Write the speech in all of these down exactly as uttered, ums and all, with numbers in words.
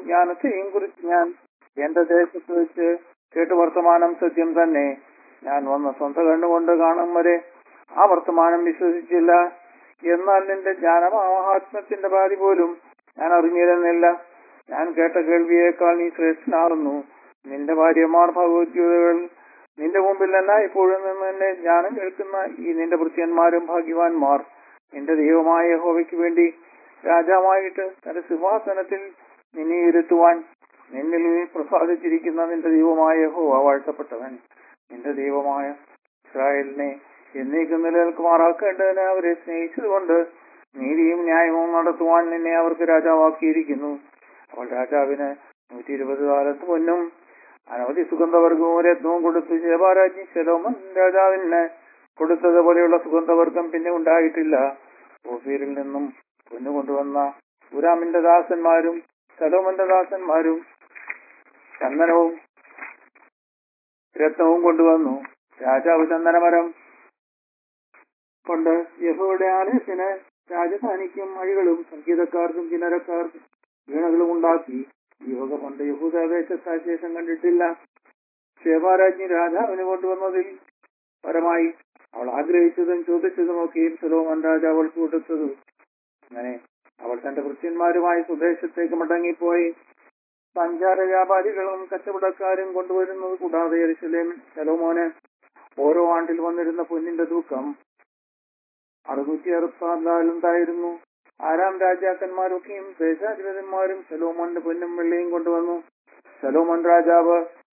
ജ്ഞാനത്തെയും കുറിച്ച് ഞാൻ എന്റെ ദേശത്ത് വെച്ച് കേട്ടു. വർത്തമാനം സത്യം തന്നെ. ഞാൻ വന്ന സ്വന്തം കണ്ണുകൊണ്ട് കാണും വരെ ആ വർത്തമാനം വിശ്വസിച്ചില്ല. എന്നാൽ നിന്റെ ജ്ഞാനമഹാത്മ്യത്തിന്റെ പാതി പോലും ഞാൻ അറിഞ്ഞിരുന്നില്ല. ഞാൻ കേട്ട കേൾവിയേക്കാൾ നീ ശ്രേഷ്ഠനാകുന്നു. നിന്റെ ഭാര്യമാർ ഭഗവത്ഗീതകൾ നിന്റെ മുമ്പിൽ തന്നെ ഇപ്പോഴും നിന്ന് എന്നെ ജ്ഞാനം കേൾക്കുന്ന ഈ നിന്റെ ഭൃത്യന്മാരും ഭാഗ്യവാന്മാർ. നിന്റെ ദൈവമായ യഹോവയ്ക്ക് വേണ്ടി രാജാവായിട്ട് തന്റെ സിംഹാസനത്തിൽ നിന്നെ ഇരുത്തുവാൻ നിന്നിൽ പ്രസാദിച്ചിരിക്കുന്ന നിന്റെ ദൈവമായ യഹോവ വാഴ്ത്തപ്പെട്ടവൻ. നിന്റെ ദൈവമായ ഇസ്രായേലിനെ എന്നേക്കും നിലനിൽക്കുമാറാക്കേണ്ടതിന് അവരെ സ്നേഹിച്ചതുകൊണ്ട് നീതിയും ന്യായവും നടത്തുവാൻ നിന്നെ അവർക്ക് രാജാവാക്കിയിരിക്കുന്നു. അവൾ രാജാവിന് നൂറ്റി ഇരുപത് കാലത്ത് പൊന്നും അനവധി സുഗന്ധവർഗവും രത്നവും കൊടുത്തു. ശേബാരാജ്ഞി ശലോമോൻ രാജാവിന് കൊടുത്തതുപോലെയുള്ള സുഗന്ധവർഗം പിന്നെ ഉണ്ടായിട്ടില്ല. ഓഫീരിൽ നിന്നും പൊന്നു കൊണ്ടുവന്ന ഹൂരാമിന്റെ ദാസന്മാരും ശലോമോന്റെ ദാസന്മാരും ചന്ദനവും രത്നവും കൊണ്ടുവന്നു. രാജാവ് ചന്ദനമരം കൊണ്ട് യഹോവയുടെ ആലയത്തിന് രാജധാനിക്കും അഴികളും സംഗീതക്കാർക്കും കിന്നരക്കാർക്കും വീണകളും ഉണ്ടാക്കി. ഈ വക കൊണ്ട് യഹൂദദേശത്ത് ശേഷം കണ്ടിട്ടില്ല. ശേബാരാജ്ഞി രാജാവിന് കൊണ്ടുവന്നതിൽ പരമായി അവൾ ആഗ്രഹിച്ചതും ചോദിച്ചതും ഒക്കെയും ശലോമോൻ രാജാവ് അവൾക്ക് കൊടുത്തത്. അങ്ങനെ അവൾ തന്റെ ഭൃത്യന്മാരുമായി സ്വദേശത്തേക്ക് മടങ്ങിപ്പോയി. സഞ്ചാര വ്യാപാരികളും കച്ചവടക്കാരും കൊണ്ടുവരുന്നത് കൂടാതെ യെരൂശലേമിൽ ശലോമോന് ഓരോ ആണ്ടിൽ വന്നിരുന്ന പൊന്നിന്റെ തൂക്കം അറുന്നൂറ്റി അറുപത്തിനാലുണ്ടായിരുന്നു. ആരാം രാജാക്കന്മാരൊക്കെയും ദേശാധിപതിന്മാരും ശലോമോന്റെ പൊന്നും വെള്ളിയും കൊണ്ടുവന്നു. ശലോമോൻ രാജാവ്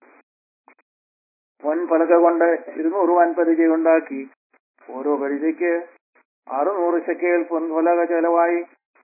പൊൻപലക കൊണ്ട് ഇരുന്നൂറ് വൻപലക ഉണ്ടാക്കി. ഓരോ പരിചയ്ക്ക് അറുനൂറ് ശെക്കേൽ പൊൻപലക ചെലവായി.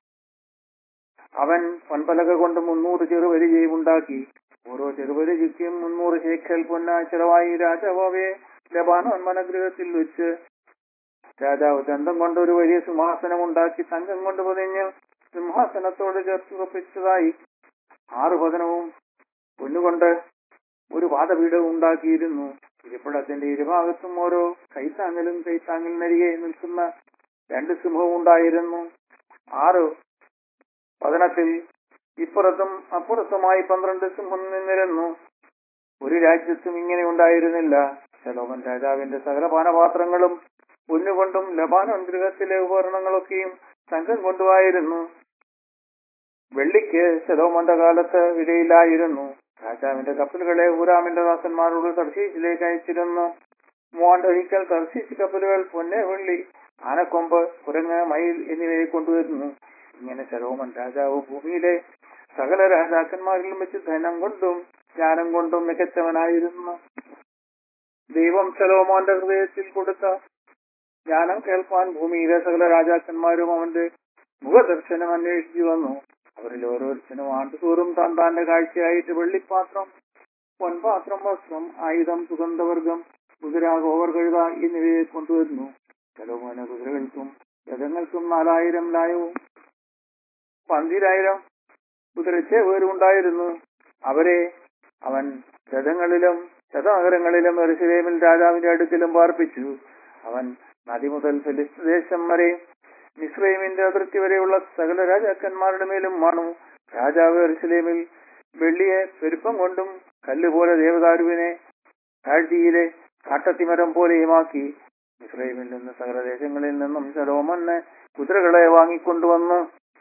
അവൻ പൊൻപലക കൊണ്ട് മുന്നൂറ് ചെറുപരിചയും ഉണ്ടാക്കി. ഓരോ ചെറുപരിചയ്ക്കും മുന്നൂറ് ശേഖൽ പൊന്ന ചെലവായി. രാജാവ് അവയെ ലബാനോൻ വനഗൃഹത്തിൽ വെച്ച് രാജാവ് ചന്തം കൊണ്ട് ഒരു വലിയ സിംഹാസനം ഉണ്ടാക്കി. തങ്കം കൊണ്ട് പൊതിഞ്ഞ് സിംഹാസനത്തോട് ചേർത്തുറപ്പിച്ചതായി ആറ് പതനവും പൊന്നുകൊണ്ട് ഒരു പാദപീഠവും ഉണ്ടാക്കിയിരുന്നു. ഇരിപ്പിടത്തിന്റെ ഇരുഭാഗത്തും ഓരോ കൈത്താങ്ങലും കൈത്താങ്ങലിനരികെ നിൽക്കുന്ന രണ്ട് സിംഹവും ഉണ്ടായിരുന്നു. ആറ് പതനത്തിൽ ഇപ്പുറത്തും അപ്പുറത്തുമായി പന്ത്രണ്ട് സിംഹം നിന്നിരുന്നു. ഒരു രാജ്യത്തും ഇങ്ങനെ ഉണ്ടായിരുന്നില്ല. ശലോമോൻ രാജാവിന്റെ സകല പാനപാത്രങ്ങളും പൊന്നുകൊണ്ടും ലബാനോൻ ഗൃഹത്തിലെ ഉപകരണങ്ങളൊക്കെയും തങ്കം കൊണ്ടുമായിരുന്നു. വെള്ളിക്ക് ശലോമോന്റെ കാലത്ത് വിലയില്ലായിരുന്നു. രാജാവിന്റെ കപ്പലുകളെ ഹൂരാമിന്റെ ദാസന്മാരോട് തർശീശിലേക്ക് അയച്ചിരുന്നു. മൂവാണ്ടൊരിക്കൽ തർശീശ് കപ്പലുകൾ പൊന്ന്, വെള്ളി, ആനക്കൊമ്പ്, കുരങ്ങ്, മയിൽ എന്നിവയെ കൊണ്ടുവരുന്നു. ഇങ്ങനെ ശലോമോൻ രാജാവ് ഭൂമിയിലെ സകല രാജാക്കന്മാരിലും വെച്ച് ധനം കൊണ്ടും ജ്ഞാനം കൊണ്ടും മികച്ചവനായിരുന്നു. ദൈവം ശലോമോന്റെ ഹൃദയത്തിൽ കൊടുത്ത ജ്ഞാനം കേൾപ്പാൻ ഭൂമിയിലെ സകല രാജാക്കന്മാരും അവന്റെ മുഖദർശനം അന്വേഷിച്ചു വന്നു. അവരിൽ ഓരോരുത്തരും ആണ്ടുതോറും താൻ താന്റെ കാഴ്ചയായിട്ട് വെള്ളിപ്പാത്രം, പൊൻപാത്രം, വസ്ത്രം, ആയുധം, സുഗന്ധവർഗം, കുതിര, ഗോവർ കഴുത എന്നിവയെ കൊണ്ടുവരുന്നു. ശലോമോന് കുതിരകൾക്കും രഥങ്ങൾക്കും നാലായിരം ലായവും പന്തിരായിരം കുതിരച്ചേവരും ഉണ്ടായിരുന്നു. അവരെ അവൻ രഥങ്ങളിലും രഥനഗരങ്ങളിലും യെരൂശലേമിൽ രാജാവിന്റെ അടുക്കലും പാർപ്പിച്ചു. അവൻ നദി മുതൽ ഫെലിസ്ത്യ ദേശം വരെ മിസ്രയീമിന്റെ അതിർത്തി വരെയുള്ള സകല രാജാക്കന്മാരുടെ മേലും വാണു. രാജാവ് യെരൂശലേമിൽ വെള്ളിയെ പെരുപ്പം കൊണ്ടും കല്ലുപോലെ ദേവദാരുവിനെ താഴ്ചയിലെ കാട്ടത്തിമരം പോലെയുമാക്കി. മിസ്രയീമിൽ നിന്ന് സകല ദേശങ്ങളിൽ നിന്നും ശലോമോന് കുതിരകളെ വാങ്ങിക്കൊണ്ടുവന്നു.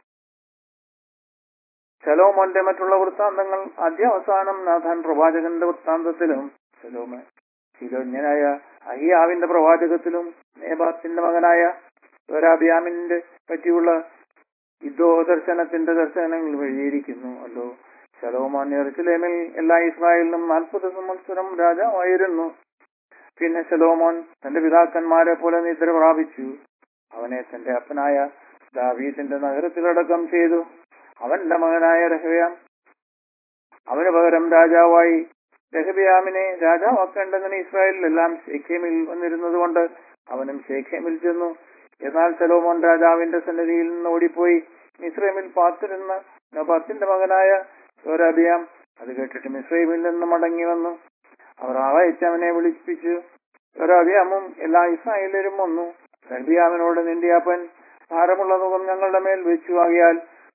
ശലോമോന്റെ മറ്റുള്ള വൃത്താന്തങ്ങൾ ആദ്യാവസാനം നാഥാൻ പ്രവാചകന്റെ വൃത്താന്തത്തിലും ശലോമോൻ ശിലോന്യനായ അഹിയാവിന്റെ പ്രവാചകത്തിലും നേബാത്തിന്റെ മകനായ യോരാബ്യാമിന്റെ പറ്റിയുള്ള ഇദ്ദോ ദർശനത്തിന്റെ ദർശനങ്ങൾ എഴുതിയിരിക്കുന്നു അല്ലോ. ശലോമോൻ യെരൂശലേമിൽ എല്ലാ ഇസ്രായേലിലും നാൽപ്പത് സംവത്സരം രാജാവായിരുന്നു. പിന്നെ ശലോമോൻ തന്റെ പിതാക്കന്മാരെ പോലെ നിദ്ര പ്രാപിച്ചു. അവനെ തന്റെ അപ്പനായ ദാവീദിന്റെ നഗരത്തിലടക്കം ചെയ്തു. അവന്റെ മകനായ രഹബ്യാം അവന് പകരം രാജാവായി. രഹബ്യാമിനെ രാജാവാക്കേണ്ടതിന് ഇസ്രായേലിലെല്ലാം ശെഖേമിൽ വന്നിരുന്നത് കൊണ്ട് അവനും ശെഖേമിൽ ചെന്നു. എന്നാൽ ശലോമോൻ രാജാവിന്റെ സന്നിധിയിൽ നിന്ന് ഓടിപ്പോയി മിസ്രയീമിൽ പാർത്തിരുന്ന നെബാത്തിന്റെ മകനായ യോരാബ്യാം അത് കേട്ടിട്ട് മിസ്രയീമിൽ നിന്ന് മടങ്ങി വന്നു. അവർ ആളയച്ച് അവനെ വിളിപ്പിച്ചു. യോരാബ്യാമും എല്ലാ ഇസ്രായേലരും വന്നു. രഹബ്യാമിനോട്, നിന്റെ അപ്പൻ ഭാരമുള്ള മുഖം ഞങ്ങളുടെ മേൽ വെച്ചു, ആകിയാൽ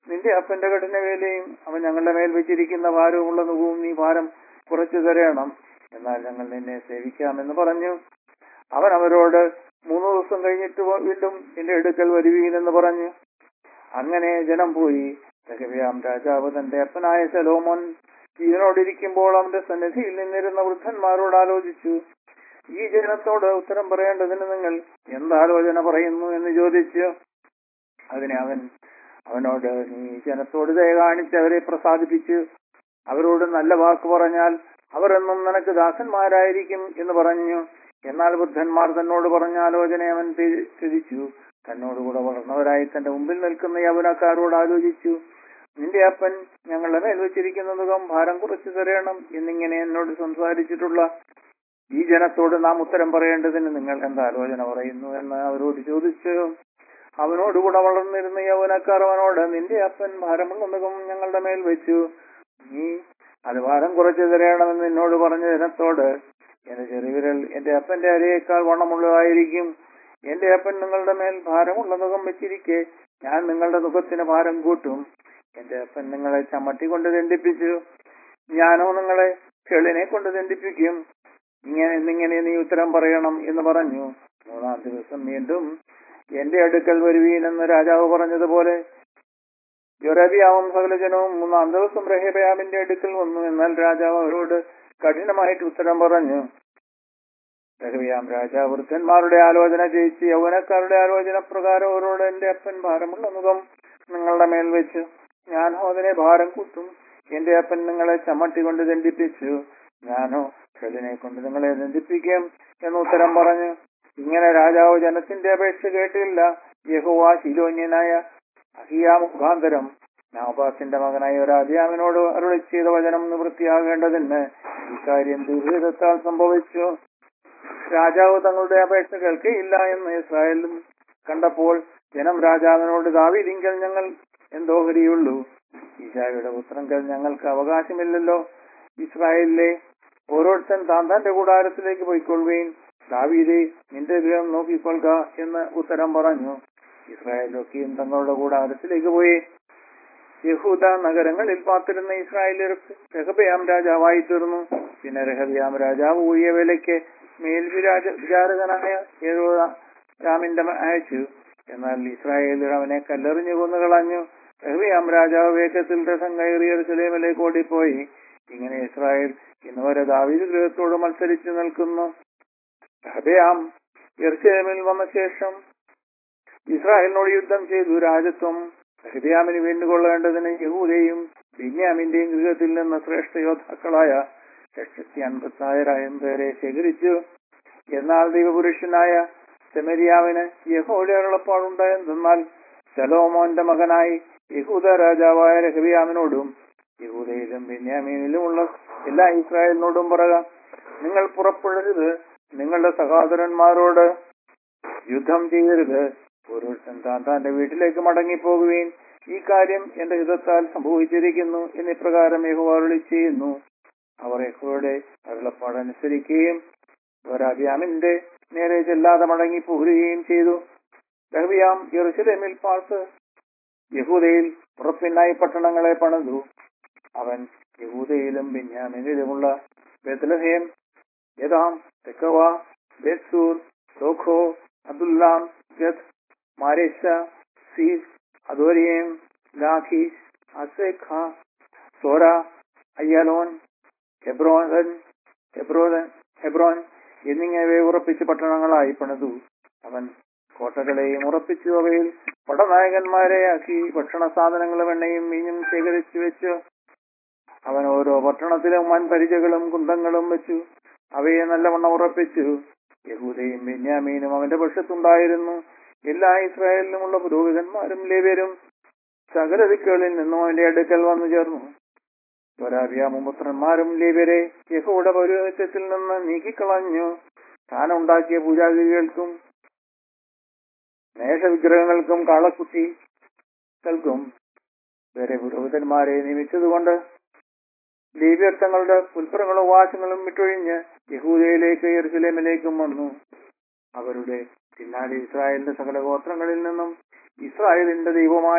നിന്റെ അപ്പന്റെ കഠിനവേലയും അവൻ ഞങ്ങളുടെ മേൽ വെച്ചിരിക്കുന്ന ഭാരവുമുള്ള നുകവും നീ ഭാരം കുറച്ചു തരയണം, എന്നാൽ ഞങ്ങൾ നിന്നെ സേവിക്കാമെന്ന് പറഞ്ഞു. അവൻ അവരോട്, മൂന്ന് ദിവസം കഴിഞ്ഞിട്ട് വീണ്ടും എന്റെ അടുക്കൽ വരുവീനെന്ന് പറഞ്ഞു. അങ്ങനെ ജനം പോയി. രെഹബെയാം രാജാവ് തന്റെ അപ്പനായ ശലോമോൻ ജീവനോടിരിക്കുമ്പോൾ അവന്റെ സന്നിധിയിൽ നിന്നിരുന്ന വൃദ്ധന്മാരോട് ആലോചിച്ചു, ഈ ജനത്തോട് ഉത്തരം പറയേണ്ടതിന് നിങ്ങൾ എന്താലോചന പറയുന്നു എന്ന് ചോദിച്ചു. അതിനെ അവൻ അവനോട്, നീ ജനത്തോട് ദയ കാണിച്ച് അവരെ പ്രസാദിപ്പിച്ചു അവരോട് നല്ല വാക്ക് പറഞ്ഞാൽ അവർ എന്നും നിനക്ക് ദാസന്മാരായിരിക്കും എന്ന് പറഞ്ഞു. എന്നാൽ വൃദ്ധന്മാർ തന്നോട് പറഞ്ഞ ആലോചന അവൻ തിരിച്ചു. തന്നോടുകൂടെ വളർന്നവരായി തന്റെ മുമ്പിൽ നിൽക്കുന്ന യൗവനക്കാരോട് ആലോചിച്ചു, നിന്റെ അപ്പൻ ഞങ്ങളുടെ മേൽ വെച്ചിരിക്കുന്ന നുകം ഭാരം കുറച്ചു തരയണം എന്നിങ്ങനെ എന്നോട് സംസാരിച്ചിട്ടുള്ള ഈ ജനത്തോട് നാം ഉത്തരം പറയേണ്ടതിന് നിങ്ങൾ എന്താ ആലോചന പറയുന്നു എന്ന് അവരോട് ചോദിച്ചു. അവനോടുകൂടെ വളർന്നിരുന്ന യൗവനക്കാർ അവനോട്, നിന്റെ അപ്പൻ ഭാരമുള്ള നുകം ഞങ്ങളുടെ മേൽ വെച്ചു, നീ അത് ഭാരം കുറച്ചു തരയണമെന്ന് എന്നോട് പറഞ്ഞ ജനത്തോട്, എന്റെ ചെറുവിരൽ എന്റെ അപ്പന്റെ അരയേക്കാൾ വണ്ണമുള്ളതായിരിക്കും. എന്റെ അപ്പൻ നിങ്ങളുടെ മേൽ ഭാരമുള്ള നുകം വെച്ചിരിക്കെ ഞാൻ നിങ്ങളുടെ നുഖത്തിന് ഭാരം കൂട്ടും. എന്റെ അപ്പൻ നിങ്ങളെ ചമ്മട്ടി കൊണ്ട് ദണ്ഡിപ്പിച്ചു, ഞാനോ നിങ്ങളെ ചെളിനെ കൊണ്ട് ദണ്ഡിപ്പിക്കും. ഇങ്ങനെ എന്നിങ്ങനെ നീ ഉത്തരം പറയണം എന്ന് പറഞ്ഞു. മൂന്നാം ദിവസം വീണ്ടും എന്റെ അടുക്കൽ വരുവീനെന്ന് രാജാവ് പറഞ്ഞതുപോലെ യൊരോബെയാമും സകല ജനവും മൂന്നാം ദിവസം രെഹബെയാമിന്റെ അടുക്കൽ വന്നു. എന്നാൽ രാജാവ് അവരോട് കഠിനമായിട്ട് ഉത്തരം പറഞ്ഞു. രെഹബെയാം രാജാവ് വൃദ്ധന്മാരുടെ ആലോചന ജയിച്ച് യൗവനക്കാരുടെ ആലോചന പ്രകാരം അവരോട്, എന്റെ അപ്പൻ ഭാരമുള്ള മുഖം നിങ്ങളുടെ മേൽ വെച്ച് ഞാനോ അതിനെ ഭാരം കൂട്ടും. എന്റെ അപ്പൻ നിങ്ങളെ ചമ്മട്ടി കൊണ്ട് ദണ്ഡിപ്പിച്ചു, ഞാനോ ചെളിനെ കൊണ്ട് നിങ്ങളെ ദണ്ഡിപ്പിക്കും എന്ന് ഉത്തരം പറഞ്ഞു. ഇങ്ങനെ രാജാവ് ജനത്തിന്റെ അപേക്ഷ കേട്ടില്ല. യഹോവ ശിലോന്യനായ അഹിയാ മുഖാന്തരം നാബാത്തിന്റെ മകനായ ഒരാദ്യാമിനോട് അരുളി ചെയ്ത വചനം നിവൃത്തിയാകേണ്ടതിന് ഈ കാര്യം ദുർഹിതത്താൽ സംഭവിച്ചു. രാജാവ് തങ്ങളുടെ അപേക്ഷ കേൾക്കയില്ല എന്ന് ഇസ്രായേലും കണ്ടപ്പോൾ ജനം രാജാവിനോട്, ദാവീദിങ്കൽ ഞങ്ങൾ എന്തോഹരിയുള്ളൂ, ഈശായുടെ പുത്രങ്കൽ ഞങ്ങൾക്ക് അവകാശമില്ലല്ലോ. ഇസ്രായേലിലെ ഓരോരുത്തൻ താൻ തന്റെ കൂടാരത്തിലേക്ക് പോയിക്കൊള്ളുകയും ദാവീദേ നിന്റെ ഗൃഹം നോക്കിക്കൊള്ളുക എന്ന് ഉത്തരം പറഞ്ഞു. ഇസ്രായേലൊക്കെയും തങ്ങളുടെ കൂടാരത്തിലേക്ക് പോയി. യഹൂദ നഗരങ്ങളിൽ പാർത്തിരുന്ന ഇസ്രായേലിയർക്ക് രെഹബെയാം രാജാവായി തീർന്നു. പിന്നെ രെഹബെയാം രാജാവ് ഊഴിയ വേലയ്ക്ക് മേൽവിരാജ വിചാരകനായ യെഹോരാമിന്റെ അയച്ചു. എന്നാൽ ഇസ്രായേലിൽ അവനെ കല്ലെറിഞ്ഞു കൊന്നു കളഞ്ഞു. രെഹബെയാം രാജാവ് വേഗത്തിൽ രഥം കയറി യെരൂശലേമിലേക്ക് ഓടിപ്പോയി. ഇങ്ങനെ ഇസ്രായേൽ ഇന്ന് വരെ ദാവീദ് ഗൃഹത്തോട് മത്സരിച്ചു നിൽക്കുന്നു. രെഹബെയാം യെരൂശലേമിൽ വന്ന ശേഷം ഇസ്രായേലിനോട് യുദ്ധം ചെയ്തു. രാജത്വം രെഹബെയാമിന് വീണ്ടുകൊള്ളേണ്ടതിന് യഹൂദയും ബെന്യാമീന്റെയും ഗൃഹത്തിൽ നിന്ന് ശ്രേഷ്ഠ യോദ്ധാക്കളായ ലക്ഷത്തി അൻപത്തായിരം പേരെ ശേഖരിച്ചു. എന്നാൽ ദൈവപുരുഷനായ സെമര്യാവിന് യഹോവയുടെ അരുളപ്പാടുണ്ടായെന്നാൽ, ശലോമോന്റെ മകനായി യഹൂദ രാജാവായ രെഹബെയാമിനോടും യഹൂദയിലും ബെന്യാമീനിലുമുള്ള എല്ലാ ഇസ്രായേലിനോടും പറക, നിങ്ങൾ പുറപ്പെടരുത്, നിങ്ങളുടെ സഹോദരന്മാരോട് യുദ്ധം ചെയ്യരുത്, ഓരോരുത്തൻ താൻ താന്റെ വീട്ടിലേക്ക് മടങ്ങിപ്പോകുകയും ഈ കാര്യം എന്റെ ഹിതത്താൽ സംഭവിച്ചിരിക്കുന്നു എന്നിപ്രകാരം യഹോവ അരുളി ചെയ്യുന്നു. അവർ യഹോവയുടെ അരുളപ്പാടനുസരിക്കുകയും യൊരോബെയാമിന്റെ നേരെ ചെല്ലാതെ മടങ്ങിപ്പോരുകയും ചെയ്തു. രെഹബെയാം യെരൂശലേമിൽ പാർത്ത് യഹൂദയിൽ ഉറപ്പിനായി പട്ടണങ്ങളെ പണിതു. അവൻ യഹൂദയിലും ബെന്യാമീനിലുമുള്ള Bethlehem, യഥാം, Tekoa, ബേത്സൂർ, സോഖോ, Adullam, Gath, Mareshah, Ziph, Adoraim, Lachish, Azekah, Zorah, Aijalon, Hebron Hebron Hebron എന്നിങ്ങനെ ഉറപ്പിച്ച് പട്ടണങ്ങളായി പണിതു. അവൻ കോട്ടകളെയും ഉറപ്പിച്ചു അവയിൽ പടനായകന്മാരെ ആക്കി ഭക്ഷണ സാധനങ്ങളും എണ്ണയും മീനും ശേഖരിച്ചു വെച്ചു. അവൻ ഓരോ പട്ടണത്തിലും വൻ പരിചകളും കുന്തങ്ങളും വെച്ചു അവയെ നല്ലവണ്ണം ഉറപ്പിച്ചു. യഹൂദയും ബെന്യാമീനും അവന്റെ പക്ഷത്തുണ്ടായിരുന്നു. എല്ലാ ഇസ്രായേലിലുമുള്ള പുരോഹിതന്മാരും ലേവ്യരും സകല ദിക്കുകളിൽ നിന്നും അവന്റെ അടുക്കൽ വന്നു ചേർന്നു. യൊരോബെയാമും പുത്രന്മാരും ലേവ്യരെ യഹോവയുടെ പൗരോഹിത്യത്തിൽ നിന്ന് നീക്കിക്കളഞ്ഞു. താൻ ഉണ്ടാക്കിയ പൂജാഗിരികൾക്കും മേഷവിഗ്രഹങ്ങൾക്കും കാളക്കുട്ടികൾക്കും വേറെ പുരോഹിതന്മാരെ നിയമിച്ചതുകൊണ്ട് ലേവ്യർ തങ്ങളുടെ പുൽപ്പുറങ്ങളും വാസങ്ങളും വിട്ടൊഴിഞ്ഞ് യഹൂദയിലേക്ക് യെരൂശലേമിലേക്കും വന്നു. അവരുടെ പിന്നാലെ ഇസ്രായേലിന്റെ സകല ഗോത്രങ്ങളിൽ നിന്നും ഇസ്രായേലിന്റെ ദൈവമായ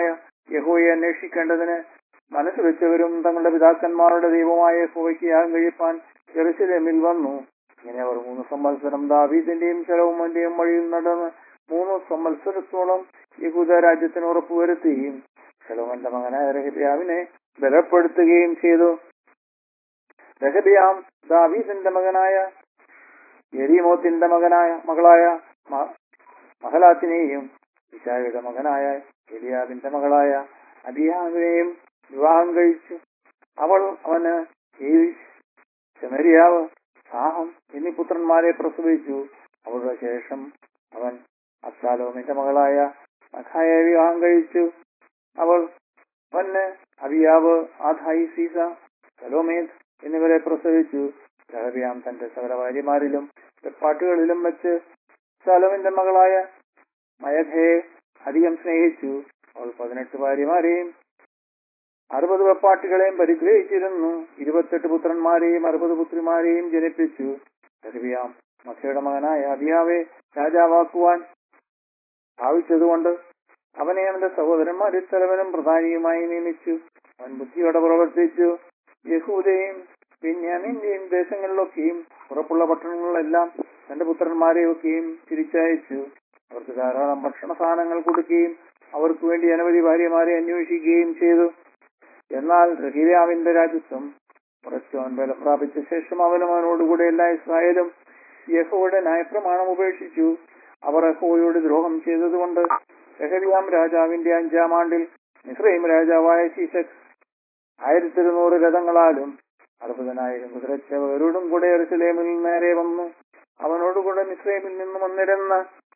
യഹോവയെ അന്വേഷിക്കേണ്ടതിന് മനസ്സ് വെച്ചവരും തങ്ങളുടെ പിതാക്കന്മാരുടെ ദൈവമായ യഹോവയ്ക്ക് യാഗം കഴിപ്പാൻ യെരൂശലേമിൽ വന്നു. ഇങ്ങനെ അവർ മൂന്ന് സംവത്സരം ദാവീദിന്റെയും ശലോമോന്റെയും വഴിയിൽ നടന്ന് മൂന്ന് സംവത്സരത്തോളം യഹൂദ രാജ്യത്തിന് ഉറപ്പുവരുത്തുകയും ശലോമോന്റെ മകനായ രഹബ്യാവിനെ ബലപ്പെടുത്തുകയും ചെയ്തു. രഹബ്യാം ദാവീദിന്റെ മകനായ യെരീമോത്തിന്റെ മകനായ മകളായ മഹലാത്തിനെയും ഇശായിയുടെ മകനായ എലിയാബിന്റെ മകളായ അബിയാവിനെയും വിവാഹം കഴിച്ചു. അവൾ അവന് ശമരിയാവ്, സാഹം എന്നീ പുത്രന്മാരെ പ്രസവിച്ചു. അവളുടെ ശേഷം അവൻ അബ്ശാലോമിന്റെ മകളായ മഖായെ വിവാഹം കഴിച്ചു. അവൾ അവന് അബിയാവ്, ആദായി, സീസ, ശലോമേത് എന്നിവരെ പ്രസവിച്ചു. രഹബ്യാം തന്റെ സകല ഭാര്യമാരിലും വെപ്പാട്ടുകളിലും വെച്ച് ശലോമിന്റെ മകളായ മയഖയെ അധികം സ്നേഹിച്ചു. അവൾ പതിനെട്ട് ഭാര്യമാരെയും അറുപത് വെപ്പാട്ടുകളെയും പരിഗ്രഹിച്ചിരുന്നു. ഇരുപത്തെട്ട് പുത്രന്മാരെയും അറുപത് പുത്രിമാരെയും ജനിപ്പിച്ചു. രഹബ്യാം മഖയുടെ മകനായ അബിയാവെ രാജാവാക്കുവാൻ ഭാവിച്ചതുകൊണ്ട് അവനെ അവന്റെ സഹോദരന്മാരിൽ തലവനും പ്രധാനിയുമായി നിയമിച്ചു. അവൻ ബുദ്ധിയോടെ പ്രവർത്തിച്ചു. യഹൂദയും ബെന്യാമീന്റെയും ദേശങ്ങളിലൊക്കെയും ഉറപ്പുള്ള പട്ടണങ്ങളിലെല്ലാം തന്റെ പുത്രന്മാരെയൊക്കെയും തിരിച്ചയച്ചു. അവർക്ക് ധാരാളം ഭക്ഷണ സാധനങ്ങൾ കൊടുക്കുകയും അവർക്ക് വേണ്ടി അനവധി ഭാര്യമാരെ അന്വേഷിക്കുകയും ചെയ്തു. എന്നാൽ രഹബ്യാമിന്റെ രാജ്യത്വം കുറച്ചവൻ ബലം പ്രാപിച്ച ശേഷം അവനും അവനോടുകൂടെ എല്ലാ ഇസ്രായേലും യഹോവയുടെ ന്യായപ്രമാണം ഉപേക്ഷിച്ചു. അവർ യഹോവയോട് ദ്രോഹം ചെയ്തതുകൊണ്ട് രഹബ്യാം രാജാവിന്റെ അഞ്ചാം ആണ്ടിൽ മിസ്രയീം രാജാവായ ശീശക് ആയിരത്തി ഇരുന്നൂറ് രഥങ്ങളാലും അറുപതിനായിരം കുതിരച്ചവരോടും കൂടെ യെരൂശലേമിൽ നേരെ വന്നു. അവനോടുകൂടെ മിസ്രയീമിൽ നിന്നും വന്നിരുന്ന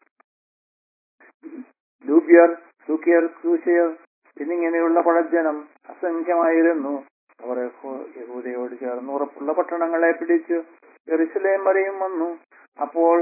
ലൂബ്യർ, സുഖ്യർ, കൂശയർ എന്നിങ്ങനെയുള്ള പടജ്ജനം അസംഖ്യമായിരുന്നു. അവർ യഹൂദയോട് ചേർന്ന് ഉറപ്പുള്ള പട്ടണങ്ങളെ പിടിച്ചു യെരൂശലേം വരെയും വന്നു. അപ്പോൾ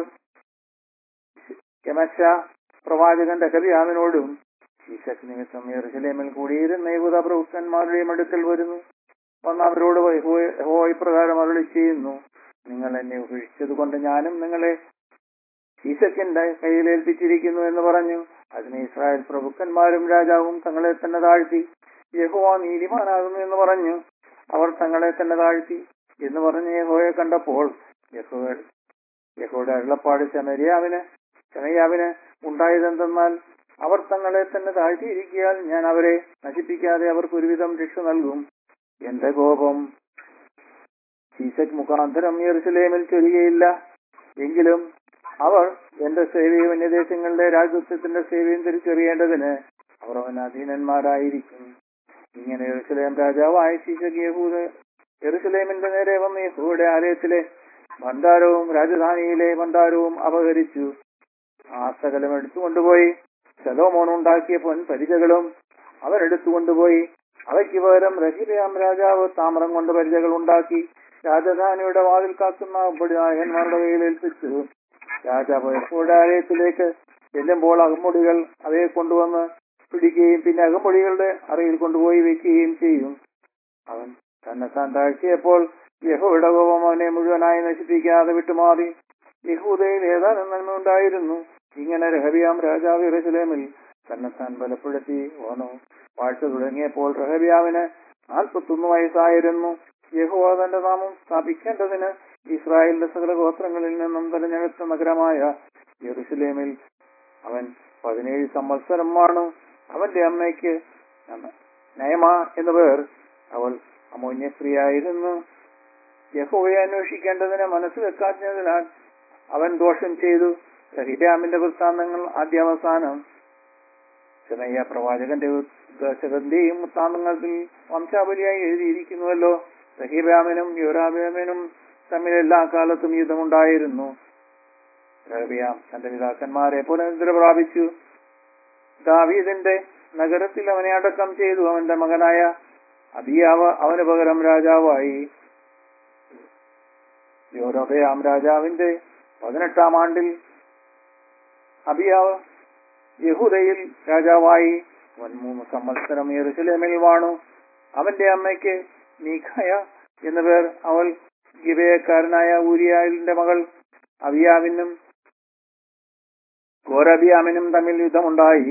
കെമശ പ്രവാചകൻ രഹബ്യാമിനോടും ശീശക് നിമിത്തം യെരൂശലേമിൽ കൂടിയിരുന്ന യഹൂദ പ്രഭുക്കന്മാരുടെയും അടുക്കൽ വരുന്നു. വന്ന് അവരോട് യഹോവ ഇപ്രകാരം അരുളി ചെയ്യുന്നു: നിങ്ങൾ എന്നെ ഉപേക്ഷിച്ചത് കൊണ്ട് ഞാനും നിങ്ങളെ ശീശക്കിന്റെ കയ്യിലേൽപ്പിച്ചിരിക്കുന്നു എന്ന് പറഞ്ഞു. അതിന് ഇസ്രായേൽ പ്രഭുക്കന്മാരും രാജാവും തങ്ങളെ തന്നെ താഴ്ത്തി യഹോവ നീതിമാനാകുന്നു എന്ന് പറഞ്ഞു. അവർ തങ്ങളെ തന്നെ താഴ്ത്തി എന്ന് പറഞ്ഞ് യഹോവയെ കണ്ടപ്പോൾ യഹോവ യഹോവയുടെ അരുളപ്പാട് ശമര്യാവിന് ശമയ്യാവിന് ഉണ്ടായതെന്തെന്നാൽ അവർ തങ്ങളെ തന്നെ താഴ്ത്തിയിരിക്കാൻ ഞാൻ അവരെ നശിപ്പിക്കാതെ അവർക്ക് ഒരുവിധം രക്ഷ നൽകും. എന്റെ കോപം ശീശക് മുഖാന്തരം യെരൂശലേമിൽ ചൊരികയില്ല. എങ്കിലും അവർ എന്റെ സേവയും അന്യദേശങ്ങളിലെ രാജത്വത്തിന്റെ സേവയും തിരിച്ചറിയേണ്ടതിന് അവർ അവന് അധീനന്മാരായിരിക്കും. ഇങ്ങനെ യെരൂശലേം രാജാവായ ശീശക് യഹൂദ യെരൂശലേമിന്റെ നേരെ വന്ന് യഹോവയുടെ ആലയത്തിലെ ഭണ്ഡാരവും രാജധാനിയിലെ ഭണ്ഡാരവും അപഹരിച്ചു. ആ സകലം എടുത്തുകൊണ്ടുപോയി ശലോമോൻ ഉണ്ടാക്കിയ പൊൻപരിചകളും അവരെടുത്തുകൊണ്ടുപോയി. അവയ്ക്ക് പകരം രഹബ്യാം രാജാവ് താമ്രം കൊണ്ട് പരിചകൾ ഉണ്ടാക്കി രാജധാനിയുടെ വാതിൽ കാക്കുന്ന നായകന്മാരുടെ കയ്യിൽ ഏൽപ്പിച്ചു. രാജാവ് യഹോവയുടെ ആലയത്തിലേക്ക് ചെല്ലുമ്പോൾ അകമ്പൊടികൾ അവയെ കൊണ്ടുവന്ന് പിടിക്കുകയും പിന്നെ അകമ്പൊടികളുടെ അറയിൽ കൊണ്ടുപോയി വെക്കുകയും ചെയ്യും. അവൻ തന്നെ താൻ താഴ്ത്തിയപ്പോൾ യഹോവയുടെ കോപം അവനെ മുഴുവനായി നശിപ്പിക്കാതെ വിട്ടുമാറി. യഹൂദയിൽ ഏതാനും നന്മ ഉണ്ടായിരുന്നു. ഇങ്ങനെ രഹബ്യാം രാജാവ് യെരൂശലേമിൽ തന്നെത്താൻ ബലപ്പെടുത്തി വന്നു. വാഴ്ച തുടങ്ങിയപ്പോൾ രഹബ്യാമിന് നാൽപ്പത്തൊന്ന് വയസ്സായിരുന്നു. യഹോവ തന്റെ നാമം സ്ഥാപിക്കേണ്ടതിന് ഇസ്രായേലിന്റെ സകല ഗോത്രങ്ങളിൽ നിന്നും തെരഞ്ഞെടുത്ത നഗരമായ യെരൂശലേമിൽ അവൻ പതിനേഴ് സംവത്സരം വാണു. അവന്റെ അമ്മയ്ക്ക് നയമ എന്നു പേർ. അവൾ അമോന്യ സ്ത്രീയായിരുന്നു. യഹോവയെ അന്വേഷിക്കേണ്ടതിന് മനസ്സ് വെക്കാത്തതിനാൽ അവൻ ദോഷം ചെയ്തു. രഹബ്യാമിന്റെ വൃത്താന്തങ്ങൾ ആദ്യാവസാനം ശമയ്യ പ്രവാചകന്റെ ദശകന്റെയും വൃത്താന്തങ്ങളിൽ വംശാവലിയായി എഴുതിയിരിക്കുന്നുവല്ലോ. രഹബ്യാമിനും യോരാബാമിനും തമ്മിൽ എല്ലാ കാലത്തും യുദ്ധമുണ്ടായിരുന്നു. രഹബ്യാം തന്റെ പിതാക്കന്മാരെ പുനരുദ്ധര പ്രാപിച്ചു. ദാവീദിന്റെ നഗരത്തിൽ അവനെ അടക്കം ചെയ്തു. അവന്റെ മകനായ അബിയാവ് അവന് പകരം രാജാവായി. യോരോബയാം രാജാവിന്റെ പതിനെട്ടാം ആണ്ടിൽ അബിയാവ് യഹൂദയിൽ രാജാവായി. അവൻ മൂന്ന് സംവത്സരം യെരൂശലേമിൽ വാണു. അവന്റെ അമ്മയ്ക്ക് മീഖായ എന്നു പേർ. അവൾ ഗിബെയക്കാരനായ ഊരിയാലിന്റെ മകൾ. അബിയാവിനും ഗോരബിയാമിനും തമ്മിൽ യുദ്ധമുണ്ടായി.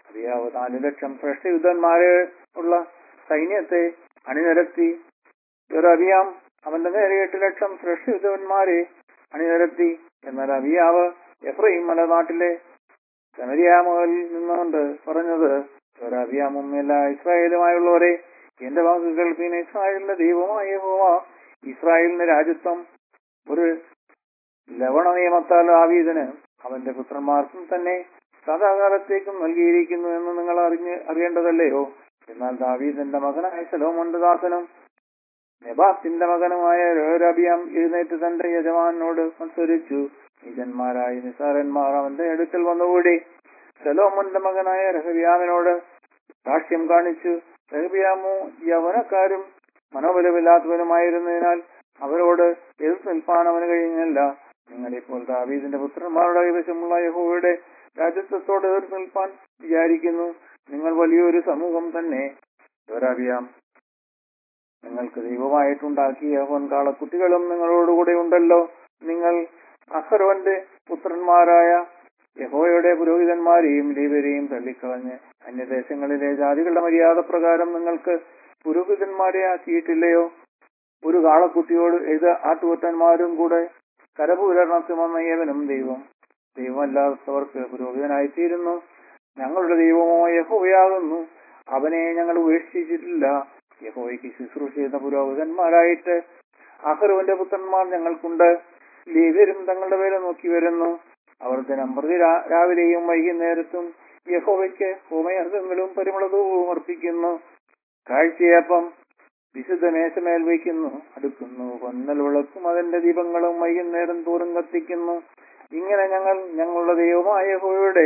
അബിയാവ് നാല് ലക്ഷം ശ്രേഷ്ഠയുദ്ധന്മാരെ ഉള്ള സൈന്യത്തെ അണിനിരത്തി. യൊരബിയാം അവന്റെ നേരെ എട്ട് ലക്ഷം ശ്രേഷ്ഠയുദ്ധന്മാരെ അണിനിരത്തി. എന്നാൽ അബിയാവ് എഫ്രൈം മലനാട്ടിലെ സമരിയാമയിൽ നിന്നുകൊണ്ട് പറഞ്ഞത്, യൊരബിയാമും എല്ലാ ഇസ്രായേലുമായുള്ളവരെ, എന്റെ വാക്കുകൾ പിന്നെ ഇസ്രായേലിന്റെ ദൈവമായ യഹോവ ഇസ്രായേലിന്റെ രാജ്യത്വം ഒരു ലവണ നിയമത്താൽ ദാവീദിന് അവന്റെ പുത്രന്മാർക്കും തന്നെ സദാകാലത്തേക്കും നൽകിയിരിക്കുന്നു എന്ന് നിങ്ങൾ അറിഞ്ഞ് അറിയേണ്ടതല്ലയോ? എന്നാൽ ദാവീദിന്റെ മകനായ ശലോമോന്റെ ദാസനും നെബാത്തിന്റെ മകനുമായ യൊരബിയാം എഴുന്നേറ്റ് തന്റെ യജമാനോട് മത്സരിച്ചു. നീചന്മാരായ നിസാരന്മാർ അവന്റെ അടുക്കൽ വന്നുകൂടി ശലോമോന്റെ മകനായ രഹബിയാമിനോട് സാക്ഷ്യം കാണിച്ചു. രഹബിയാമോ യൗവനക്കാരും മനോബലമില്ലാത്തവനുമായിരുന്നതിനാൽ അവരോട് എതിർത്ത് നിൽപ്പാൻ അവന് കഴിഞ്ഞില്ല. നിങ്ങളിപ്പോൾ ദാവീദിന്റെ പുത്രന്മാരുടെ കൈവശമുള്ള യഹോവയുടെ രാജ്യത്വത്തോട് എതിർത്ത് നിൽപ്പാൻ വിചാരിക്കുന്നു. നിങ്ങൾ വലിയൊരു സമൂഹം തന്നെ. യൊരബിയാം നിങ്ങൾക്ക് ദൈവമായിട്ടുണ്ടാക്കിയ പൊൻകാളക്കുട്ടികളും നിങ്ങളോടുകൂടെ ഉണ്ടല്ലോ. നിങ്ങൾ അഹരോന്റെ പുത്രന്മാരായ യഹോവയുടെ പുരോഹിതന്മാരെയും ലേവ്യരെയും തള്ളിക്കളഞ്ഞ് അന്യദേശങ്ങളിലെ ജാതികളുടെ മര്യാദ പ്രകാരം നിങ്ങൾക്ക് പുരോഹിതന്മാരെ ആക്കിയിട്ടില്ലയോ? ഒരു കാളക്കുട്ടിയോട് എഴുത ആട്ടുകൊറ്റന്മാരും കൂടെ കരപൂരണത്തിൽ വന്ന ഏവനും ദൈവം ദൈവമല്ലാത്തവർക്ക് പുരോഹിതനായിത്തീരുന്നു. ഞങ്ങളുടെ ദൈവമോ യഹോവയാകുന്നു, അവനെ ഞങ്ങൾ ഉപേക്ഷിച്ചിട്ടില്ല. യഹോവയ്ക്ക് ശുശ്രൂഷ ചെയ്യുന്ന പുരോഹിതന്മാരായിട്ട് അഹരോന്റെ പുത്രന്മാർ ഞങ്ങൾക്കുണ്ട്. ലേവ്യരും തങ്ങളുടെ പേരെ നോക്കി വരുന്നു. അവർ ദിനം പ്രതി രാവിലെയും വൈകുന്നേരത്തും യഹോവയ്ക്ക് ഹോമയാഗങ്ങളും പരിമളധൂപവും അർപ്പിക്കുന്നു. കാഴ്ചയപ്പം വിശുദ്ധ മേശമേൽ വയ്ക്കുന്നു, അടുക്കുന്നു. പൊന്നൽ വിളക്കും അതിന്റെ ദീപങ്ങളും വൈകുന്നേരം തോറും കത്തിക്കുന്നു. ഇങ്ങനെ ഞങ്ങൾ ഞങ്ങളുടെ ദൈവമായ യഹോവയുടെ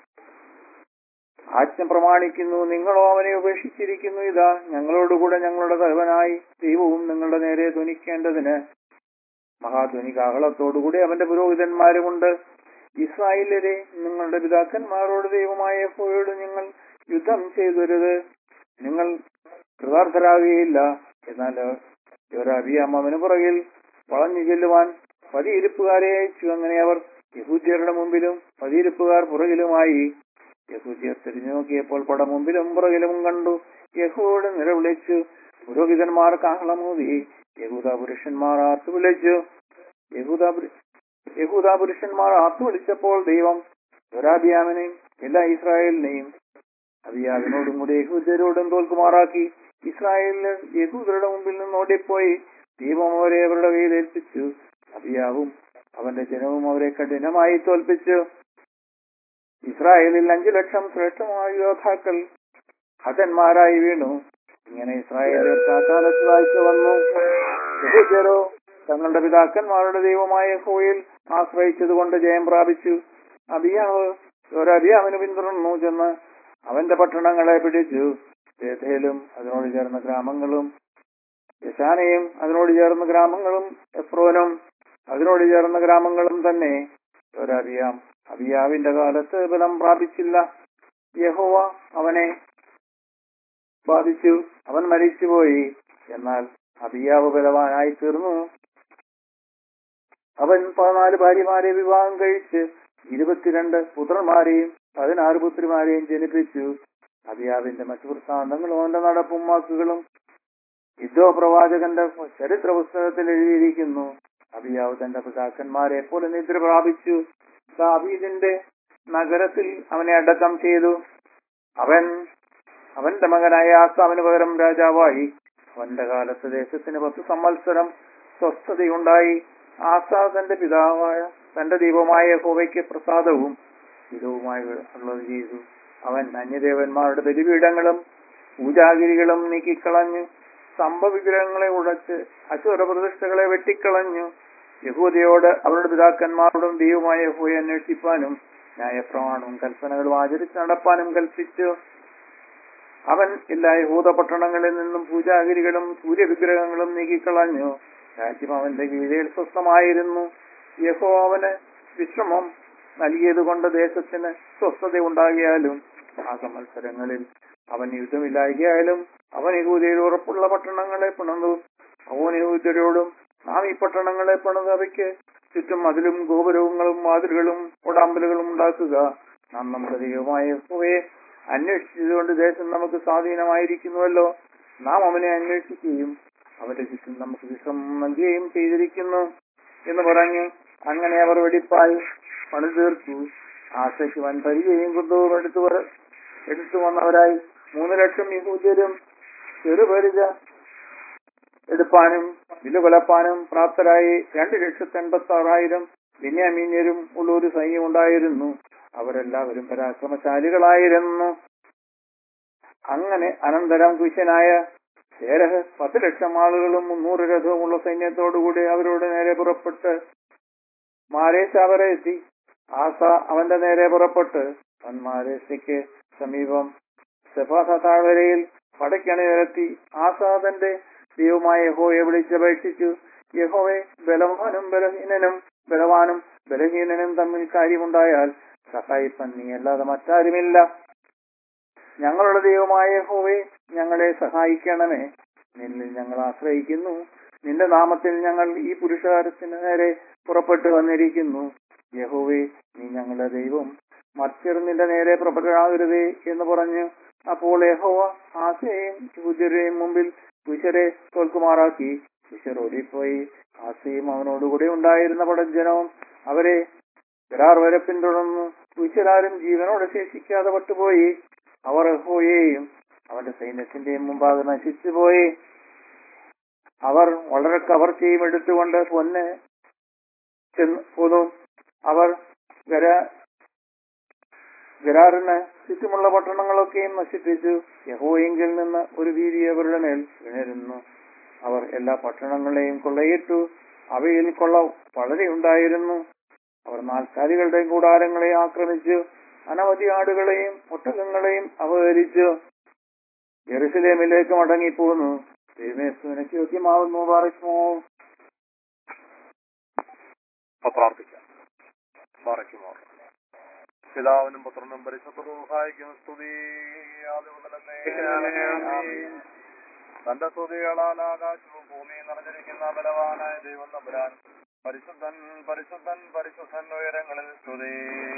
ആജ്ഞ പ്രമാണിക്കുന്നു. നിങ്ങളോ അവനെ ഉപേക്ഷിച്ചിരിക്കുന്നു. ഇതാ, ഞങ്ങളോടുകൂടെ ഞങ്ങളുടെ തലവനായി ദൈവവും നിങ്ങളുടെ നേരെ ധ്വനിക്കേണ്ടതിന് മഹാധ്വനി കാഹളത്തോടുകൂടി അവന്റെ പുരോഹിതന്മാരുമുണ്ട്. ഇസ്രായേലരെ, നിങ്ങളുടെ പിതാക്കന്മാരോട് ദൈവമായ യഹോവയോട് നിങ്ങൾ യുദ്ധം ചെയ്തരുത്, നിങ്ങൾ കൃതാർത്ഥരാകുകയില്ല. എന്നാൽ യൊരബിയാം അവന് പുറകിൽ വളഞ്ഞു ചെല്ലുവാൻ പതിയിരിപ്പുകാരെ അയച്ചു. അങ്ങനെ അവർ യഹൂദ്യരുടെ മുമ്പിലും പതിയിരിപ്പുകാർ പുറകിലുമായി. യഹൂദ്യർ തിരിഞ്ഞു നോക്കിയപ്പോൾ പട മുമ്പിലും പുറകിലും കണ്ടു. യഹോവയോട് നിലവിളിച്ചു. പുരോഹിതന്മാർ കാഹളമൂതി. യഹൂദ പുരുഷന്മാർ ആർത്തു വിളിച്ചു. യഹൂദ യഹൂദ പുരുഷന്മാർ ആർത്തു വിളിച്ചപ്പോൾ ദൈവം യൊരബിയാമിനെയും എല്ലാ ഇസ്രായേലിനെയും അബിയാവിനോടും കൂടി യഹൂദ്യരോടും തോൽക്കുമാറാക്കി. ഇസ്രായേലിന് യഹൂദരുടെ മുമ്പിൽ നിന്ന് ഓടിപ്പോയി. ദൈവം അവരെ അവരുടെ കയ്യിൽ ഏൽപ്പിച്ചു. അബിയാവും അവന്റെ ജനവും അവരെ കഠിനമായി തോൽപ്പിച്ചു. ഇസ്രായേലിൽ അഞ്ചു ലക്ഷം ശ്രേഷ്ഠമായ യോദ്ധാക്കൾ ഹതന്മാരായി വീണു. ഇങ്ങനെ ഇസ്രായേലിൽ കാലത്ത് വാഴ്ച വന്നു. യഹൂദ്യരോ തങ്ങളുടെ പിതാക്കന്മാരുടെ ദൈവമായ യഹോവയിൽ ആശ്രയിച്ചതുകൊണ്ട് ജയം പ്രാപിച്ചു. അബിയാവ് യൊരബിയാമിന് പിന്തുടർന്നു ചെന്ന് അവന്റെ പട്ടണങ്ങളെ പിടിച്ചു. ബേഥേലും അതിനോട് ചേർന്ന ഗ്രാമങ്ങളും, യശാനയും അതിനോട് ചേർന്ന ഗ്രാമങ്ങളും, എഫ്രോനും അതിനോട് ചേർന്ന ഗ്രാമങ്ങളും തന്നെ. യൊരബിയാം അബിയാവിന്റെ കാലത്ത് ബലം പ്രാപിച്ചില്ല. യഹോവ അവനെ ബാധിച്ചു, അവൻ മരിച്ചുപോയി. എന്നാൽ അബിയാവ് ബലവാനായി തീർന്നു. അവൻ പതിനാല് ഭാര്യമാരെ വിവാഹം കഴിച്ച് ഇരുപത്തിരണ്ട് പുത്രന്മാരെയും പതിനാറ് പുത്രിമാരെയും ജനിപ്പിച്ചു. അബിയാവിന്റെ മറ്റു വൃത്താന്തങ്ങളും അവന്റെ നടപ്പും വാക്കുകളും ഇദ്ദോ പ്രവാചകന്റെ ചരിത്ര പുസ്തകത്തിൽ എഴുതിയിരിക്കുന്നു. അബിയാവ് തന്റെ പിതാക്കന്മാരെ പോലെ നിദ്ര പ്രാപിച്ചു. ദാവീദിന്റെ നഗരത്തിൽ അവനെ അടക്കം ചെയ്തു. അവൻ അവന്റെ മകനായ ആസാമിന് പകരം രാജാവായി. അവന്റെ കാലത്ത് ദേശത്തിന് പത്ത് സംവത്സരം സ്വസ്ഥതയുണ്ടായി. ആസാ തന്റെ പിതാവായ തന്റെ ദൈവമായ യഹോവയ്ക്ക് പ്രസാദവും ഹിതവുമായി ഉള്ളത് ചെയ്തു. അവൻ അന്യദേവന്മാരുടെ ബലിപീഠങ്ങളും പൂജാഗിരികളും നീക്കിക്കളഞ്ഞു. സ്തംഭവിഗ്രഹങ്ങളെ ഉടച്ച് അശുര പ്രതിഷ്ഠകളെ വെട്ടിക്കളഞ്ഞു. യഹൂദയോട് അവരുടെ പിതാക്കന്മാരോടും ദൈവമായ യഹോവയെ അന്വേഷിപ്പാനും ന്യായപ്രമാണവും കൽപ്പനകളും ആചരിച്ച് നടപ്പാനും കൽപ്പിച്ചു. അവൻ എല്ലാ യഹൂദ പട്ടണങ്ങളിൽ നിന്നും പൂജാഗിരികളും സൂര്യവിഗ്രഹങ്ങളും നീക്കിക്കളഞ്ഞു. രാജ്യം അവന്റെ കീഴിൽ സ്വസ്ഥമായിരുന്നു. യഹോവ അവന് വിശ്രമം നൽകിയത് കൊണ്ട് ദേശത്തിന് സ്വസ്ഥത ഉണ്ടാകിയാലും ആ സംവത്സരങ്ങളിൽ അവൻ യുദ്ധമില്ലായികയാലും അവൻ യഹൂദയിൽ ഉറപ്പുള്ള പട്ടണങ്ങളെ പണിതു. അവൻ യഹൂദരോടും നാം ഈ പട്ടണങ്ങളെ പണിത് അവയ്ക്ക് ചുറ്റും മതിലും ഗോപുരങ്ങളും വാതിലുകളും ഓടാമ്പലുകളും ഉണ്ടാക്കുക. നാം നമ്മുടെ ദൈവമായ യഹോവയെ അന്വേഷിച്ചതുകൊണ്ട് ദേശം നമുക്ക് സ്വാധീനമായിരിക്കുന്നുവല്ലോ. നാം അവനെ അന്വേഷിക്കുകയും അവന്റെ ചുറ്റും നമുക്ക് വിശ്രമം നൽകുകയും ചെയ്തിരിക്കുന്നു എന്ന് പറഞ്ഞ് അങ്ങനെ അവർ വെടിപ്പായി പണി തീർത്തു. ആശയ്ക്ക് വൻ പരിചയം കൊണ്ടും എടുത്തു എടുത്തു വന്നവരായി മൂന്ന് ലക്ഷം യഹൂദ്യരും ചെറുപരിച എടുപ്പാനും വിലുകൊലപ്പാനും പ്രാപ്തരായി രണ്ട് ലക്ഷത്തി എൺപത്തി ആറായിരം ബെന്യാമീന്യരും ഉള്ള ഒരു സൈന്യം ഉണ്ടായിരുന്നു. അവരെല്ലാവരും പരാക്രമശാലികളായിരുന്നു. അങ്ങനെ അനന്തരം കുശനായ ശേരഹ് പത്ത് ലക്ഷം ആളുകളും മുന്നൂറ് രഥവുമുള്ള സൈന്യത്തോടുകൂടി അവരുടെ നേരെ പുറപ്പെട്ട് മാരേശ വരെ എത്തി. ആസ അവന്റെ നേരെ പുറപ്പെട്ട് വൻമാരേശയ്ക്ക് സമീപം സെഫാസ താഴ്വരയിൽ പടയ്ക്കണിനിരത്തി. ആസ തന്റെ ദൈവമായ യഹോവയെ വിളിച്ചപേക്ഷിച്ചു, യഹോവേ, ബലവാനും ബലഹീനനും ബലവാനും ബലഹീനനും തമ്മിൽ കാര്യമുണ്ടായാൽ സഹായിപ്പൻ നീ അല്ലാതെ മറ്റാരുമില്ല. ഞങ്ങളുടെ ദൈവമായ യഹോവേ, ഞങ്ങളെ സഹായിക്കണമേ. നിന്നിൽ ഞങ്ങൾ ആശ്രയിക്കുന്നു. നിന്റെ നാമത്തിൽ ഞങ്ങൾ ഈ പുരുഷാരത്തിന് നേരെ പുറപ്പെട്ടു വന്നിരിക്കുന്നു. യഹോവേ, നീ ഞങ്ങളുടെ ദൈവം, മറ്റർ നിന്റെ നേരെ പുറപ്പെടാകരുതേ എന്ന് പറഞ്ഞു. അപ്പോൾ യഹോവ ആസയെയും യഹൂദ്യരുടെയും മുമ്പിൽ കുശരെ തോൽക്കുമാറാക്കി. കുശർ ഓടിപ്പോയി. ആസയും അവനോടുകൂടെ ഉണ്ടായിരുന്ന പടജ്ജനവും അവരെ ഗെരാർ വരെ പിന്തുടർന്നു. കുശരാരും ജീവനോടെ ശേഷിക്കാതെ പട്ടുപോയി. അവർ യഹോവയെയും അവന്റെ സൈന്യത്തിന്റെയും മുമ്പാകെ നശിച്ചുപോയി. അവർ വളരെ കവർച്ചയും എടുത്തുകൊണ്ട് പൊന്ന് ചെന്നു പോന്നു. അവർ ഗരാ ഗരാറിന് ചുറ്റുമുള്ള പട്ടണങ്ങളൊക്കെയും നശിപ്പിച്ചു. യഹോവയെങ്കിൽ നിന്ന് ഒരു ഭീതി അവരുടെ മേൽ വീണിരുന്നു. അവർ എല്ലാ പട്ടണങ്ങളെയും കൊള്ളയിട്ടു. അവയിൽ കൊള്ള വളരെ ഉണ്ടായിരുന്നു. അവർ നാൽക്കാലികളുടെ കൂടാരങ്ങളെ ആക്രമിച്ചു. അനവധി ആടുകളെയും ഒട്ടകങ്ങളെയും അപഹരിച്ചു. യെരൂശലേമിലേക്ക് മടങ്ങിപ്പോന്നു. ദൈവമേശുവിനക്ക് യോഗ്യമാവുന്നു. പാറയ്ക്കുമോ പ്രാർത്ഥിക്കാം. പാറയ്ക്കുമോ പിതാവിനും പുത്രനും പരിശുദ്ധ റൂഹായിക്കും സ്തുതി. തന്റെ സ്തുതികളാൽ ആകാശവും ഭൂമിയും നിറഞ്ഞിരിക്കുന്ന ബലവാനായ ദൈവം തമ്പുരാൻ പരിശുദ്ധൻ പരിശുദ്ധൻ പരിശുദ്ധൻ ഉയരങ്ങളിൽ സ്തുതി.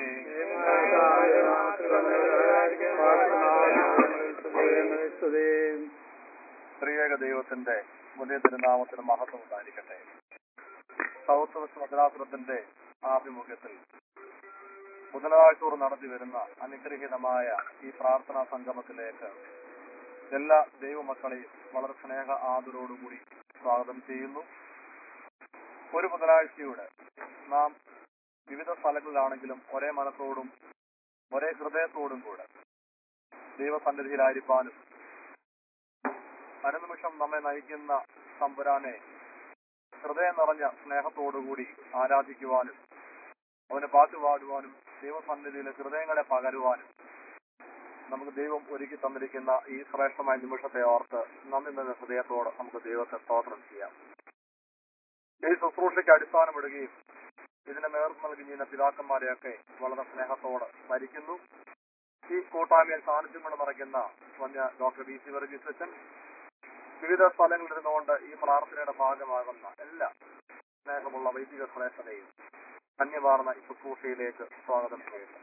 ത്രിയേക ദൈവത്തിന്റെ പുതിയ തിരുനാമത്തിന് മഹത്വം ഉണ്ടായിരിക്കട്ടെ. സൗത്ത് വെസ്റ്റ് മദ്രാസത്തിന്റെ ആഭിമുഖ്യത്തിൽ ബുധനാഴ്ച നടത്തി വരുന്ന അനുഗ്രഹീതമായ ഈ പ്രാർത്ഥനാ സംഗമത്തിലേക്ക് എല്ലാ ദൈവമക്കളെയും വളരെ സ്നേഹ ആദരവോടുകൂടി സ്വാഗതം ചെയ്യുന്നു. ഒരു ബുധനാഴ്ചയുടെ നാം വിവിധ സ്ഥലങ്ങളിലാണെങ്കിലും ഒരേ മനസ്സോടും ഒരേ ഹൃദയത്തോടും കൂടെ ദൈവസന്നിധിയിലായിരിക്കാനും അനുനിമിഷം നമ്മെ നയിക്കുന്ന തമ്പുരാനെ ഹൃദയം നിറഞ്ഞ സ്നേഹത്തോടുകൂടി ആരാധിക്കുവാനും അവനെ പാട്ടുപാടുവാനും ദൈവസന്നിധിയിലെ ഹൃദയങ്ങളെ പകരുവാനും നമുക്ക് ദൈവം ഒരുക്കി തന്നിരിക്കുന്ന ഈ ശ്രേഷ്ഠമായ നിമിഷത്തെ ഓർത്ത് നന്ദി നിന്ന ഹൃദയത്തോട് നമുക്ക് ദൈവത്തെ സ്തോത്രം ചെയ്യാം. ഈ ശുശ്രൂഷയ്ക്ക് അടിസ്ഥാനമിടുകയും ഇതിനെ നേതൃത്വം നൽകുന്ന പിതാക്കന്മാരെയൊക്കെ വളരെ സ്നേഹത്തോട് സ്മരിക്കുന്നു. ഈ കൂട്ടായ്മയിൽ സാന്നിധ്യം കൊണ്ട് നിറയ്ക്കുന്ന വന്യ ഡോക്ടർ ബി സി വർഗീസ് അച്ഛൻ, വിവിധ സ്ഥലങ്ങളിലിരുന്നുകൊണ്ട് ഈ പ്രാർത്ഥനയുടെ ഭാഗമാകുന്ന എല്ലാ സ്നേഹമുള്ള വൈദിക ശ്രേഷ്ഠതയും ധന്യമാർന്ന ഈ ശുശ്രൂഷയിലേക്ക് സ്വാഗതം ചെയ്യുന്നു.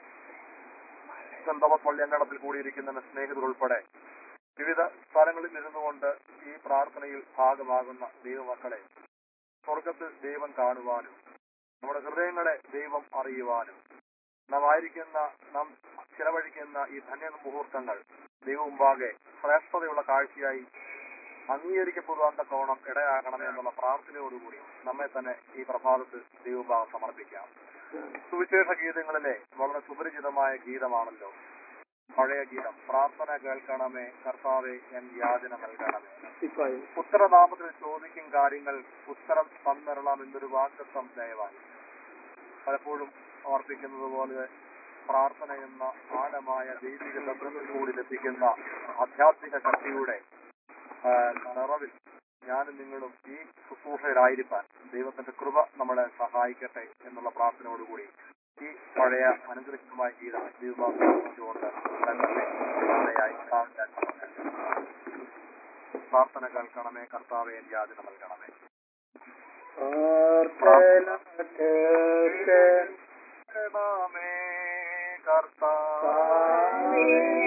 സെന്റ് പള്ളിയങ്കണത്തിൽ കൂടിയിരിക്കുന്ന സ്നേഹിതർ ഉൾപ്പെടെ വിവിധ സ്ഥലങ്ങളിൽ ഇരുന്നുകൊണ്ട് ഈ പ്രാർത്ഥനയിൽ ഭാഗമാകുന്ന ദൈവമക്കളെ സ്വർഗത്തിൽ ദൈവം കാണുവാനും നമ്മുടെ ഹൃദയങ്ങളെ ദൈവം അറിയുവാനും നാം ആയിരിക്കുന്ന നാം ചിലവഴിക്കുന്ന ഈ ധന്യ മുഹൂർത്തങ്ങൾ ദൈവം മുമ്പാകെ ശ്രേഷ്ഠതയുള്ള കാഴ്ചയായി അംഗീകരിക്കപ്പെടുവാൻ തക്കോണം ഇടയാകണമേ എന്നുള്ള പ്രാർത്ഥനയോടുകൂടി നമ്മെ തന്നെ ഈ പ്രഭാതത്തിൽ ദൈവഭാഗം സമർപ്പിക്കാം. സുവിശേഷ ഗീതങ്ങളിലെ വളരെ സുപരിചിതമായ ഗീതമാണല്ലോ പഴയ ഗീതം. പ്രാർത്ഥന കേൾക്കണമേ കർത്താവേ, എൻ യാചന നൽകണമേ. ഉത്തരനാമത്തിൽ ചോദിക്കും കാര്യങ്ങൾ ഉത്തരം തന്നിരളാം എന്നൊരു വാഗ്ദത്തം ദയവായി. പലപ്പോഴും ഓർപ്പിക്കുന്നത് പോലെ പ്രാർത്ഥന എന്ന ആഴമായ ദൈവിക തത്വത്തിൽ കൂടി ലഭിക്കുന്ന ആധ്യാത്മിക ശക്തിയുടെ നിറവിൽ ഞാനും നിങ്ങളും ഈ ശുശ്രൂഷയിലായിരിക്കാൻ ദൈവത്തിന്റെ കൃപ നമ്മളെ സഹായിക്കട്ടെ എന്നുള്ള പ്രാർത്ഥനയോടുകൂടി ഈ പഴയ അനുഗ്രഹീതമായ ഗീതം ദൈവഭാഗത്തുകൊണ്ട് പ്രാർത്ഥന കേൾക്കണമേ കർത്താവേ, എൻ യാചന നൽകണമേ. കർത്താവേ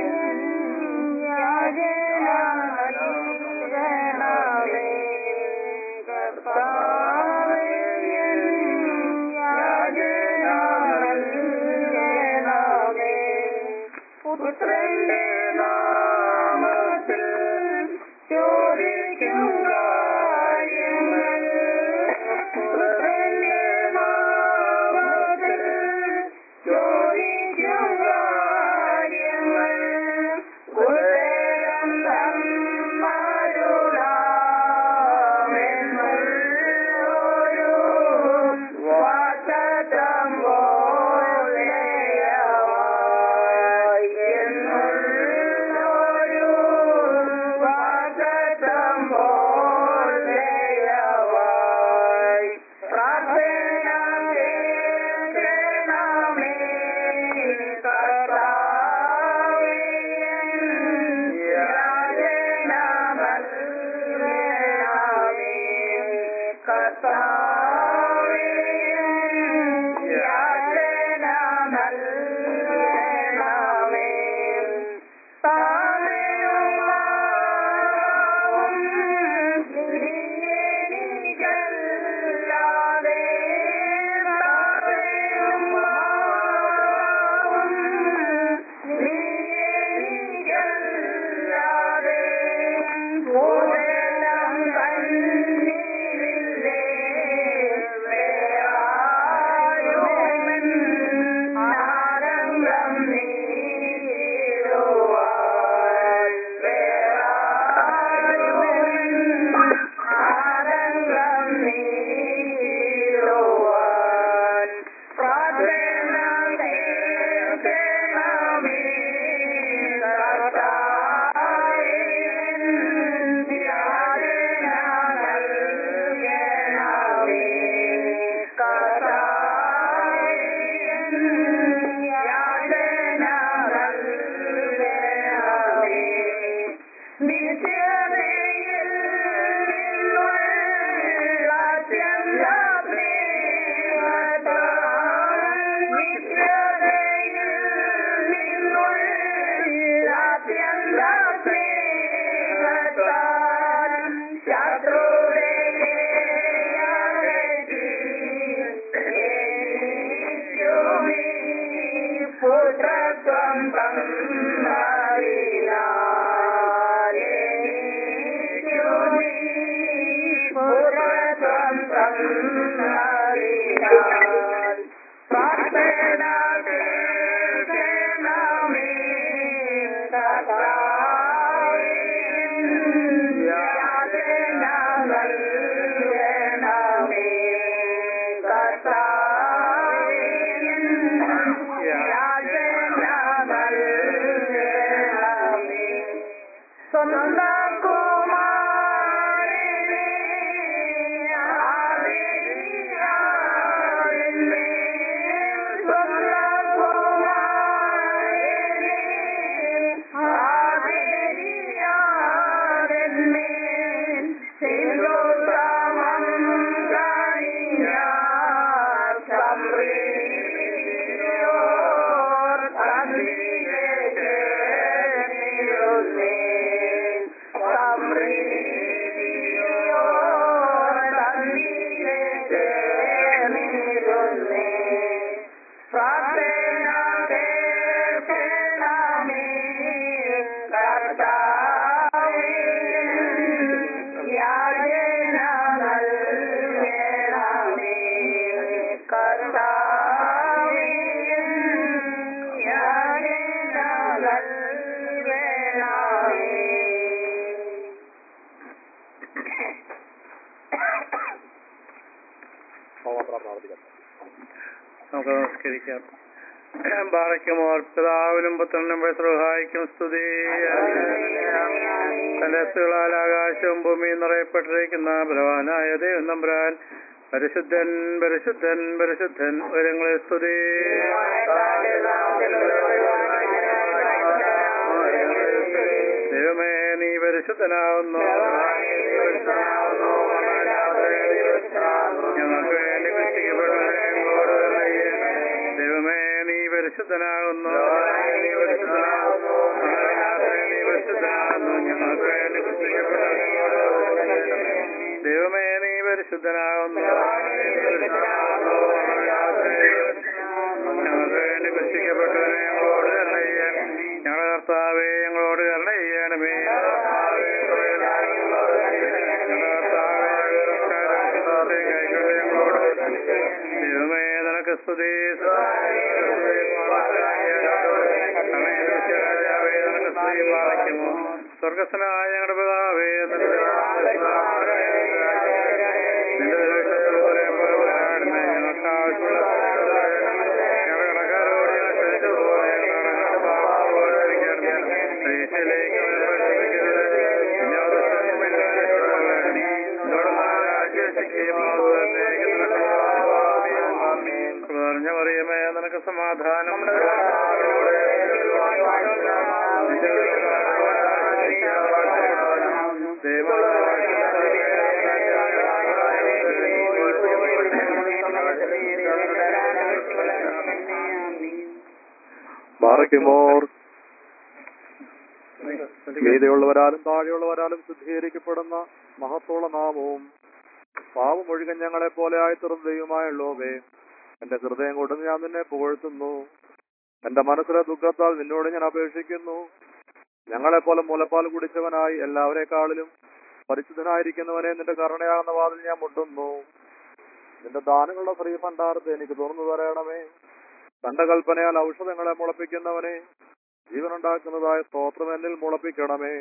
പുത്രന്റെ നാമത്തിൽ ചോദിക്കും കാര്യങ്ങൾ പുത്രന്റെ നാമത്തിൽ ചോദിക്കും കാര്യങ്ങൾ ഉത്തരം തന്നരുളാമെന്നൊരു വാഗ്ദത്തം പോലെയായി എന്നൊരു വാഗ്ദത്തം പോലെയായി പ്രാർത്ഥന കേൾക്കണമേ കർത്താവേ യാചന നൽകണമേ കർത്താവേ യാചന നൽകണമേ താമരമാവും നീയെനിക്കല്ലാതെ താമരമാവും നീയെനിക്കല്ലാതെ ഭൂതലം തന്നിലില്ലേ വേറാരുമെൻ ആനന്ദം നീക്കിടുവാൻ വേറാരുമെൻ ആനന്ദം നീക്കിടുവാൻ പ്രാർത്ഥന കേൾക്കണമേ കർത്താവേ യാചന നൽകണമേ കർത്താവേ യാചന നൽകണമേ നിത്യതയിൽ നിന്നുള്ള അത്യന്ത സ്നേഹത്താൽ നിത്യതയിൽ നിന്നുള്ള അത്യന്ത സ്നേഹത്താൽ ശത്രുവിനെ അകറ്റി എനിക്കും നീ പുത്രത്വം തന്നതിനാൽ എനിക്കും നീ പുത്രത്വം തന്നതിനാൽ പ്രാർത്ഥന കേൾക്കണമേ കർത്താവേ യാചന നൽകണമേ കർത്താവേ യാചന നൽകണമേ സ്വന്തം കുമാരനെ ആദരിയാതെ സ്വന്തം കുമാരനെ ആദരിയാതെ സിംഹോത്തമം കഴിഞ്ഞ സംപ്രീതിയോർ തന്നിലെ ചേർന്നിരുന്നേ സംപ്രീതിയോർ തന്നിലെ ചേർന്നിരുന്നേ പ്രാർത്ഥന കേൾക്കണമേ കർത്താവേ യാചന നൽകണമേ കർത്താവേ യാചന നൽകണമേ. നമുക്ക് നമസ്കരിക്കാം. ബാറയ്ക്കുമോർ പിതാവിനും പുത്രനും സഹായിക്കും സ്തുതി. തന്റെ സ്തുകളാൽ ആകാശവും ഭൂമിയും നിറയപ്പെട്ടിരിക്കുന്ന ബലവാനായ ദൈവം തമ്പുരാൻ പരിശുദ്ധൻ പരിശുദ്ധൻ പരിശുദ്ധൻ ഉയരങ്ങളെ സ്തുതി. ദൈവമേ നീ പരിശുദ്ധനാവുന്നു. ഞങ്ങൾക്ക് വേണ്ടി രക്ഷിക്കപ്പെടുന്നവരെ ദൈവമേ നീ പരിശുദ്ധനാകുന്നു. പരിശുദ്ധനാകുന്നു നീ പരിശുദ്ധനാകുന്നു നീ പരിശുദ്ധനാകുന്നു ഞങ്ങൾക്ക് വേണ്ടി ക്രൂശിക്കപ്പെട്ടവനോട് ദൈവമേ നീ പരിശുദ്ധനാകുന്നു ഞങ്ങൾക്ക് വേണ്ടി ക്രൂശിക്കപ്പെട്ടവനെ ഞങ്ങളോട് കരുണ ചെയ്യാൻ ഞങ്ങളുടെ കർത്താവേ ഞങ്ങളോട് കരുണ ചെയ്യണമേ ദൈവമേ നിനക്ക് സ്തുതി നിനക്ക് സ്തുതി പാലിക്കുമോ സ്വർഗസ്വനായ ഞങ്ങളുടെ പിതാവേ നിന്റെ ഞങ്ങൾക്ക് ആവശ്യമുള്ള ഞങ്ങളുടെ കടക്കാരോട് പറഞ്ഞ പറയുമേ നിനക്ക് സമാധാനം ബാറയ്ക്കുമോർ മീതെയുള്ളവരാലും താഴെയുള്ളവരാലും ശുദ്ധീകരിക്കപ്പെടുന്ന മഹത്തോള നാമവും പാവം ഒഴുകൻ ഞങ്ങളെ പോലെ ആയിത്തീർന്ന ദൈവമായുള്ളോവേ എന്റെ ഹൃദയം കൊണ്ട് ഞാൻ നിന്നെ പുകഴ്ത്തുന്നു. എന്റെ മനസ്സിലെ ദുഃഖത്താൽ നിന്നോട് ഞാൻ അപേക്ഷിക്കുന്നു. ഞങ്ങളെപ്പോലെ മുലപ്പാൽ കുടിച്ചവനായി എല്ലാവരെക്കാളിലും പരിശുദ്ധനായിരിക്കുന്നവനെ നിന്റെ കരുണയാകുന്ന വാതിൽ ഞാൻ മുട്ടുന്നു. നിന്റെ ദാനങ്ങളുടെ ശ്രീ ഭണ്ഡാരത്തെ എനിക്ക് തുറന്നു തരണമേ. തന്റെ കൽപ്പനയാൽ ഔഷധങ്ങളെ മുളപ്പിക്കുന്നവനെ ജീവനുണ്ടാക്കുന്നതായ സ്തോത്രം എന്നിൽ മുളപ്പിക്കണമേ.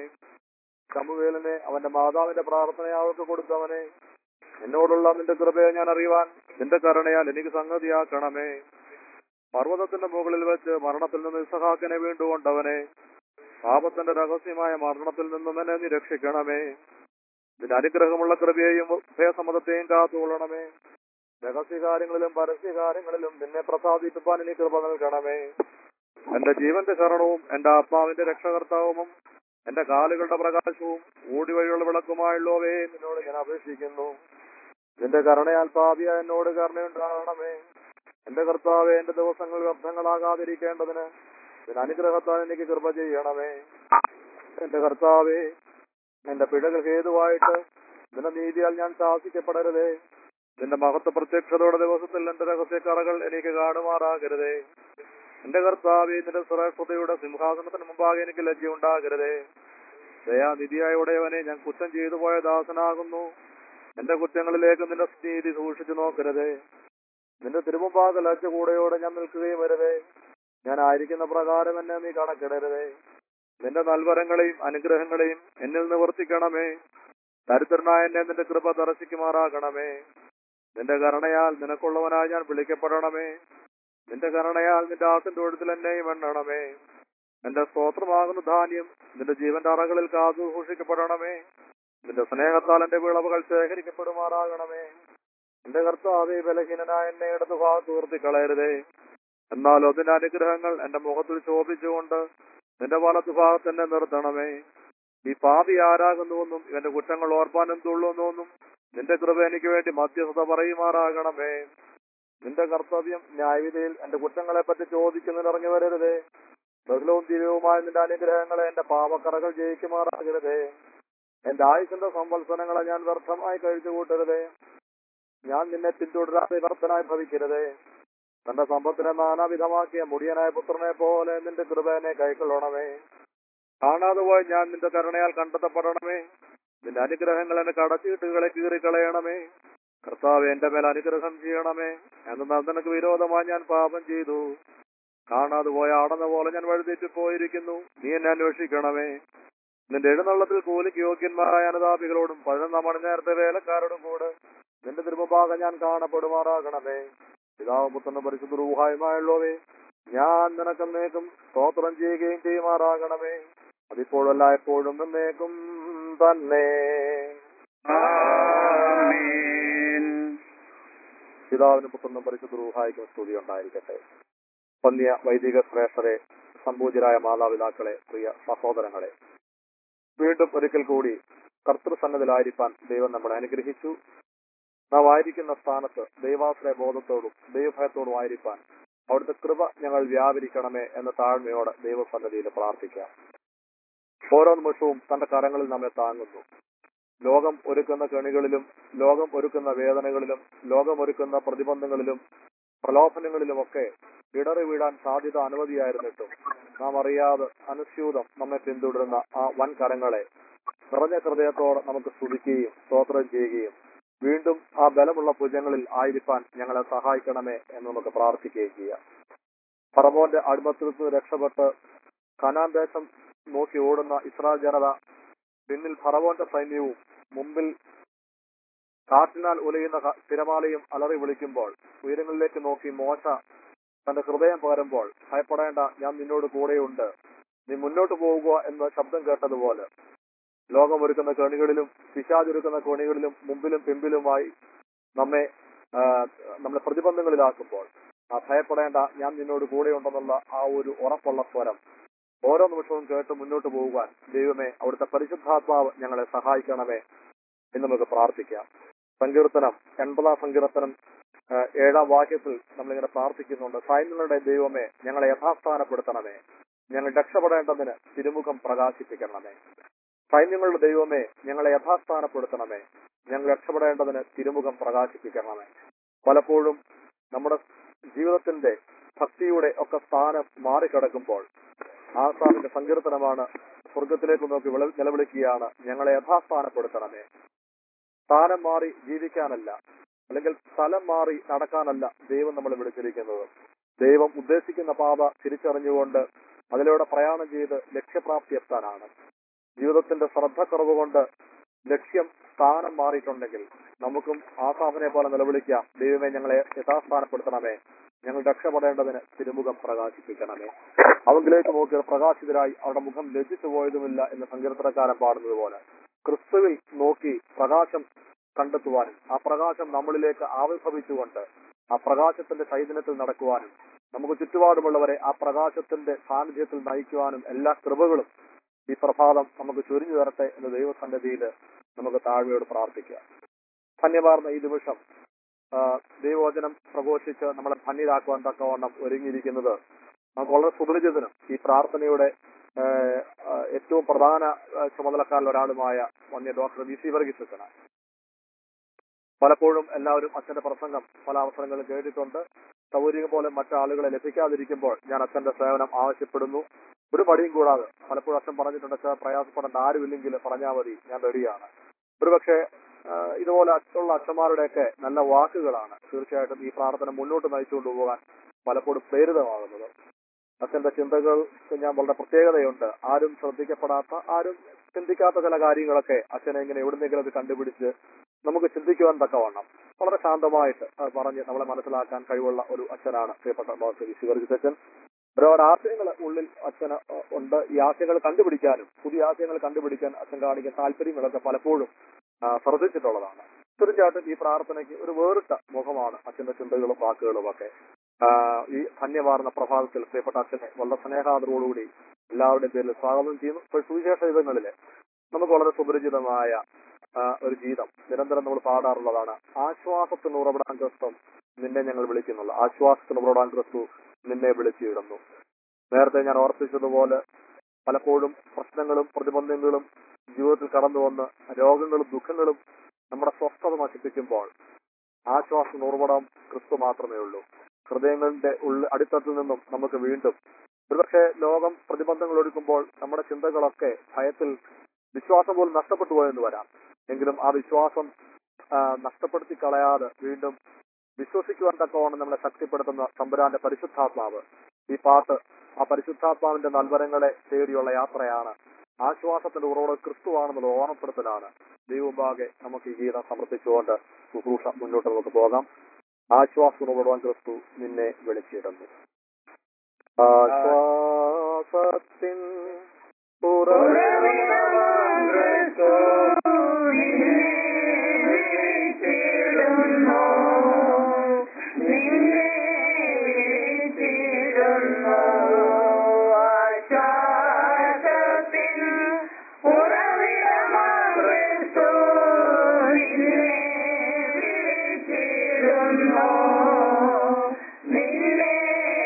ശമൂവേലിനെ അവന്റെ മാതാവിന്റെ പ്രാർത്ഥന അവൾക്ക് കൊടുത്തവനെ എന്നോടുള്ള നിന്റെ കൃപയെ ഞാൻ അറിയുവാൻ നിന്റെ കരുണയാൽ എനിക്ക് സംഗതിയാക്കണമേ. പർവ്വതത്തിന്റെ മുകളിൽ വെച്ച് മരണത്തിൽ നിന്ന് ഇസഹാക്കിനെ വീണ്ടുകൊണ്ടവനെ പാപത്തിന്റെ രഹസ്യമായ മരണത്തിൽ നിന്നും എന്നെ നീ രക്ഷിക്കണമേ. നിന്റെ അനുഗ്രഹമുള്ള കൃപയെയും ഭേസമതത്തെയും കാത്തുകൊള്ളണമേ. രഹസ്യകാര്യങ്ങളിലും പരസ്യകാര്യങ്ങളിലും നിന്നെ പ്രസാദിപ്പിക്കാൻ എനിക്ക് കൃപ നൽകണമേ. എന്റെ ജീവന്റെ ശരണവും എന്റെ ആത്മാവിന്റെ രക്ഷകർത്താവും എന്റെ കാലുകളുടെ പ്രകാശവും ഊടി വഴിയുള്ള വിളക്കുമായുള്ളവേ നിന്നോട് ഞാൻ അപേക്ഷിക്കുന്നു. നിന്റെ കരുണയാൽ പാപിയ എന്നോട് കരുണയുണ്ടാകണമേ. എന്റെ കർത്താവേ, എന്റെ ദിവസങ്ങൾ വ്യർത്ഥങ്ങളാകാതിരിക്കേണ്ടതിന് നിന്റെ അനുഗ്രഹത്താൽ എനിക്ക് കൃപ ചെയ്യണമേ. എന്റെ കർത്താവേ, എന്റെ പിഴകൾ ഹേതുവായിട്ട് നിന്റെ നീതിയാൽ ഞാൻ ശാസിക്കപ്പെടരുതേ. നിന്റെ മഹത്വ പ്രത്യക്ഷതയുടെ ദിവസത്തിൽ എന്റെ രഹസ്യക്കറകൾ എനിക്ക് കാണുമാറാകരുതേ. എന്റെ കർത്താവേ, നിന്റെ ശ്രേഷ്ഠതയുടെ സിംഹാസനത്തിന് മുമ്പാകെ എനിക്ക് ലജ്ജയുണ്ടാകരുതേ. ദയാനിധിയായ ഉടയവനെ, ഞാൻ കുറ്റം ചെയ്തു പോയ ദാസനാകുന്നു. എന്റെ കുറ്റങ്ങളിലേക്ക് നിന്റെ നീതി സൂക്ഷിച്ചു നോക്കരുതേ. നിന്റെ തിരുമുമ്പാകെ ലജ്ജ കൂടെയോടെ ഞാൻ നിൽക്കുകയും വരുതേ. ഞാൻ ആയിരിക്കുന്ന പ്രകാരം എന്നെ നീ കണക്കിടരുതേ. നിന്റെ നൽവരങ്ങളെയും അനുഗ്രഹങ്ങളെയും എന്നിൽ നിവർത്തിക്കണമേ. ദരിദ്രനായ എന്നെ നിന്റെ കൃപ ദർശിക്കുമാറാകണമേ. നിന്റെ കരുണയാൽ നിനക്കുള്ളവനായി ഞാൻ വിളിക്കപ്പെടണമേ. നിന്റെ കരുണയാൽ നിന്റെ ആട്ടിൻ തൊഴുത്തിൽ എന്നെയും എണ്ണണമേ. എന്റെ സ്തോത്രമാകുന്ന ധാന്യം നിന്റെ ജീവന്റെ അറകളിൽ കാത്തു സൂക്ഷിക്കപ്പെടണമേ. നിന്റെ സ്നേഹത്താൽ എന്റെ വിളവുകൾ ശേഖരിക്കപ്പെടുമാറാകണമേ. എന്റെ കർത്താവേ, ബലഹീനനായ എന്നെ ഇടതു ഭാഗത്ത് ഉയർത്തിക്കളയരുതേ. എന്നാലോ നിന്റെ അനുഗ്രഹങ്ങൾ എന്റെ മുഖത്തിൽ ശോഭിച്ചുകൊണ്ട് നിന്റെ വലതു ഭാഗത്ത് എന്നെ നിർത്തണമേ. ഈ പാപി ആരാകുന്നുവെന്നും ഇവന്റെ കുറ്റങ്ങൾ ഓർപ്പാൻ എന്തുള്ളുവെന്നും നിന്റെ കൃപ എനിക്ക് വേണ്ടി മധ്യസ്ഥത പറയുമാറാകണമേ. നിന്റെ കർത്തവ്യം ന്യായവിധിയിൽ എന്റെ കുറ്റങ്ങളെ പറ്റി ചോദിക്കുന്നതിനിറങ്ങി വരരുതേ. ബഹുലവും ദിവ്യവുമായ നിന്റെ അനുഗ്രഹങ്ങളെ എന്റെ പാപക്കറകൾ ജയിക്കുമാറാകരുതേ. എന്റെ ആയുസിന്റെ സംവത്സരങ്ങളെ ഞാൻ വ്യർത്ഥമായി കഴിച്ചു കൂട്ടരുതേ. ഞാൻ നിന്നെ പിന്തുടരാതെ വ്യർത്ഥനായി ഭവിക്കരുതേ. തന്റെ സമ്പത്തിനെ നാനാവിധമാക്കിയ മുടിയനായ പുത്രനെ പോലെ നിന്റെ കൃപേനെ കൈക്കൊള്ളണമേ. കാണാതെ പോയി ഞാൻ നിന്റെ കരുണയാൽ കണ്ടെത്തപ്പെടണമേ. നിന്റെ അനുഗ്രഹങ്ങൾ എന്റെ കടച്ചീട്ടുകളെ കീറിക്കളയണമേ. കർത്താവ് എന്റെ മേൽ അനുഗ്രഹം ചെയ്യണമേ. എന്നാൽ നിനക്ക് വിരോധമായി ഞാൻ പാപം ചെയ്തു. കാണാതെ പോയ ആടുന്ന പോലെ ഞാൻ വഴുതെറ്റി പോയിരിക്കുന്നു. നീ എന്നെ അന്വേഷിക്കണമേ. നിന്റെ എഴുന്നള്ളത്തിൽ കൂലിക്ക് യോഗ്യന്മാരായ അനുതാപികളോടും പതിനൊന്നാം മണിനേരത്തെ വേലക്കാരോടും കൂടെ നിന്റെ തിരുമുമ്പാകെ ഞാൻ കാണപ്പെടുമാറാകണമേ. പിതാവ് പുത്രനും പരിശുദ്ധ റൂഹായുമായുള്ളവേ, ഞാൻ നിനക്കെന്നേക്കും സ്തോത്രം ചെയ്യുകയും ചെയ്യുമാറാകണമേ. അതിപ്പോഴല്ല എപ്പോഴും എന്നേക്കും തന്നെ. പിതാവിനും പുത്രനും പരിശുദ്ധ റൂഹായിക്കും സ്തുതി ഉണ്ടായിരിക്കട്ടെ. വന്യ വൈദിക ശ്രേഷ്ഠരെ, സംപൂജ്യരായ മാതാപിതാക്കളെ, പ്രിയ സഹോദരങ്ങളെ, വീണ്ടും ഒരിക്കൽ കൂടി കർത്തൃസന്നതിലായിരിക്കാൻ ദൈവം നമ്മളെ അനുഗ്രഹിച്ചു. നാം ആയിരിക്കുന്ന സ്ഥാനത്ത് ദൈവാശ്രയ ബോധത്തോടും ദൈവഭയത്തോടും ആയിരിക്കാൻ അവിടുത്തെ കൃപ ഞങ്ങൾ വ്യാപരിക്കണമേ എന്ന താഴ്മയോടെ ദൈവസന്നിധിയിൽ പ്രാർത്ഥിക്കാം. ഓരോ നിമിഷവും തന്റെ കരങ്ങളിൽ നമ്മെ താങ്ങുന്നു. ലോകം ഒരുക്കുന്ന കെണികളിലും ലോകം ഒരുക്കുന്ന വേദനകളിലും ലോകം ഒരുക്കുന്ന പ്രതിബന്ധങ്ങളിലും പ്രലോഭനങ്ങളിലുമൊക്കെ ഇടറി വീഴാൻ സാധ്യത അനവധിയായിരുന്നിട്ടും നാം അറിയാതെ അനുസ്യൂതം നമ്മെ പിന്തുടരുന്ന ആ വൻ കരങ്ങളെ നിറഞ്ഞ ഹൃദയത്തോടെ നമുക്ക് സ്തുതിക്കുകയും സ്തോത്രം ചെയ്യുകയും വീണ്ടും ആ ബലമുള്ള ഭുജങ്ങളിൽ ആയിരിക്കാൻ ഞങ്ങളെ സഹായിക്കണമേ എന്ന് നമുക്ക് പ്രാർത്ഥിക്കുകയും ചെയ്യാം. ഫറവോന്റെ അടിമത്തിൽ നിന്ന് രക്ഷപ്പെട്ട് കനാൻ ദേശം നോക്കി ഓടുന്ന ഇസ്രായേൽ ജനത, പിന്നിൽ ഫറവോന്റെ സൈന്യവും മുമ്പിൽ കാറ്റിനാൽ ഉലയുന്ന തിരമാലയും അലറി വിളിക്കുമ്പോൾ ഉയരങ്ങളിലേക്ക് നോക്കി മോശ തന്റെ ഹൃദയം പകരുമ്പോൾ ഭയപ്പെടേണ്ട, ഞാൻ നിന്നോട് കൂടെയുണ്ട്, നീ മുന്നോട്ട് പോവുക എന്ന ശബ്ദം കേട്ടതുപോലെ ലോകമൊരുക്കുന്ന കെണികളിലും പിശാചൊരുക്കുന്ന കെണികളിലും മുമ്പിലും പിമ്പിലുമായി നമ്മെ നമ്മളെ പ്രതിബന്ധങ്ങളിലാക്കുമ്പോൾ ആ ഭയപ്പെടേണ്ട, ഞാൻ നിന്നോട് കൂടെയുണ്ടെന്നുള്ള ആ ഒരു ഉറപ്പുള്ള സ്വരം ഓരോ നിമിഷവും കേട്ട് മുന്നോട്ട് പോകുവാൻ ദൈവമേ അവിടുത്തെ പരിശുദ്ധാത്മാവ് ഞങ്ങളെ സഹായിക്കണമേ എന്ന് നമുക്ക് പ്രാർത്ഥിക്കാം. സങ്കീർത്തനം എൺപതാം സങ്കീർത്തനം ഏഴാം വാക്യത്തിൽ നമ്മളിങ്ങനെ പ്രാർത്ഥിക്കുന്നുണ്ട്, സൈന്യങ്ങളുടെ ദൈവമേ ഞങ്ങളെ യഥാസ്ഥാനപ്പെടുത്തണമേ, ഞങ്ങൾ രക്ഷപ്പെടേണ്ടതിന് തിരുമുഖം പ്രകാശിപ്പിക്കണമേ. സൈന്യങ്ങളുടെ ദൈവമേ ഞങ്ങളെ യഥാസ്ഥാനപ്പെടുത്തണമേ, ഞങ്ങൾ രക്ഷപ്പെടേണ്ടതിന് തിരുമുഖം പ്രകാശിപ്പിക്കണമേ. പലപ്പോഴും നമ്മുടെ ജീവിതത്തിന്റെ ഭക്തിയുടെ ഒക്കെ സ്ഥാനം മാറിക്കിടക്കുമ്പോൾ ആസാഫിന്റെ സങ്കീർത്തനമാണ് സ്വർഗത്തിലേക്ക് നോക്കി നിലവിളിക്കുകയാണ്, ഞങ്ങളെ യഥാസ്ഥാനപ്പെടുത്തണമേ. സ്ഥാനം മാറി ജീവിക്കാനല്ല, അല്ലെങ്കിൽ സ്ഥലം മാറി നടക്കാനല്ല ദൈവം നമ്മളെ വിളിച്ചിരിക്കുന്നത്. ദൈവം ഉദ്ദേശിക്കുന്ന പാത തിരിച്ചറിഞ്ഞുകൊണ്ട് അതിലൂടെ പ്രയാണം ചെയ്ത് ലക്ഷ്യപ്രാപ്തി എത്താനാണ്. ജീവിതത്തിന്റെ ശ്രദ്ധക്കുറവ് കൊണ്ട് ലക്ഷ്യം സ്ഥാനം മാറിയിട്ടുണ്ടെങ്കിൽ നമുക്കും ആസാഫിനെ പോലെ നിലവിളിക്കാം, ദൈവമേ ഞങ്ങളെ യഥാസ്ഥാനപ്പെടുത്തണമേ, ഞങ്ങൾ രക്ഷപ്പെടേണ്ടതിന് തിരുമുഖം പ്രകാശിപ്പിക്കണമേ. അവങ്കിലേക്ക് നോക്കിയത് പ്രകാശിതരായി അവരുടെ മുഖം ലജ്ജിച്ചു പോയതുമില്ല എന്ന് സങ്കീർത്തനക്കാരൻ പാടുന്നത് പോലെ ക്രിസ്തുവിൽ നോക്കി പ്രകാശം കണ്ടെത്തുവാനും ആ പ്രകാശം നമ്മളിലേക്ക് ആവിർഭവിച്ചുകൊണ്ട് ആ പ്രകാശത്തിന്റെ ചൈതന്യത്തിൽ നടക്കുവാനും നമുക്ക് ചുറ്റുപാടുമുള്ളവരെ ആ പ്രകാശത്തിന്റെ സാന്നിധ്യത്തിൽ നയിക്കുവാനും എല്ലാ കൃപകളും ഈ പ്രഭാതം നമുക്ക് ചൊരിഞ്ഞു തരട്ടെ എന്ന് ദൈവസന്നിധിയിൽ നമുക്ക് താഴ്മയോട് പ്രാർത്ഥിക്കാം. ധന്യമാർന്ന ഈ നിമിഷം ദൈവവചനം പ്രഘോഷിച്ച് നമ്മളെ ധന്യരാക്കുവാൻ തക്കവണ്ണം ഒരുങ്ങിയിരിക്കുന്നത് നമുക്ക് വളരെ സുപരിചിതനും ഈ പ്രാർത്ഥനയുടെ ഏറ്റവും പ്രധാന ചുമതലക്കാരിൽ ഒരാളുമായ വന്യ ഡോക്ടർ വി സി വർഗീസ് അച്ഛനാണ്. പലപ്പോഴും എല്ലാവരും അച്ഛന്റെ പ്രസംഗം പല അവസരങ്ങളും കേട്ടിട്ടുണ്ട്. സൗകര്യം പോലെ മറ്റാളുകളെ ലഭിക്കാതിരിക്കുമ്പോൾ ഞാൻ അച്ഛന്റെ സേവനം ആവശ്യപ്പെടുന്നു. ഒരു പടിയും കൂടാതെ പലപ്പോഴും അച്ഛൻ പറഞ്ഞിട്ടുണ്ട്, അച്ഛൻ പ്രയാസപ്പെടേണ്ട ആരുമില്ലെങ്കിൽ പറഞ്ഞാൽ മതി, ഞാൻ റെഡിയാണ്. ഒരുപക്ഷെ ഇതുപോലെ ഉള്ള അച്ഛന്മാരുടെയൊക്കെ നല്ല വാക്കുകളാണ് തീർച്ചയായിട്ടും ഈ പ്രാർത്ഥന മുന്നോട്ട് നയിച്ചുകൊണ്ട് പോകാൻ പലപ്പോഴും പ്രേരിതമാകുന്നത്. അച്ഛന്റെ ചിന്തകൾക്ക് ഞാൻ വളരെ പ്രത്യേകതയുണ്ട്. ആരും ശ്രദ്ധിക്കപ്പെടാത്ത, ആരും ചിന്തിക്കാത്ത ചില കാര്യങ്ങളൊക്കെ അച്ഛനെ ഇങ്ങനെ എവിടുന്നെങ്കിലും അത് കണ്ടുപിടിച്ച് നമുക്ക് ചിന്തിക്കുവാൻ തക്കവണ്ണം വളരെ ശാന്തമായിട്ട് പറഞ്ഞ് നമ്മളെ മനസ്സിലാക്കാൻ കഴിവുള്ള ഒരു അച്ഛനാണ് പ്രിയപ്പെട്ട ഡോക്ടർ വി സി വർഗീസ് അച്ഛൻ. ഓരോ ആശയങ്ങൾ ഉള്ളിൽ അച്ഛന് ഉണ്ട്. ഈ ആശയങ്ങൾ കണ്ടുപിടിക്കാനും പുതിയ ആശയങ്ങൾ കണ്ടുപിടിക്കാൻ അച്ഛൻ കാണിക്കുന്ന താല്പര്യങ്ങളൊക്കെ പലപ്പോഴും ശ്രദ്ധിച്ചിട്ടുള്ളതാണ്. തീർച്ചയായിട്ടും ഈ പ്രാർത്ഥനയ്ക്ക് ഒരു വേറിട്ട മുഖമാണ് അച്ഛന്റെ ചിന്തകളും വാക്കുകളും ഒക്കെ. ഈ ധന്യമാർന്ന പ്രഭാതത്തിൽ പ്രിയപ്പെട്ട അച്ഛനെ വളരെ സ്നേഹാദരോടുകൂടി എല്ലാവരുടെയും പേരിൽ സ്വാഗതം ചെയ്യുന്നു. ഇപ്പോൾ സുവിശേഷ യുഗങ്ങളില് നമുക്ക് വളരെ സുപരിചിതമായ ഒരു ഗീതം നിരന്തരം നമ്മൾ പാടാറുള്ളതാണ്, ആശ്വാസത്തിന് ഉറവിടാൻ ക്രിസ്തു നിന്നെ ഞങ്ങൾ വിളിക്കുന്നുള്ളൂ. ആശ്വാസത്തിന് ഉറവിടാൻ ക്രിസ്തു നിന്നെ വിളിച്ചിടുന്നു. നേരത്തെ ഞാൻ ഓർപ്പിച്ചതുപോലെ പലപ്പോഴും പ്രശ്നങ്ങളും പ്രതിബന്ധങ്ങളും ജീവിതത്തിൽ കടന്നു വന്ന് രോഗങ്ങളും ദുഃഖങ്ങളും നമ്മുടെ സ്വസ്ഥത നശിപ്പിക്കുമ്പോൾ ആശ്വാസത്തിന് ഉറവിടം ക്രിസ്തു മാത്രമേ ഉള്ളൂ. ഹൃദയങ്ങളുടെ ഉള്ള അടിത്തട്ടിൽ നിന്നും നമുക്ക് വീണ്ടും ഒരുപക്ഷെ ലോകം പ്രതിബന്ധങ്ങൾ ഒരുക്കുമ്പോൾ നമ്മുടെ ചിന്തകളൊക്കെ ഭയത്തിൽ വിശ്വാസം പോലും നഷ്ടപ്പെട്ടു പോയെന്ന് വരാം. എങ്കിലും ആ വിശ്വാസം നഷ്ടപ്പെടുത്തി കളയാതെ വീണ്ടും വിശ്വസിക്കുവാൻ തക്കവണ്ണം നമ്മളെ ശക്തിപ്പെടുത്തുന്ന തമ്പുരാന്റെ പരിശുദ്ധാത്മാവ്. ഈ പാട്ട് ആ പരിശുദ്ധാത്മാവിന്റെ നൽവരങ്ങളെ തേടിയുള്ള യാത്രയാണ്. ആശ്വാസത്തിന്റെ ഉറവിടം ക്രിസ്തുവാണെന്നുള്ള ഓർമ്മപ്പെടുത്തലാണ്. ദൈവമുമ്പാകെ നമുക്ക് ഈ ഗീതം സമർപ്പിച്ചുകൊണ്ട് ശുശ്രൂഷ മുന്നോട്ട് നമുക്ക് പോകാം. ആശ്വാസം ഉറവിടാൻ ക്രിസ്തു നിന്നെ വിളിച്ചിടുന്നു. ആശ്വാസത്തിൻ നിന്നെ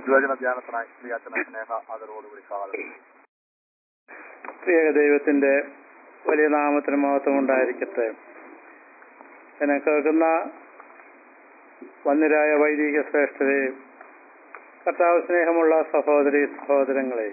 തിരുവചന ധ്യാനത്തിനായി ശ്രീ അച്ഛനെ സ്നേഹ ആദരവോടുകൂടി സ്വാഗതം. പ്രിയ ദൈവത്തിന്റെ വലിയ നാമത്തിന് മഹത്വം ഉണ്ടായിരിക്കട്ടെ. എന്നെ കേൾക്കുന്ന വന്യരായ വൈദിക ശ്രേഷ്ഠരെ, കർത്താവ് സ്നേഹമുള്ള സഹോദരി സഹോദരങ്ങളെ,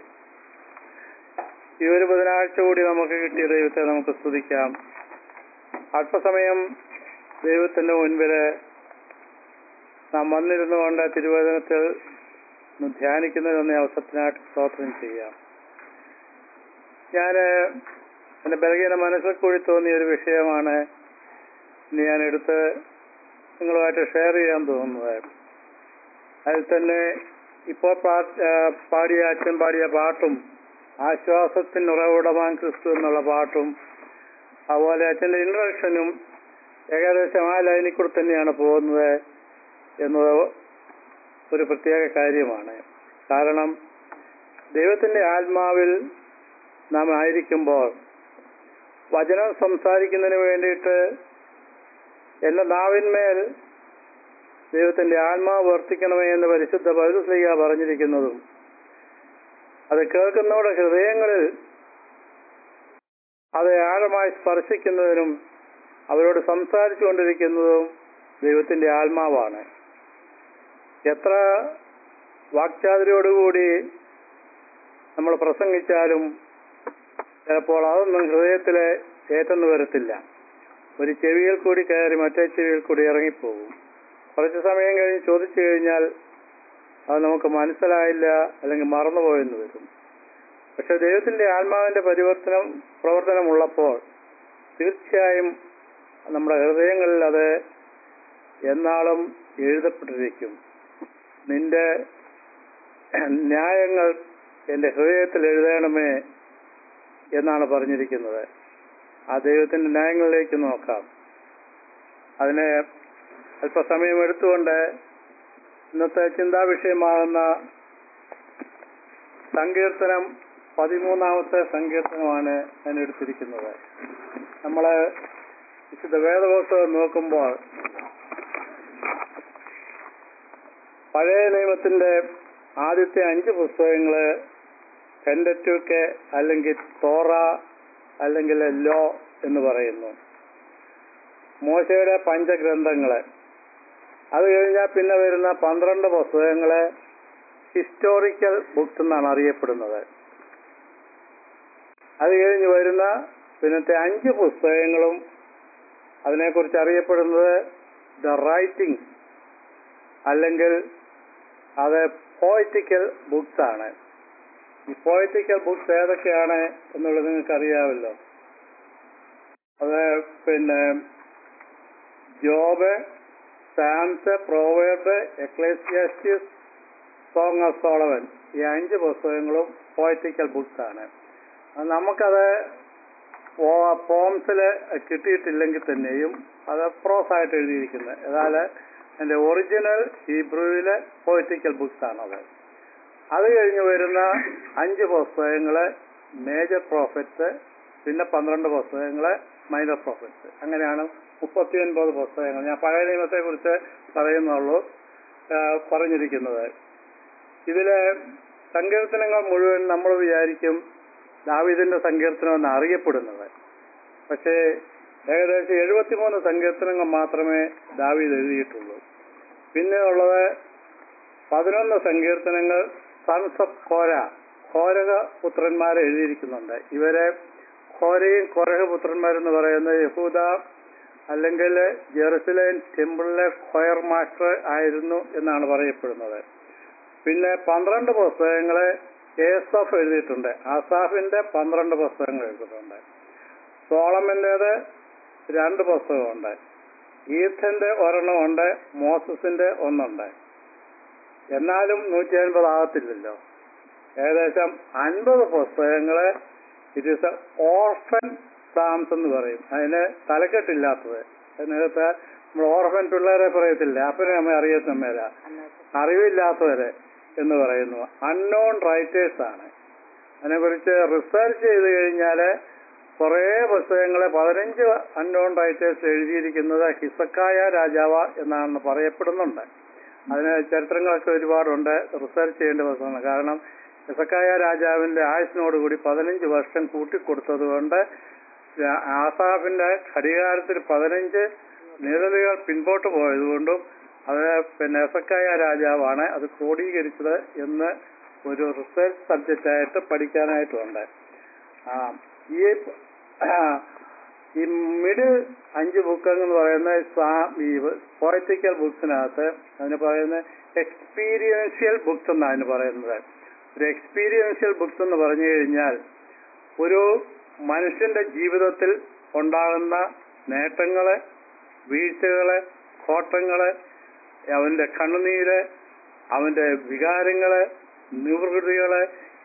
ഈ ഒരു ബുധനാഴ്ച കൂടി നമുക്ക് കിട്ടിയ ദൈവത്തെ നമുക്ക് സ്തുതിക്കാം. അല്പസമയം ദൈവത്തിന്റെ മുൻപില് നാം വന്നിരുന്നു കൊണ്ട് തിരുവചനത്തിൽ ധ്യാനിക്കുന്നതെന്ന അവസരത്തിനായിട്ട് സ്തോത്രം ചെയ്യാം. ഞാൻ എൻ്റെ ബലഹീന മനസ്സിൽ കൂടി തോന്നിയ ഒരു വിഷയമാണ് ഇന്ന് ഞാൻ എടുത്ത് നിങ്ങളുമായിട്ട് ഷെയർ ചെയ്യാൻ തോന്നുന്നത്. അതിൽ തന്നെ ഇപ്പോൾ പാടിയ അച്ഛൻ പാടിയ പാട്ടും ആശ്വാസത്തിന് ഉറവിടമാൻ ക്രിസ്തു എന്നുള്ള പാട്ടും അതുപോലെ അച്ഛൻ്റെ ഇൻട്രഡക്ഷനും ഏകദേശം ആ ലൈനിൽ കൂടെ തന്നെയാണ് പോകുന്നത് എന്നത് ഒരു പ്രത്യേക കാര്യമാണ്. കാരണം ദൈവത്തിൻ്റെ ആത്മാവിൽ നാം ആയിരിക്കുമ്പോൾ വചനം സംസാരിക്കുന്നതിന് വേണ്ടിയിട്ട് എൻ്റെ നാവിന്മേൽ ദൈവത്തിൻ്റെ ആത്മാവ് വർത്തിക്കണമേ എന്ന് പരിശുദ്ധ പൗലോസ്ലീഹ പറഞ്ഞിരിക്കുന്നതും അത് കേൾക്കുന്നവരുടെ ഹൃദയങ്ങളിൽ അത് ആഴമായി സ്പർശിക്കുന്നതിനും അവരോട് സംസാരിച്ചു കൊണ്ടിരിക്കുന്നതും ദൈവത്തിൻ്റെ ആത്മാവാണ്. എത്ര വാക്ചാതുര്യോടുകൂടി നമ്മൾ പ്രസംഗിച്ചാലും ചിലപ്പോൾ അതൊന്നും ഹൃദയത്തിൽ ഏറ്റെന്ന് വരത്തില്ല. ഒരു ചെവിയിൽ കൂടി കയറി മറ്റേ ചെവിയിൽ കൂടി ഇറങ്ങിപ്പോകും. കുറച്ച് സമയം കഴിഞ്ഞ് ചോദിച്ചു കഴിഞ്ഞാൽ അത് നമുക്ക് മനസ്സിലായില്ല, അല്ലെങ്കിൽ മറന്നുപോയെന്ന് വരും. പക്ഷെ ദൈവത്തിൻ്റെ ആത്മാവിൻ്റെ പരിവർത്തനം പ്രവർത്തനമുള്ളപ്പോൾ തീർച്ചയായും നമ്മുടെ ഹൃദയങ്ങളിൽ അത് എന്നാളും എഴുതപ്പെട്ടിരിക്കും. നിന്റെ ന്യായങ്ങൾ എൻ്റെ ഹൃദയത്തിൽ എഴുതണമേ എന്നാണ് പറഞ്ഞിരിക്കുന്നത്. ആ ദൈവത്തിൻ്റെ ന്യായങ്ങളിലേക്ക് നോക്കാം. അതിന് അല്പസമയം എടുത്തുകൊണ്ട് ഇന്നത്തെ ചിന്താവിഷയമാകുന്ന സങ്കീർത്തനം പതിമൂന്നാമത്തെ സങ്കീർത്തനമാണ് ഞാൻ എടുത്തിരിക്കുന്നത്. നമ്മൾ വിശുദ്ധ വേദപുസ്തകം നോക്കുമ്പോൾ പഴയ നിയമത്തിന്റെ ആദ്യത്തെ അഞ്ച് പുസ്തകങ്ങള് പെന്ററ്റ്യൂക്ക് അല്ലെങ്കിൽ തോറ അല്ലെങ്കിൽ ലോ എന്ന് പറയുന്നു, മോശയുടെ പഞ്ചഗ്രന്ഥങ്ങള്. അത് കഴിഞ്ഞാൽ പിന്നെ വരുന്ന പന്ത്രണ്ട് പുസ്തകങ്ങള് ഹിസ്റ്റോറിക്കൽ ബുക്സ് എന്നാണ് അറിയപ്പെടുന്നത്. അത് കഴിഞ്ഞ് വരുന്ന പിന്നത്തെ അഞ്ച് പുസ്തകങ്ങളും അതിനെക്കുറിച്ച് അറിയപ്പെടുന്നത് ദ റൈറ്റിംഗ് അല്ലെങ്കിൽ അത് പോയറ്റിക്കൽ ബുക്സ് ആണ്. ഈ പോയറ്റിക്കൽ ബുക്സ് ഏതൊക്കെയാണ് എന്നുള്ളത് നിങ്ങൾക്ക് അറിയാമല്ലോ. അത് പിന്നെ Job, Psalms, Proverb, Ecclesiastes, Song of Solomon, ഈ അഞ്ച് പുസ്തകങ്ങളും പോയറ്റിക്കൽ ബുക്സ് ആണ്. നമുക്കത് പോംസിൽ കിട്ടിയിട്ടില്ലെങ്കിൽ തന്നെയും അത് പ്രോസായിട്ട് എഴുതിയിരിക്കുന്നത്. അതായത് എൻ്റെ ഒറിജിനൽ ഹീബ്രുവിലെ പോയറ്റിക്കൽ ബുക്സ് ആണത്. അത് കഴിഞ്ഞ് വരുന്ന അഞ്ച് പുസ്തകങ്ങള് മേജർ പ്രോഫറ്റ്സ്, പിന്നെ പന്ത്രണ്ട് പുസ്തകങ്ങള് മൈനർ പ്രോഫറ്റ്സ്. അങ്ങനെയാണ് മുപ്പത്തി ഒൻപത് പുസ്തകങ്ങൾ. ഞാൻ പഴയ നിയമത്തെ കുറിച്ച് പറയുന്നുള്ളൂ പറഞ്ഞിരിക്കുന്നത്. ഇതിലെ സങ്കീർത്തനങ്ങൾ മുഴുവൻ നമ്മൾ വിചാരിക്കും ദാവീദിന്റെ സങ്കീർത്തനം എന്ന് അറിയപ്പെടുന്നത്. പക്ഷേ ഏകദേശം എഴുപത്തിമൂന്ന് സങ്കീർത്തനങ്ങൾ മാത്രമേ ദാവീദ് എഴുതിയിട്ടുള്ളൂ. പിന്നെ ഉള്ളത് പതിനൊന്ന് സങ്കീർത്തനങ്ങൾ സൺസ് ഓഫ് കോര, കോരഹ പുത്രന്മാരെ എഴുതിയിരിക്കുന്നുണ്ട്. ഇവരെ കോരയും കോരഹ പുത്രന്മാരെന്ന് പറയുന്നത് യഹൂദ അല്ലെങ്കിൽ ജെറുസലേം ടെമ്പിളിലെ കൊയർ മാസ്റ്റർ ആയിരുന്നു എന്നാണ് പറയപ്പെടുന്നത്. പിന്നെ പന്ത്രണ്ട് പുസ്തകങ്ങള് ഏസഫ് എഴുതിയിട്ടുണ്ട്. ആസാഫിന്റെ പന്ത്രണ്ട് പുസ്തകങ്ങൾ എഴുതിയിട്ടുണ്ട്. സോളമന്റേത് രണ്ട് പുസ്തകമുണ്ട്. ഈഥന്റെ ഒരെണ്ണമുണ്ട്, മോസസിന്റെ ഒന്നുണ്ട്. എന്നാലും നൂറ്റി അൻപത് ആകത്തില്ലല്ലോ. ഏകദേശം അൻപത് പുസ്തകങ്ങള് ഇറ്റ് ഈസ് ഓർഫൻ സാംസ് എന്ന് പറയും. അതിന് തലക്കെട്ടില്ലാത്തത്. അതിനകത്ത് നമ്മൾ ഓർഫൻ പിള്ളേരെ പറയത്തില്ല, അപ്പനെ അമ്മ അറിയത്തമ്മേല, അറിവില്ലാത്തവരെ എന്ന് പറയുന്നു. അൺനോൺ റൈറ്റേഴ്സ് ആണ്. അതിനെക്കുറിച്ച് റിസർച്ച് ചെയ്ത് കഴിഞ്ഞാല് കുറേ പുസ്തകങ്ങളെ പതിനഞ്ച് അൺനോൺ റൈറ്റേഴ്സ് എഴുതിയിരിക്കുന്നത് ഹിസക്കായ രാജാവ് എന്നാണ് പറയപ്പെടുന്നുണ്ട്. അതിന് ചരിത്രങ്ങളൊക്കെ ഒരുപാടുണ്ട്, റിസർച്ച് ചെയ്യേണ്ട പുസ്തകമാണ്. കാരണം ഹെസക്കായ രാജാവിന്റെ ആയുസിനോടുകൂടി പതിനഞ്ച് വർഷം കൂട്ടിക്കൊടുത്തത് കൊണ്ട് ആസാഫിന്റെ ഘടികാരത്തിൽ പതിനഞ്ച് നിഴലുകൾ പിൻപോട്ട് പോയതുകൊണ്ടും അത് പിന്നെ ഹെസക്കായ രാജാവാണ് അത് ക്രോഡീകരിച്ചത് എന്ന് ഒരു റിസർച്ച് സബ്ജക്റ്റായിട്ട് പഠിക്കാനായിട്ടുണ്ട്. ആ ഈ ഈ മിഡിൽ അഞ്ച് ബുക്ക് എന്ന് പറയുന്ന ഈ പോയറ്റിക്കൽ ബുക്സിനകത്ത് അതിന് പറയുന്നത് എക്സ്പീരിയൻഷ്യൽ ബുക്സ് എന്നാണ് അതിന് പറയുന്നത്. ഒരു എക്സ്പീരിയൻഷ്യൽ ബുക്സ് എന്ന് പറഞ്ഞു കഴിഞ്ഞാൽ ഒരു മനുഷ്യന്റെ ജീവിതത്തിൽ ഉണ്ടാകുന്ന നേട്ടങ്ങള്, വീഴ്ചകള്, കോട്ടങ്ങള്, അവന്റെ കണ്ണുനീര്, അവന്റെ വികാരങ്ങള്, നിവൃത്തികള്,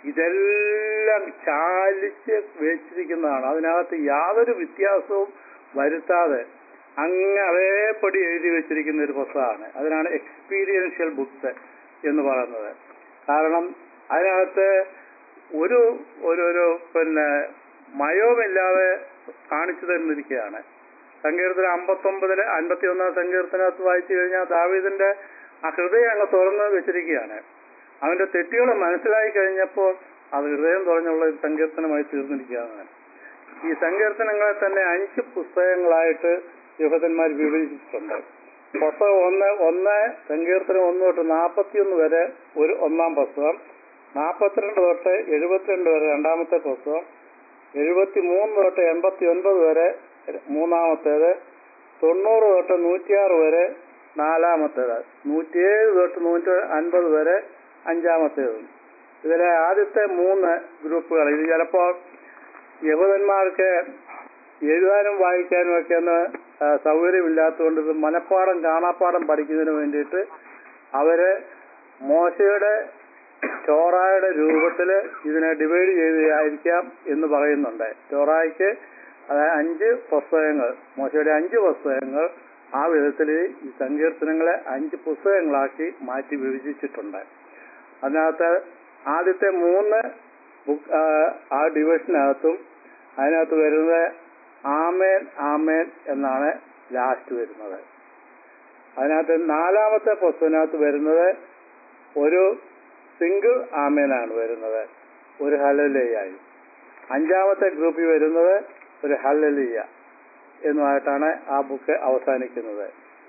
ഇതെല്ലാം ചാലിച്ച് വെച്ചിരിക്കുന്നതാണ്. അതിനകത്ത് യാതൊരു വ്യത്യാസവും വരുത്താതെ അങ്ങ് അതേപടി എഴുതി വെച്ചിരിക്കുന്ന ഒരു പുസ്തകമാണ്. അതിനാണ് എക്സ്പീരിയൻഷ്യൽ ബുക്സ് എന്ന് പറയുന്നത്. കാരണം അതിനകത്ത് ഒരു ഒരു ഒരു പിന്നെ മയവുമില്ലാതെ കാണിച്ചു തന്നിരിക്കുകയാണ്. സങ്കീർത്തനം അമ്പത്തൊമ്പതില് അൻപത്തി ഒന്നാം സങ്കീർത്തനത്ത് വായിച്ചു കഴിഞ്ഞാൽ ദാവീദിന്റെ ആ ഹൃദയം അങ്ങ് തുറന്ന് വെച്ചിരിക്കുകയാണ്. അവന്റെ തെറ്റുകൾ മനസ്സിലായി കഴിഞ്ഞപ്പോൾ അത് ഹൃദയം തുറന്നുള്ള ഒരു സങ്കീർത്തനമായി തീർന്നിരിക്കുകയാണ്. ഈ സങ്കീർത്തനങ്ങളെ തന്നെ അഞ്ച് പുസ്തകങ്ങളായിട്ട് യഹൂദന്മാർ വിഭജിച്ചിട്ടുണ്ട്. പുസ്തകം ഒന്ന് ഒന്ന് സങ്കീർത്തനം ഒന്ന് തൊട്ട് നാൽപ്പത്തിയൊന്ന് വരെ ഒരു ഒന്നാം പുസ്തകം, നാൽപ്പത്തിരണ്ട് തൊട്ട് എഴുപത്തിരണ്ട് വരെ രണ്ടാമത്തെ പുസ്തകം, എഴുപത്തി മൂന്ന് തൊട്ട് എൺപത്തി ഒൻപത് വരെ മൂന്നാമത്തേത്, തൊണ്ണൂറ് തൊട്ട് നൂറ്റിയാറ് വരെ നാലാമത്തേത്, നൂറ്റിയേഴ് തൊട്ട് നൂറ്റി അൻപത് വരെ അഞ്ചാമത്തേതും. ഇതിലെ ആദ്യത്തെ മൂന്ന് ഗ്രൂപ്പുകൾ ഇത് ചിലപ്പോൾ യഹൂദന്മാർക്ക് എഴുതാനും വായിക്കാനും ഒക്കെ ഒന്ന് സൗകര്യമില്ലാത്തതുകൊണ്ട് ഇത് മനപ്പാഠം കാണാപ്പാഠം പഠിക്കുന്നതിന് വേണ്ടിയിട്ട് അവര് മോശയുടെ ചോറായുടെ രൂപത്തിൽ ഇതിനെ ഡിവൈഡ് ചെയ്തായിരിക്കാം എന്ന് പറയുന്നുണ്ട്. ചോറായ്ക്ക് അതായത് അഞ്ച് പുസ്തകങ്ങൾ, മോശയുടെ അഞ്ച് പുസ്തകങ്ങൾ ആ വിധത്തിൽ ഈ സങ്കീർത്തനങ്ങളെ അഞ്ച് പുസ്തകങ്ങളാക്കി മാറ്റി വിഭജിച്ചിട്ടുണ്ട്. അതിനകത്ത് ആദ്യത്തെ മൂന്ന് ബുക്ക് ആ ഡിവിഷനകത്തും അതിനകത്ത് വരുന്നത് ആമേൻ ആമേൻ എന്നാണ് ലാസ്റ്റ് വരുന്നത്. അതിനകത്ത് നാലാമത്തെ പുസ്തകത്തിനകത്ത് വരുന്നത് ഒരു സിംഗിൾ ആമേനാണ് വരുന്നത്, ഒരു ഹല്ലേലൂയായി. അഞ്ചാമത്തെ ഗ്രൂപ്പിൽ വരുന്നത് ഒരു ഹല്ലേലൂയ എന്നുമായിട്ടാണ് ആ ബുക്ക് അവസാനിക്കുന്നത്.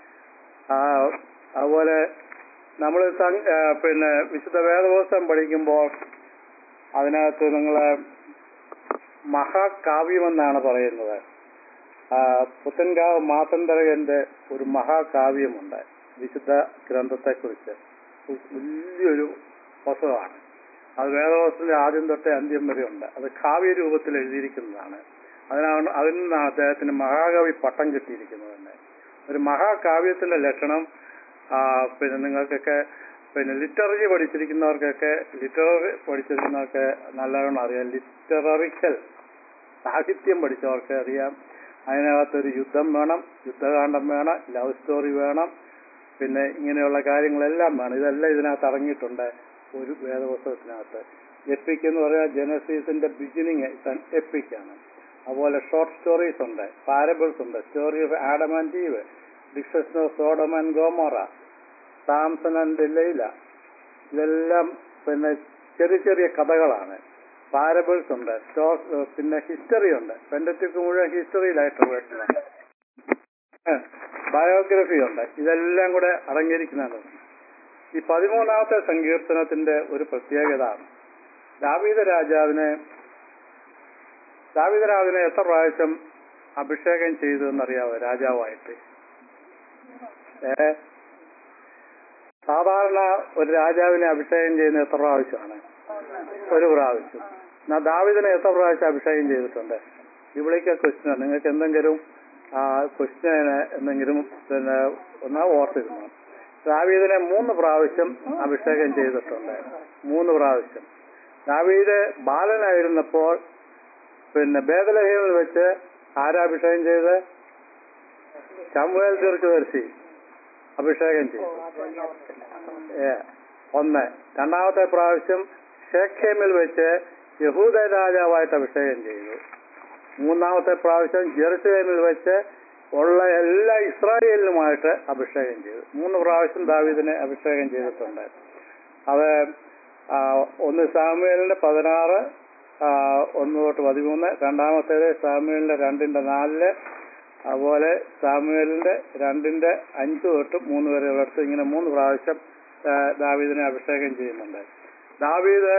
അതുപോലെ നമ്മൾ പിന്നെ വിശുദ്ധ വേദപുസ്തകം പഠിക്കുമ്പോൾ അതിനകത്ത് നിങ്ങൾ മഹാകാവ്യമെന്നാണ് പറയുന്നത്. പുത്തൻകാവ് മാത്തന്തരകന്റെ ഒരു മഹാകാവ്യമുണ്ട് വിശുദ്ധ ഗ്രന്ഥത്തെക്കുറിച്ച്. വലിയൊരു പുസ്തകമാണ് അത്. വേദപുസ്തകത്തിന്റെ ആദ്യം തൊട്ടേ അന്ത്യം വരെ ഉണ്ട്. അത് കാവ്യരൂപത്തിൽ എഴുതിയിരിക്കുന്നതാണ്. അതിനാണ് അതിൽ നിന്നാണ് അദ്ദേഹത്തിന് മഹാകവി പട്ടം കിട്ടിയിരിക്കുന്നത് തന്നെ. ഒരു മഹാകാവ്യത്തിന്റെ ലക്ഷണം പിന്നെ നിങ്ങൾക്കൊക്കെ പിന്നെ ലിറ്റററി പഠിച്ചിരിക്കുന്നവർക്കൊക്കെ ലിറ്റററി പഠിച്ചിരിക്കുന്നവർക്ക് നല്ലവണ്ണം അറിയാം. ലിറ്റററിക്കൽ സാഹിത്യം പഠിച്ചവർക്ക് അറിയാം. അതിനകത്തൊരു യുദ്ധം വേണം, യുദ്ധകാന്ഡം വേണം, ലവ് സ്റ്റോറി വേണം, പിന്നെ ഇങ്ങനെയുള്ള കാര്യങ്ങളെല്ലാം വേണം. ഇതെല്ലാം ഇതിനകത്ത് അടങ്ങിയിട്ടുണ്ട് ഒരു വേദപുസ്തകത്തിനകത്ത്. എപ്പിക് എന്ന് പറയാൻ ജനസീസിന്റെ ബിഗിനിങ് എപ്പിക്കാണ്. അതുപോലെ ഷോർട്ട് സ്റ്റോറീസ് ഉണ്ട്, പാരബിൾസ് ഉണ്ട്, story of Adam and Eve, discussion of Sodom and Gomorrah, Samson and Delilah. ഇതെല്ലാം പിന്നെ ചെറിയ ചെറിയ കഥകളാണ്. പാരബിൾസ് ഉണ്ട്, പിന്നെ ഹിസ്റ്ററി ഉണ്ട്. പെൻഡറ്റിക് മുഴുവൻ ഹിസ്റ്ററിയിലായിട്ടുള്ള ബയോഗ്രഫി ഉണ്ട്. ഇതെല്ലാം കൂടെ അടങ്ങിയിരിക്കുന്നതാണ്. ഈ പതിമൂന്നാമത്തെ സങ്കീർത്തനത്തിന്റെ ഒരു പ്രത്യേകത, ദാവീദ് രാജാവിനെ ദാവീദ് രാജാവിനെ എത്ര പ്രാവശ്യം അഭിഷേകം ചെയ്തു എന്നറിയാവോ രാജാവായിട്ട്? ഏ സാധാരണ ഒരു രാജാവിനെ അഭിഷേകം ചെയ്യുന്ന എത്ര പ്രാവശ്യമാണ്? ഒരു പ്രാവശ്യം. എന്നാ ദാവീദിനെ എത്ര പ്രാവശ്യം അഭിഷേകം ചെയ്തിട്ടുണ്ട്? ഇവിടേക്ക് ക്വസ്റ്റ്യൻ. നിങ്ങൾക്ക് എന്തെങ്കിലും ക്വസ്റ്റ്യന് എന്തെങ്കിലും പിന്നെ ഒന്നാ ഓർത്തിരുന്നു. ദാവീദിനെ മൂന്ന് പ്രാവശ്യം അഭിഷേകം ചെയ്തിട്ടുണ്ട്. മൂന്ന് പ്രാവശ്യം. ദാവീദ് ബാലനായിരുന്നപ്പോൾ പിന്നെ ബേത്ലഹേമിൽ വെച്ച് ആരാഭിഷേകം ചെയ്ത്? ശമൂവേൽ ദീർഘദർശി അഭിഷേകം ചെയ്തു. ഏ ഒന്ന്. രണ്ടാമത്തെ പ്രാവശ്യം ഷേഖേമിൽ വെച്ച് യഹൂദ രാജാവായിട്ട് അഭിഷേകം ചെയ്തു. മൂന്നാമത്തെ പ്രാവശ്യം ജെറുസലേമിൽ വെച്ച് ഉള്ള എല്ലാ ഇസ്രായേലിനുമായിട്ട് അഭിഷേകം ചെയ്തു. മൂന്ന് പ്രാവശ്യം ദാവീദിനെ അഭിഷേകം ചെയ്തിട്ടുണ്ട്. അത് ആ, ഒന്ന് സാമുവേലിന്റെ പതിനാറ് ആ, ഒന്ന് തൊട്ട് പതിമൂന്ന്, രണ്ടാമത്തേത് സാമുവേലിന്റെ രണ്ടിന്റെ നാലില്, അതുപോലെ സാമുവേലിന്റെ രണ്ടിന്റെ അഞ്ച് തൊട്ട് മൂന്ന് വരെയുള്ളിടത്ത് ഇങ്ങനെ മൂന്ന് പ്രാവശ്യം ആ, ദാവീദിനെ അഭിഷേകം ചെയ്യുന്നുണ്ട്. ദാവീദ്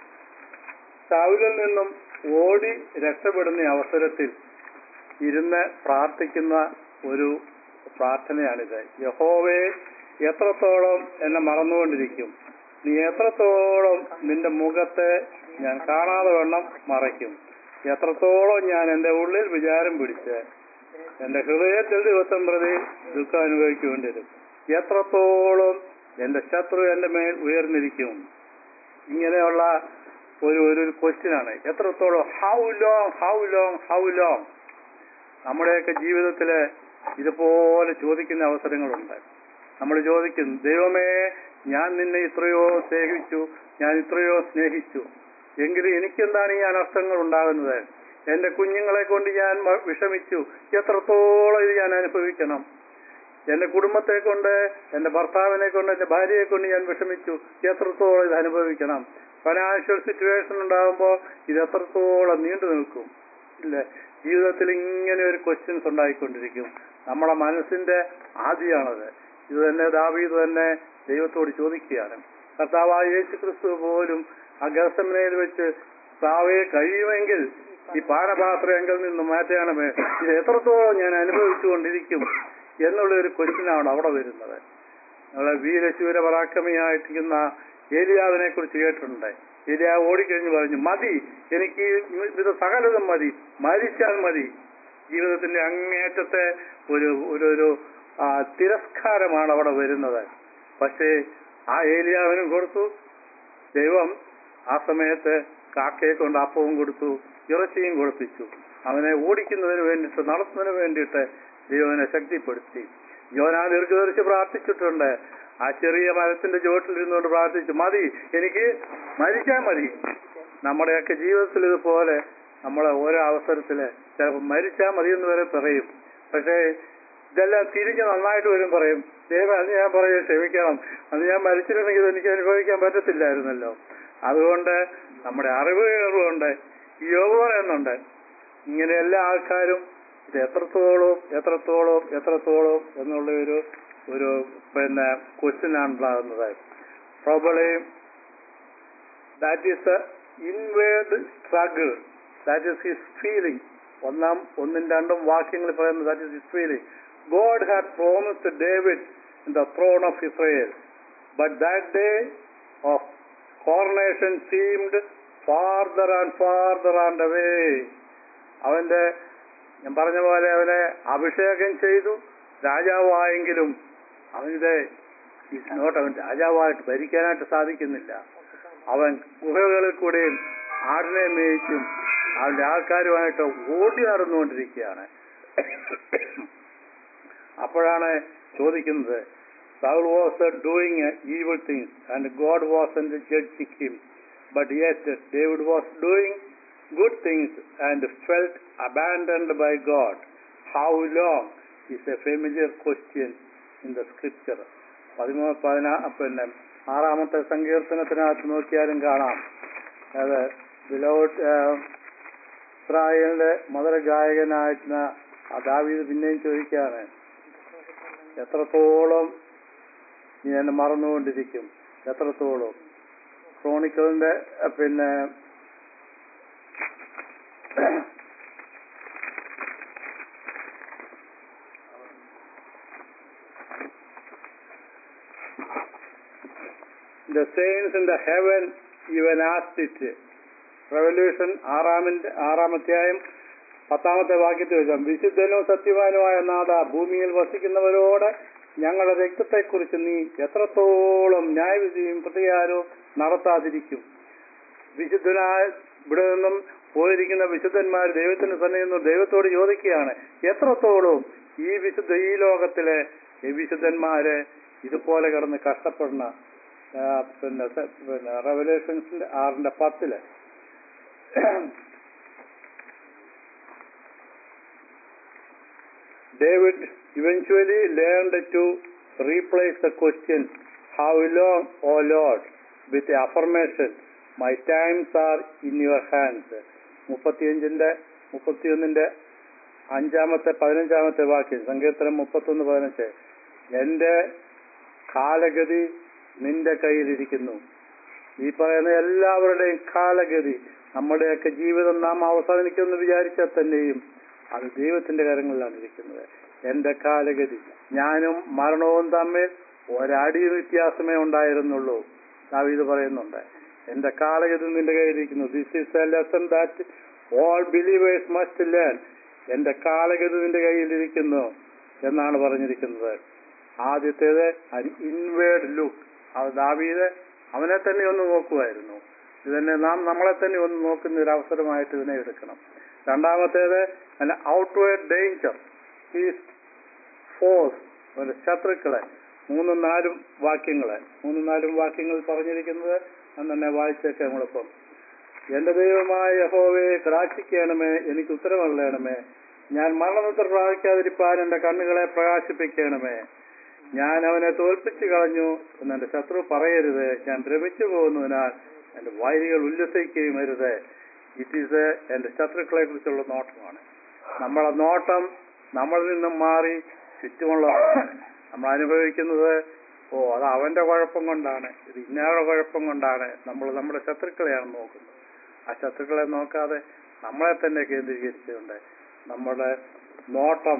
ശൗലിൽ നിന്നും ഓടി രക്ഷപ്പെടുന്ന അവസരത്തിൽ ഇരുന്ന് പ്രാർത്ഥിക്കുന്ന ഒരു പ്രാർത്ഥനയാണിത്. യഹോവേ, എത്രത്തോളം എന്നെ മറന്നുകൊണ്ടിരിക്കും? നീ എത്രത്തോളം നിന്റെ മുഖത്തെ ഞാൻ കാണാതെ വണ്ണം മറയ്ക്കും? എത്രത്തോളം ഞാൻ എൻ്റെ ഉള്ളിൽ വിചാരം പിടിച്ച് എന്റെ ഹൃദയത്തിൽ ദിവസം പ്രതി ദുഃഖം അനുഭവിക്കേണ്ടി വരും? എത്രത്തോളം എന്റെ ശത്രു എന്റെ മേൽ ഉയർന്നിരിക്കും? ഇങ്ങനെയുള്ള ഒരു ഒരു ക്വസ്റ്റ്യനാണ്. എത്രത്തോളം, how long, how long, how long. നമ്മുടെയൊക്കെ ജീവിതത്തില് ഇതുപോലെ ചോദിക്കുന്ന അവസരങ്ങളുണ്ട്. നമ്മൾ ചോദിക്കും, ദൈവമേ, ഞാൻ നിന്നെ ഇത്രയോ സ്നേഹിച്ചു, ഞാൻ ഇത്രയോ സ്നേഹിച്ചു, എങ്കിലും എനിക്കെന്താണ് ഈ അനർത്ഥങ്ങൾ ഉണ്ടാകുന്നത്? എന്റെ കുഞ്ഞുങ്ങളെ കൊണ്ട് ഞാൻ വിഷമിച്ചു, എത്രത്തോളം ഇത് ഞാൻ അനുഭവിക്കണം? എന്റെ കുടുംബത്തെ കൊണ്ട്, എന്റെ ഭർത്താവിനെ കൊണ്ട്, എന്റെ ഭാര്യയെ കൊണ്ട് ഞാൻ വിഷമിച്ചു, എത്രത്തോളം ഇത് അനുഭവിക്കണം? ഫൈനാൻഷ്യൽ സിറ്റുവേഷൻ ഉണ്ടാകുമ്പോൾ ഇത് എത്രത്തോളം നീണ്ടു നിൽക്കും? ഇല്ലേ? ജീവിതത്തിൽ ഇങ്ങനെ ഒരു ക്വസ്റ്റ്യൻസ് ഉണ്ടായിക്കൊണ്ടിരിക്കും. നമ്മുടെ മനസ്സിന്റെ ആദിയാണത്. ഇത് തന്നെ ദാവീദ് തന്നെ ദൈവത്തോട് ചോദിക്കുകയാണ്. കർത്താവായ യേശു ക്രിസ്തു പോലും ആ ഗെത്സമനയിൽ വെച്ച്, കർത്താവേ, കഴിയുമെങ്കിൽ ഈ പാനപാത്രം എങ്കിൽ നിന്ന് മാറ്റണമേ, ഇത് എത്രത്തോളം ഞാൻ അനുഭവിച്ചുകൊണ്ടിരിക്കും എന്നുള്ള ഒരു ക്വസ്റ്റ്യനാണ് അവിടെ വരുന്നത്. നമ്മളെ വീരശൂര പരാക്രമിയായിട്ടിരിക്കുന്ന ഏലിയാവിനെ കുറിച്ച് കേട്ടിട്ടുണ്ട്. ഏലിയാവ് ഓടിക്കഴിഞ്ഞ് പറഞ്ഞു, മതി, എനിക്ക് ഇത് സകലതും മതി, മരിച്ചാൽ മതി. ജീവിതത്തിന്റെ അങ്ങേറ്റത്തെ ഒരു ഒരു ഒരു തിരസ്കാരമാണ് അവിടെ വരുന്നത്. പക്ഷേ ആ ഏലിയാവിനും കൊടുത്തു ദൈവം. ആ സമയത്ത് കാക്കയെ കൊണ്ട് അപ്പവും കൊടുത്തു, ഇറച്ചിയും കൊടുപ്പിച്ചു. അവനെ ഓടിക്കുന്നതിന് വേണ്ടിയിട്ട്, നടത്തുന്നതിന് വേണ്ടിയിട്ട് ദൈവനെ ശക്തിപ്പെടുത്തി. യോനാ ദീർഘദർശി പ്രാർത്ഥിച്ചിട്ടുണ്ട്. ആ ചെറിയ മരത്തിന്റെ ചുവട്ടിൽ ഇരുന്നുകൊണ്ട് പ്രാർത്ഥിച്ചു, മതി, എനിക്ക് മരിച്ചാൽ മതി. നമ്മുടെയൊക്കെ ജീവിതത്തിൽ ഇതുപോലെ നമ്മളെ ഓരോ അവസരത്തില് ചിലപ്പോൾ മരിച്ചാൽ മതി എന്ന് വരെ പറയും. പക്ഷേ ഇതെല്ലാം തിരിഞ്ഞ് നന്നായിട്ട് വരും പറയും, ദൈവം അത് ഞാൻ പറയും ക്ഷമിക്കണം, അത് ഞാൻ മരിച്ചിട്ടുണ്ടെങ്കിൽ എനിക്ക് അനുഭവിക്കാൻ പറ്റത്തില്ലായിരുന്നല്ലോ. അതുകൊണ്ട് നമ്മുടെ അറിവ് കഴിവുണ്ട്. യോബ് പറയുന്നുണ്ട്, ഇങ്ങനെ എല്ലാ ആൾക്കാരും ഇത് എത്രത്തോളം എത്രത്തോളം എത്രത്തോളം എന്നുള്ള ഒരു ഒരു പിന്നെ ക്വസ്റ്റ്യനാണ് ഉണ്ടാകുന്നത്. Probably that is a inward struggle, that is his feeling. ഒന്നാം ഒന്നും രണ്ടും വാക്യങ്ങൾ പറയുന്നത് that is his feeling. God had promised David in the throne of Israel, but that day of coronation seemed farther and farther and away. അവന്റെ, ഞാൻ പറഞ്ഞ പോലെ, അവനെ അഭിഷേകം ചെയ്തു, രാജാവായെങ്കിലും അവനിത് ഈസ് നോട്ട്, അവൻ രാജാവായിട്ട് ഭരിക്കാനായിട്ട് സാധിക്കുന്നില്ല. അവൻ ഗുഹകളിൽ കൂടെയും ആടിനെ മേയിച്ചും അവന്റെ ആൾക്കാരുമായിട്ട് ഓടി നടന്നുകൊണ്ടിരിക്കുകയാണ്. അപ്പോഴാണ് ചോദിക്കുന്നത്, Saul was doing evil things and God wasn't judging him, but yet David was doing good things and felt abandoned by God. How long is a familiar question in the scripture. പതിമൂന്ന് പതിനാ പിന്നെ ആറാമത്തെ സങ്കീർത്തനത്തിനകത്ത് നോക്കിയാലും കാണാം. അത് ബിലോട്ട് ഇസ്രായേലിന്റെ മധുര ഗായകനായിരുന്ന ആ ദാവീദ് പിന്നെയും ചോദിക്കുകയാണ്, എത്രത്തോളം നീ എന്നെ മറന്നുകൊണ്ടിരിക്കും? എത്രത്തോളം? ക്രോണിക്കലിന്റെ പിന്നെ the saints in the heaven even asked it. Revolution ആറാമിന്റെ ആറാമധ്യായം പത്താമത്തെ വാക്യത്തിൽ വെച്ചാൽ, വിശുദ്ധനും സത്യവാനുമായ നാഥ, ഭൂമിയിൽ വസിക്കുന്നവരോട് ഞങ്ങളുടെ രക്തത്തെക്കുറിച്ച് നീ എത്രത്തോളം ന്യായവിധിയും പ്രതികാരവും നടത്താതിരിക്കും? വിശുദ്ധനായ ഇവിടെ നിന്നും പോയിരിക്കുന്ന വിശുദ്ധന്മാർ ദൈവത്തിന് സന്നിധിയിൽ ദൈവത്തോട് ചോദിക്കുകയാണ്, എത്രത്തോളം ഈ വിശുദ്ധ ഈ ലോകത്തിലെ ഈ വിശുദ്ധന്മാര് ഇതുപോലെ കിടന്ന് കഷ്ടപ്പെടുന്ന പിന്നെ പിന്നെ റെവല്യൂഷൻസിന്റെ ആറിന്റെ പത്തില് David eventually learned to replace the question, "How long, O Lord?" with the affirmation, "My times are in your hands." മുപ്പത്തിയഞ്ചിന്റെ മുപ്പത്തിയൊന്നിന്റെ അഞ്ചാമത്തെ പതിനഞ്ചാമത്തെ വാക്യം, സങ്കീർത്തനം മുപ്പത്തൊന്ന് പതിനഞ്ച്, എന്റെ കാലഗതി നിന്റെ കയ്യിലിരിക്കുന്നു. ഈ പറയുന്ന എല്ലാവരുടെയും കാലഗതി, നമ്മുടെയൊക്കെ ജീവിതം നാം അവസാനിക്കുമെന്ന് വിചാരിച്ചാൽ തന്നെയും അത് ദൈവത്തിന്റെ കരങ്ങളിലാണ് ഇരിക്കുന്നത്. എന്റെ കാലഗതി, ഞാനും മരണവും തമ്മിൽ ഒരടി വ്യത്യാസമേ ഉണ്ടായിരുന്നുള്ളൂ. ദാവീദ് പറയുന്നുണ്ട്, എന്റെ കാലഗതി നിന്റെ കയ്യിലിരിക്കുന്നു. This is a lesson that all believers must learn. എന്റെ കാലഗതി നിന്റെ കയ്യിലിരിക്കുന്നു എന്നാണ് പറഞ്ഞിരിക്കുന്നത്. ആദ്യത്തേത് ഇൻവേർഡ് ലുക്ക്. അത് ദാവീദ് അവനെ തന്നെ ഒന്ന് നോക്കുമായിരുന്നു. ഇതന്നെ നാം നമ്മളെ തന്നെ ഒന്ന് നോക്കുന്ന ഒരു അവസരമായിട്ട് ഇതിനെ എടുക്കണം. രണ്ടാമത്തേത് ഔട്ട്വേർഡ് ഡേഞ്ചർ, ഹീസ് ഫോഴ്സ്, ശത്രുക്കളെ. മൂന്നും നാലും വാക്യങ്ങള് മൂന്നും നാലും വാക്യങ്ങൾ പറഞ്ഞിരിക്കുന്നത് അന്ന് തന്നെ വായിച്ചേക്കാം നമ്മളിപ്പം. എന്റെ ദൈവമായ യഹോവയെ കടാക്ഷിക്കണമേ, എനിക്ക് ഉത്തരമള്ളണമേ. ഞാൻ മരണനിദ്ര പ്രാപിക്കാതിരിപ്പാൻ എന്റെ കണ്ണുകളെ പ്രകാശിപ്പിക്കണമേ. ഞാൻ അവനെ തോൽപ്പിച്ചു കളഞ്ഞു എന്നെന്റെ ശത്രു പറയരുത്. ഞാൻ ഭ്രമിച്ചു പോകുന്നതിനാൽ എന്റെ വൈരികൾ ഉല്ലസിക്കുകയും അരുത്. ഇറ്റ് ഈസ് എന്റെ ശത്രുക്കളെ കുറിച്ചുള്ള നോട്ടമാണ്. നമ്മളെ നോട്ടം നമ്മളിൽ നിന്നും മാറി ചുറ്റുമുള്ള നമ്മൾ അനുഭവിക്കുന്നത്, ഓ അത് അവന്റെ കുഴപ്പം കൊണ്ടാണ്, ഇത് ഇന്നയാളുടെ കുഴപ്പം കൊണ്ടാണ്. നമ്മൾ നമ്മുടെ ശത്രുക്കളെയാണ് നോക്കുന്നത്. ആ ശത്രുക്കളെ നോക്കാതെ നമ്മളെ തന്നെ കേന്ദ്രീകരിച്ചുകൊണ്ട് നമ്മുടെ നോട്ടം,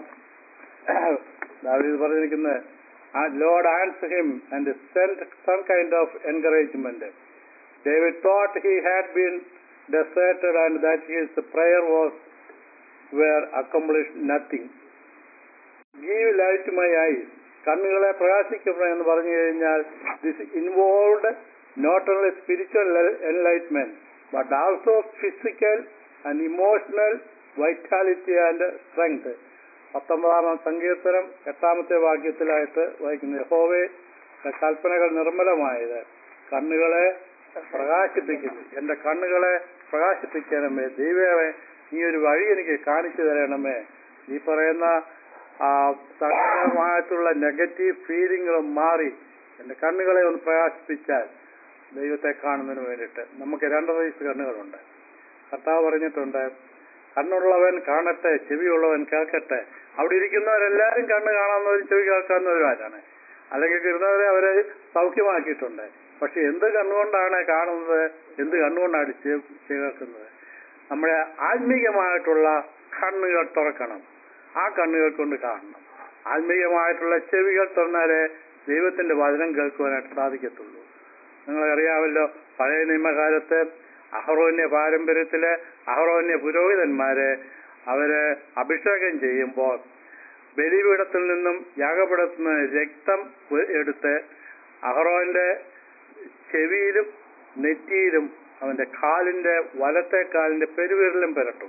ദാവീദ് പറഞ്ഞിരിക്കുന്നത്, Lord answered him and sent some kind of encouragement. David thought he had been deserted and that his prayer was were accomplished nothing. Give light to my eyes. കണ്ണുകളെ പ്രകാശിക്കപ്പെടണം എന്ന് പറഞ്ഞു കഴിഞ്ഞാൽ this involved not only spiritual enlightenment but also physical and emotional vitality and strength. പത്തൊമ്പതാം സങ്കീർത്തനം എട്ടാമത്തെ വാക്യത്തിലായിട്ട് വായിക്കുന്നു, യഹോവേ കൽപ്പനകൾ നിർമ്മലമായത് കണ്ണുകളെ പ്രകാശിപ്പിക്കുന്നു. എന്റെ കണ്ണുകളെ പ്രകാശിപ്പിക്കണമേ. ദൈവമേ, നീ ഒരു വഴി എനിക്ക് കാണിച്ചു തരണമേ. ഈ പറയുന്ന സങ്കടമായിട്ടുള്ള നെഗറ്റീവ് ഫീലിങ്ങുകളും മാറി എന്റെ കണ്ണുകളെ ഒന്ന് പ്രകാശിപ്പിച്ചാൽ ദൈവത്തെ കാണുന്നതിന് വേണ്ടിയിട്ട്. നമുക്ക് രണ്ട് വയസ്സ് കണ്ണുകളുണ്ട്. കർത്താവ് പറഞ്ഞിട്ടുണ്ട്, കണ്ണുള്ളവൻ കാണട്ടെ, ചെവിയുള്ളവൻ കേൾക്കട്ടെ. അവിടെ ഇരിക്കുന്നവരെല്ലാവരും കണ്ണ് കാണാവുന്നവരും ചെവി കേൾക്കാവുന്നവരാണ്. അല്ലെങ്കിൽ കിരുന്നവരെ അവരെ സൗഖ്യമാക്കിയിട്ടുണ്ട്. പക്ഷെ എന്ത് കണ്ണുകൊണ്ടാണ് കാണുന്നത്, എന്ത് കണ്ണുകൊണ്ടാണ് കേൾക്കുന്നത്? നമ്മുടെ ആത്മീയമായിട്ടുള്ള കണ്ണുകൾ തുറക്കണം. ആ കണ്ണുകൾ കൊണ്ട് കാണണം. ആത്മീയമായിട്ടുള്ള ചെവികൾ തുറന്നാലേ ദൈവത്തിന്റെ വചനം കേൾക്കുവാനായിട്ട് സാധിക്കത്തുള്ളൂ. നിങ്ങൾക്കറിയാമല്ലോ, പഴയ നിയമകാലത്ത് അഹറോന്യ പാരമ്പര്യത്തിലെ അഹറോന്യ പുരോഹിതന്മാരെ അവര് അഭിഷേകം ചെയ്യുമ്പോൾ ബലിപീഠത്തിൽ നിന്നും യാഗപീഠത്തിൽ നിന്ന് രക്തം എടുത്ത് അഹറോന്റെ ചെവിയിലും നെറ്റിയിലും അവന്റെ കാലിന്റെ വലത്തെ കാലിന്റെ പെരുവിരലും പുരട്ടും.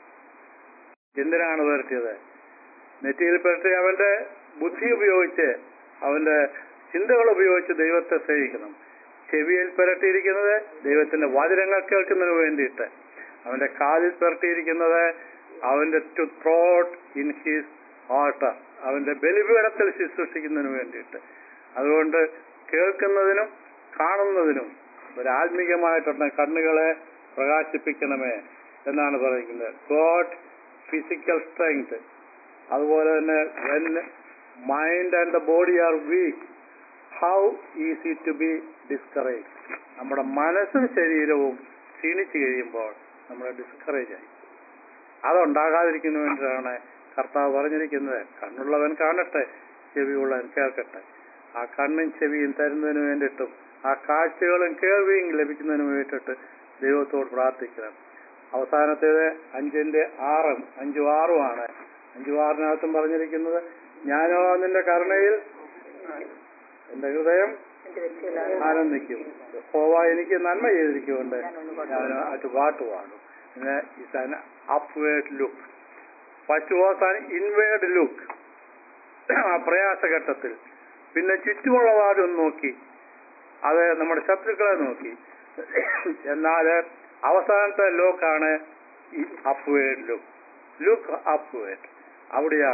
എന്തിനാണ് പുരട്ടിയത്? നെറ്റിയിൽ പുരട്ടി അവന്റെ ബുദ്ധി ഉപയോഗിച്ച്, അവന്റെ ചിന്തകൾ ഉപയോഗിച്ച് ദൈവത്തെ സേവിക്കണം. ചെവിയിൽ പുരട്ടിയിരിക്കുന്നത് ദൈവത്തിന്റെ വചനങ്ങൾ കേൾക്കുന്നതിന് വേണ്ടിയിട്ട്. അവന്റെ കാലിൽ പുരട്ടിയിരിക്കുന്നത് അവന്റെ to throat in his altar, അവന്റെ ബലിപീഠത്തിൽ ശുശ്രൂഷിക്കുന്നതിന് വേണ്ടിയിട്ട്. അതുകൊണ്ട് കേൾക്കുന്നതിനും കാണുന്നതിനും ഒരു ആത്മീകമായിട്ടുള്ള കണ്ണുകളെ പ്രകാശിപ്പിക്കണമേ എന്നാണ് പറയുന്നത്. God physical strength. അതുപോലെ തന്നെ when mind and the body are weak, how easy to be discourage. നമ്മുടെ മനസ്സും ശരീരവും ക്ഷീണിച്ചു കഴിയുമ്പോൾ നമ്മൾ ഡിസ്കറേജ് ആയി. അതുണ്ടാകാതിരിക്കുന്ന വേണ്ടിയിട്ടാണ് കർത്താവ് പറഞ്ഞിരിക്കുന്നത്, കണ്ണുള്ളവൻ കാണട്ടെ, ചെവിയുള്ളവൻ കേൾക്കട്ടെ. ആ കണ്ണും ചെവിയും തരുന്നതിന് വേണ്ടിയിട്ടും ആ കാഴ്ചകളും കേൾവിയും ലഭിക്കുന്നതിന് വേണ്ടിയിട്ട് ദൈവത്തോട് പ്രാർത്ഥിക്കണം. അവസാനത്തേത് അഞ്ചിന്റെ ആറും അഞ്ചും ആറുമാണ്. അഞ്ചും ആറിനകത്തും പറഞ്ഞിരിക്കുന്നത്, ഞാനോ നിന്റെ കരുണയിൽ എന്റെ ഹൃദയം ആനന്ദിക്കും. യഹോവ എനിക്ക് നന്മ ചെയ്തിരിക്കുകൊണ്ട് ഞാൻ അത് പാട്ട് പാടും. പിന്നെ it's an upward look. First was an inward look പ്രയാസഘട്ടത്തിൽ. പിന്നെ ചുറ്റുമുള്ളവാരും നോക്കി, അത് നമ്മുടെ ശത്രുക്കളെ നോക്കി. എന്നാൽ അവസാനത്തെ ലുക്കാണ് ഈ അപ്വേർഡ് ലുക്ക്. Look upward. അവിടെയാണ്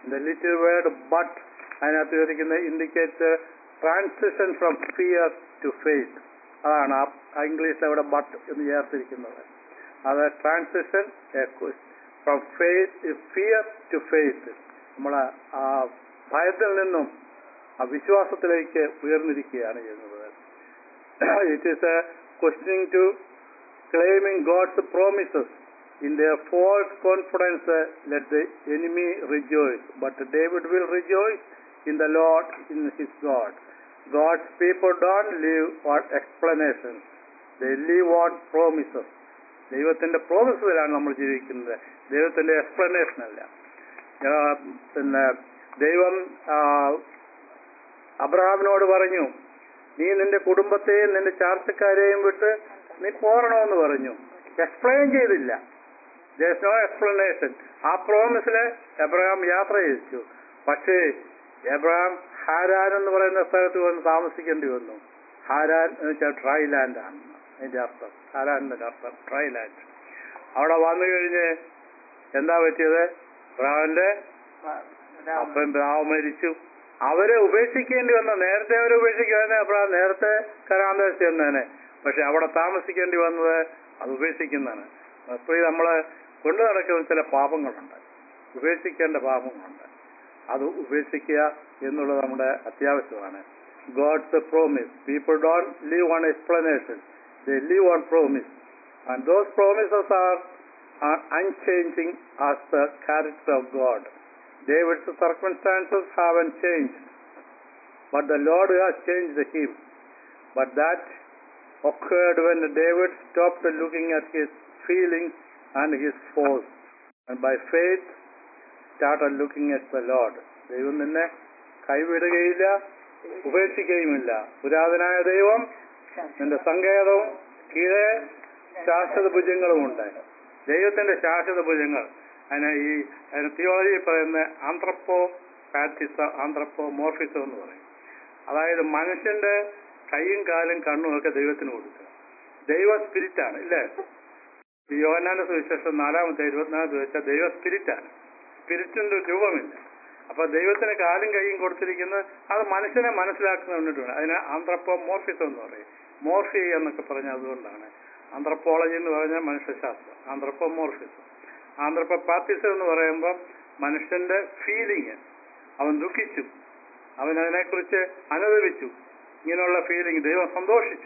The little word but അതിനകത്ത് ചോദിക്കുന്നത് indicate transition from fear to faith. അതാണ് ആ ഇംഗ്ലീഷിൽ അവിടെ ബട്ട് എന്ന് ചേർത്തിരിക്കുന്നത്. അത് transition from faith fear to faith. നമ്മൾ ആ ഭയത്തിൽ നിന്നും ആ വിശ്വാസത്തിലേക്ക് ഉയർന്നിരിക്കുകയാണ് ചെയ്യുന്നത്. It is a questioning to claiming God's promises. In their false confidence, uh, let the enemy rejoice. But David will rejoice in the Lord, in his God. God's people don't live on explanations. They live on promises. ദൈവത്തിന്റെ പ്രോമിസിലാണ് നമ്മൾ ജീവിക്കുന്നത്, ദൈവത്തിന്റെ explanation അല്ല. പിന്നെ ദൈവം അബ്രഹാമിനോട് പറഞ്ഞു, നീ നിന്റെ കുടുംബത്തെയും നിന്റെ ചാർച്ചക്കാരെയും വിട്ട് നീ പോരണമെന്ന് പറഞ്ഞു. എക്സ്പ്ലെയിൻ ചെയ്തില്ല. There is no explanation. ആ പ്രോമിസില് എബ്രഹാം യാത്ര ചെയ്യിച്ചു. പക്ഷേ എബ്രഹാം ഹാരാൻ എന്ന് പറയുന്ന സ്ഥലത്ത് വന്ന് താമസിക്കേണ്ടി വന്നു. ഹാരാൻ എന്ന് വെച്ചാൽ ഡ്രൈ ലാൻഡ് ആണ് അതിന്റെ അർത്ഥം. ഹാരാൻ എന്നൊക്കെ അർത്ഥം ഡ്രൈ ലാൻഡ്. അവിടെ വന്നു കഴിഞ്ഞ് എന്താ പറ്റിയത്? എബ്രഹാമിന്റെ അപ്പൻ രാവ് മരിച്ചു. അവരെ ഉപേക്ഷിക്കേണ്ടി വന്ന, നേരത്തെ അവരെ ഉപേക്ഷിക്കാൻ എബ്രഹാം നേരത്തെ കരാന്തേശം എന്നേനെ. പക്ഷെ അവിടെ താമസിക്കേണ്ടി വന്നത് അത് ഉപേക്ഷിക്കുന്നതാണ്. അപ്പോൾ നമ്മള് കൊണ്ടു നടക്കുന്ന ചില പാപങ്ങളുണ്ട്, ഉപേക്ഷിക്കേണ്ട പാപങ്ങളുണ്ട്. അത് ഉപേക്ഷിക്കുക എന്നുള്ളത് നമ്മുടെ അത്യാവശ്യമാണ്. God's promise. People don't live on explanation. They live on promise. And those promises are, are unchanging as the character of God. David's circumstances haven't changed, but the Lord has changed him. But that occurred when David stopped looking at his feelings and his foes, and by faith started looking at the Lord. ദൈവം നിന്നെ കൈവിടുകയില്ല, ഉപേക്ഷിക്കുകയുമില്ല. പുരാതനായ ദൈവം നിന്റെ സങ്കേതവും കീഴെ ശാശ്വത ഭുജങ്ങളുമുണ്ട്. ദൈവത്തിന്റെ ശാശ്വത ഭുജങ്ങൾ അതിനെ ഈ അതിന് തിയോളജിയിൽ പറയുന്ന ആന്ത്രപ്പോ പാറ്റിസ ആന്ത്രപ്പോ മോർഫിസം എന്ന് പറയും. അതായത് മനുഷ്യന്റെ കൈയും കാലും കണ്ണും ഒക്കെ ദൈവത്തിന് കൊടുക്കുക. ദൈവ സ്പിരിറ്റാണ് ഇല്ലേ? യോഹന്നാന്റെ സുവിശേഷം നാലാമത്തെ ഇരുപത്തിനാല് വെച്ചാൽ ദൈവ സ്പിരിറ്റാണ്. സ്പിരിറ്റിന്റെ രൂപമില്ല. അപ്പൊ ദൈവത്തിന് കാലും കൈയും കൊടുത്തിരിക്കുന്നത് അത് മനുഷ്യനെ മനസ്സിലാക്കുന്ന വേണ്ടിയിട്ടാണ്. അതിന് ആന്ത്രപ്പോ മോർഫിസം എന്ന് പറയും. മോർഫി എന്നൊക്കെ പറഞ്ഞാൽ അതുകൊണ്ടാണ്. ആന്ത്രപ്പോളജി എന്ന് പറഞ്ഞാൽ മനുഷ്യശാസ്ത്രം, ആന്ത്രപ്പോ മോർഫിസം. ആന്ത്രപ്പോ പാത്തിസം എന്ന് പറയുമ്പോൾ മനുഷ്യന്റെ ഫീലിങ്, അവൻ ദുഃഖിച്ചു, അവൻ അതിനെക്കുറിച്ച് അനുഭവിച്ചു, ഇങ്ങനെയുള്ള ഫീലിംഗ് ദൈവം സന്തോഷിച്ചു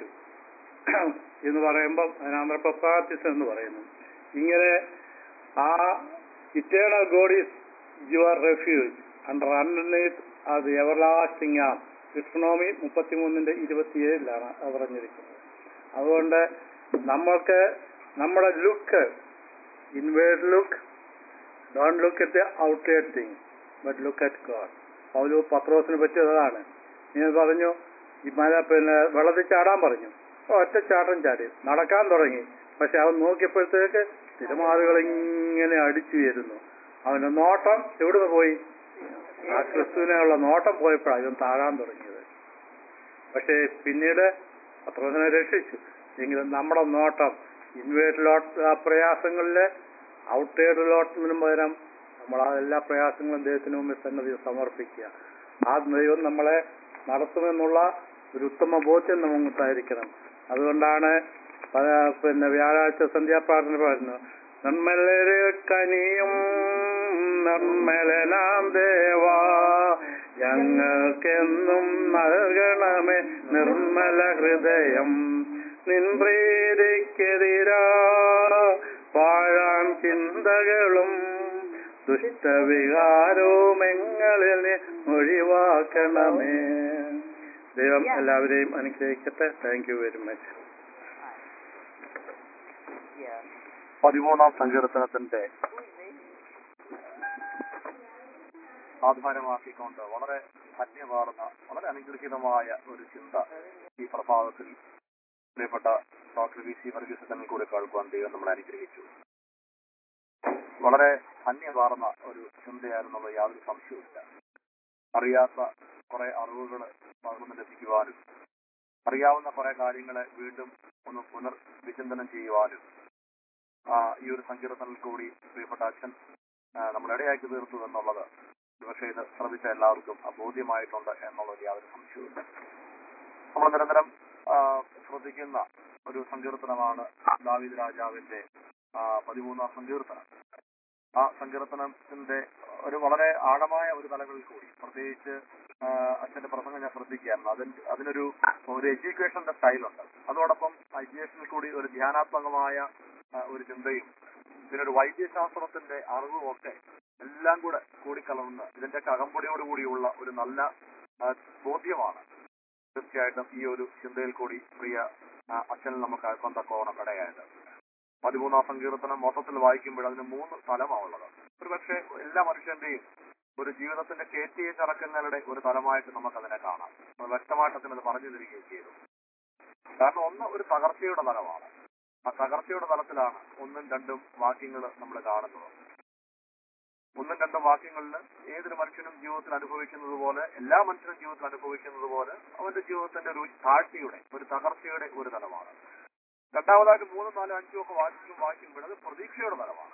എന്ന് പറയുമ്പം അതിനാന്ത്രപ്പോ പാത്തിസം എന്ന് പറയുന്നു. ഇങ്ങനെ ആ eternal God is your refuge under underneath അത് എവർലാസ്റ്റിംഗ് ആം. ഇക്കണോമി മുപ്പത്തിമൂന്നിന്റെ ഇരുപത്തിയേഴിലാണ് അത് പറഞ്ഞിരിക്കുന്നത്. അതുകൊണ്ട് നമ്മൾക്ക് നമ്മുടെ look, inward look, don't look at the outward thing but look at God. പൗലോ പത്രോസിന് പറ്റിയതാണ്. ഞാൻ പറഞ്ഞു ഈ മല പിന്നെ വെള്ളത്തിൽ ചാടാൻ പറഞ്ഞു, ഒറ്റ ചാട്ടം ചാടി നടക്കാൻ തുടങ്ങി. പക്ഷെ അവൻ നോക്കിയപ്പോഴത്തേക്ക് തിരമാലകൾ ഇങ്ങനെ അടിച്ചുയരുന്നു. അവന്റെ നോട്ടം എവിടുന്ന് പോയി? ആ ക്രിസ്തുവിനുള്ള നോട്ടം പോയപ്പോഴാണ് ഇവൻ താഴാൻ തുടങ്ങിയത്. പക്ഷെ പിന്നീട് പത്രോസിനെ രക്ഷിച്ചു. എങ്കിലും നമ്മുടെ നോട്ടം ഇൻവേർഡ് ലോട്ട് ആ പ്രയാസങ്ങളില് ഔട്ട്വേർഡ് ലോട്ടിനും പകരം നമ്മൾ ആ എല്ലാ പ്രയാസങ്ങളും ദൈവത്തിന് മുമ്പിൽ സന്നദ്ധി സമർപ്പിക്കുക. ആ ദൈവം നമ്മളെ നടത്തുമെന്നുള്ള ഒരു ഉത്തമ ബോധ്യം നമുക്കുണ്ടായിരിക്കണം. അതുകൊണ്ടാണ് പിന്നെ വ്യാഴാഴ്ച സന്ധ്യാപ്രാർത്ഥന പറഞ്ഞു, നന്മലരെ കനിയും നിർമ്മലനാം ദേവാ ഞങ്ങൾക്കെന്നും നൽകണമേ നിർമ്മല ഹൃദയം, നിൻ പ്രീതിക്കെതിരാ പാഴാൻ ചിന്തകളും ദുഷ്ടവികാരവും എങ്ങളിൽ ഒഴിവാക്കണമേ. ദൈവം എല്ലാവരെയും അനുഗ്രഹിക്കട്ടെ. Thank you very much. പതിമൂന്നാം സങ്കീർത്തനത്തിന്റെ ആധാരമാക്കിക്കൊണ്ട് വളരെ ധന്യമാർന്ന വളരെ അനുഗ്രഹീതമായ ഒരു ചിന്ത ഈ പ്രഭാതത്തിൽ പ്രിയപ്പെട്ട ഡോക്ടർ വി സി വർഗീസൻ കൂടെ കേൾക്കുവാൻ ദൈവം നമ്മളെ അനുഗ്രഹിച്ചു. വളരെ ധന്യമാർന്ന ഒരു ചിന്തയായിരുന്നുള്ള യാതൊരു സംശയവുമില്ല. അറിയാത്ത കുറെ അറിവുകൾ പകർന്നു ലഭിക്കുവാനും അറിയാവുന്ന കുറെ കാര്യങ്ങളെ വീണ്ടും ഒന്ന് പുനർ വിചിന്തനം ചെയ്യുവാനും ഈ ഒരു സങ്കീർത്തനത്തിൽ കൂടി പ്രിയപ്പെട്ട അച്ഛൻ നമ്മളിടയാക്കി തീർത്തു എന്നുള്ളത് പക്ഷേ ഇത് ശ്രദ്ധിച്ച എല്ലാവർക്കും ബോധ്യമായിട്ടുണ്ട് എന്നുള്ളത് യാതൊരു സംശയവുമില്ല. നമ്മൾ നിരന്തരം ആ, ശ്രദ്ധിക്കുന്ന ഒരു സങ്കീർത്തനമാണ് ദാവീദ് രാജാവിന്റെ ആ, പതിമൂന്നാം സങ്കീർത്തനം. ആ സങ്കീർത്തനത്തിന്റെ ഒരു വളരെ ആഴമായ ഒരു തലങ്ങളിൽ കൂടി പ്രത്യേകിച്ച് ആ, അച്ഛന്റെ പ്രസംഗം ഞാൻ ശ്രദ്ധിക്കുകയായിരുന്നു. അതിന് അതിനൊരു ഒരു എഡ്യൂക്കേഷന്റെ സ്റ്റൈലുണ്ട്. അതോടൊപ്പം എഡ്യൂക്കേഷനിൽ കൂടി ഒരു ധ്യാനാത്മകമായ ആ, ഒരു ചിന്തയും പിന്നെ ഒരു വൈദ്യശാസ്ത്രത്തിന്റെ അറിവും ഒക്കെ എല്ലാം കൂടെ കൂടിക്കലർന്ന് ഇതിന്റെ അകമ്പടിയോടുകൂടിയുള്ള ഒരു നല്ല ആ, ബോധ്യമാണ് തീർച്ചയായിട്ടും ഈ ഒരു ചിന്തയിൽ കൂടി പ്രിയ ആ, അച്ഛനിൽ നമുക്ക് കൊണ്ടക്കോണം ഇടയായത്. പതിമൂന്നാം സങ്കീർത്തനം മൊത്തത്തിൽ വായിക്കുമ്പോൾ അതിന് മൂന്ന് തലമാണുള്ളത്. ഒരു പക്ഷേ എല്ലാ മനുഷ്യന്റെയും ഒരു ജീവിതത്തിന്റെ കയറ്റിയ ചറക്കങ്ങളുടെ ഒരു തലമായിട്ട് നമുക്കതിനെ കാണാം. അത് വ്യക്തമായിട്ട് അതിനത് പറഞ്ഞു തരികയും ചെയ്തു. കാരണം ഒന്ന് ഒരു തകർച്ചയുടെ തലമാണ്. ആ തകർച്ചയുടെ തലത്തിലാണ് ഒന്നും രണ്ടും വാക്യങ്ങൾ നമ്മൾ കാണുന്നത്. ഒന്നും രണ്ടും വാക്യങ്ങളിൽ ഏതൊരു മനുഷ്യനും ജീവിതത്തിൽ അനുഭവിക്കുന്നത് പോലെ എല്ലാ മനുഷ്യനും ജീവിതത്തിൽ അനുഭവിക്കുന്നത് പോലെ അവന്റെ ജീവിതത്തിന്റെ ഒരു താഴ്ചയുടെ ഒരു തകർച്ചയുടെ ഒരു തലമാണ്. രണ്ടാമതായിട്ട് മൂന്നും നാലും അഞ്ചും ഒക്കെ വാക്യങ്ങളും വായിക്കുമ്പോൾ അത് പ്രതീക്ഷയുടെ തലമാണ്.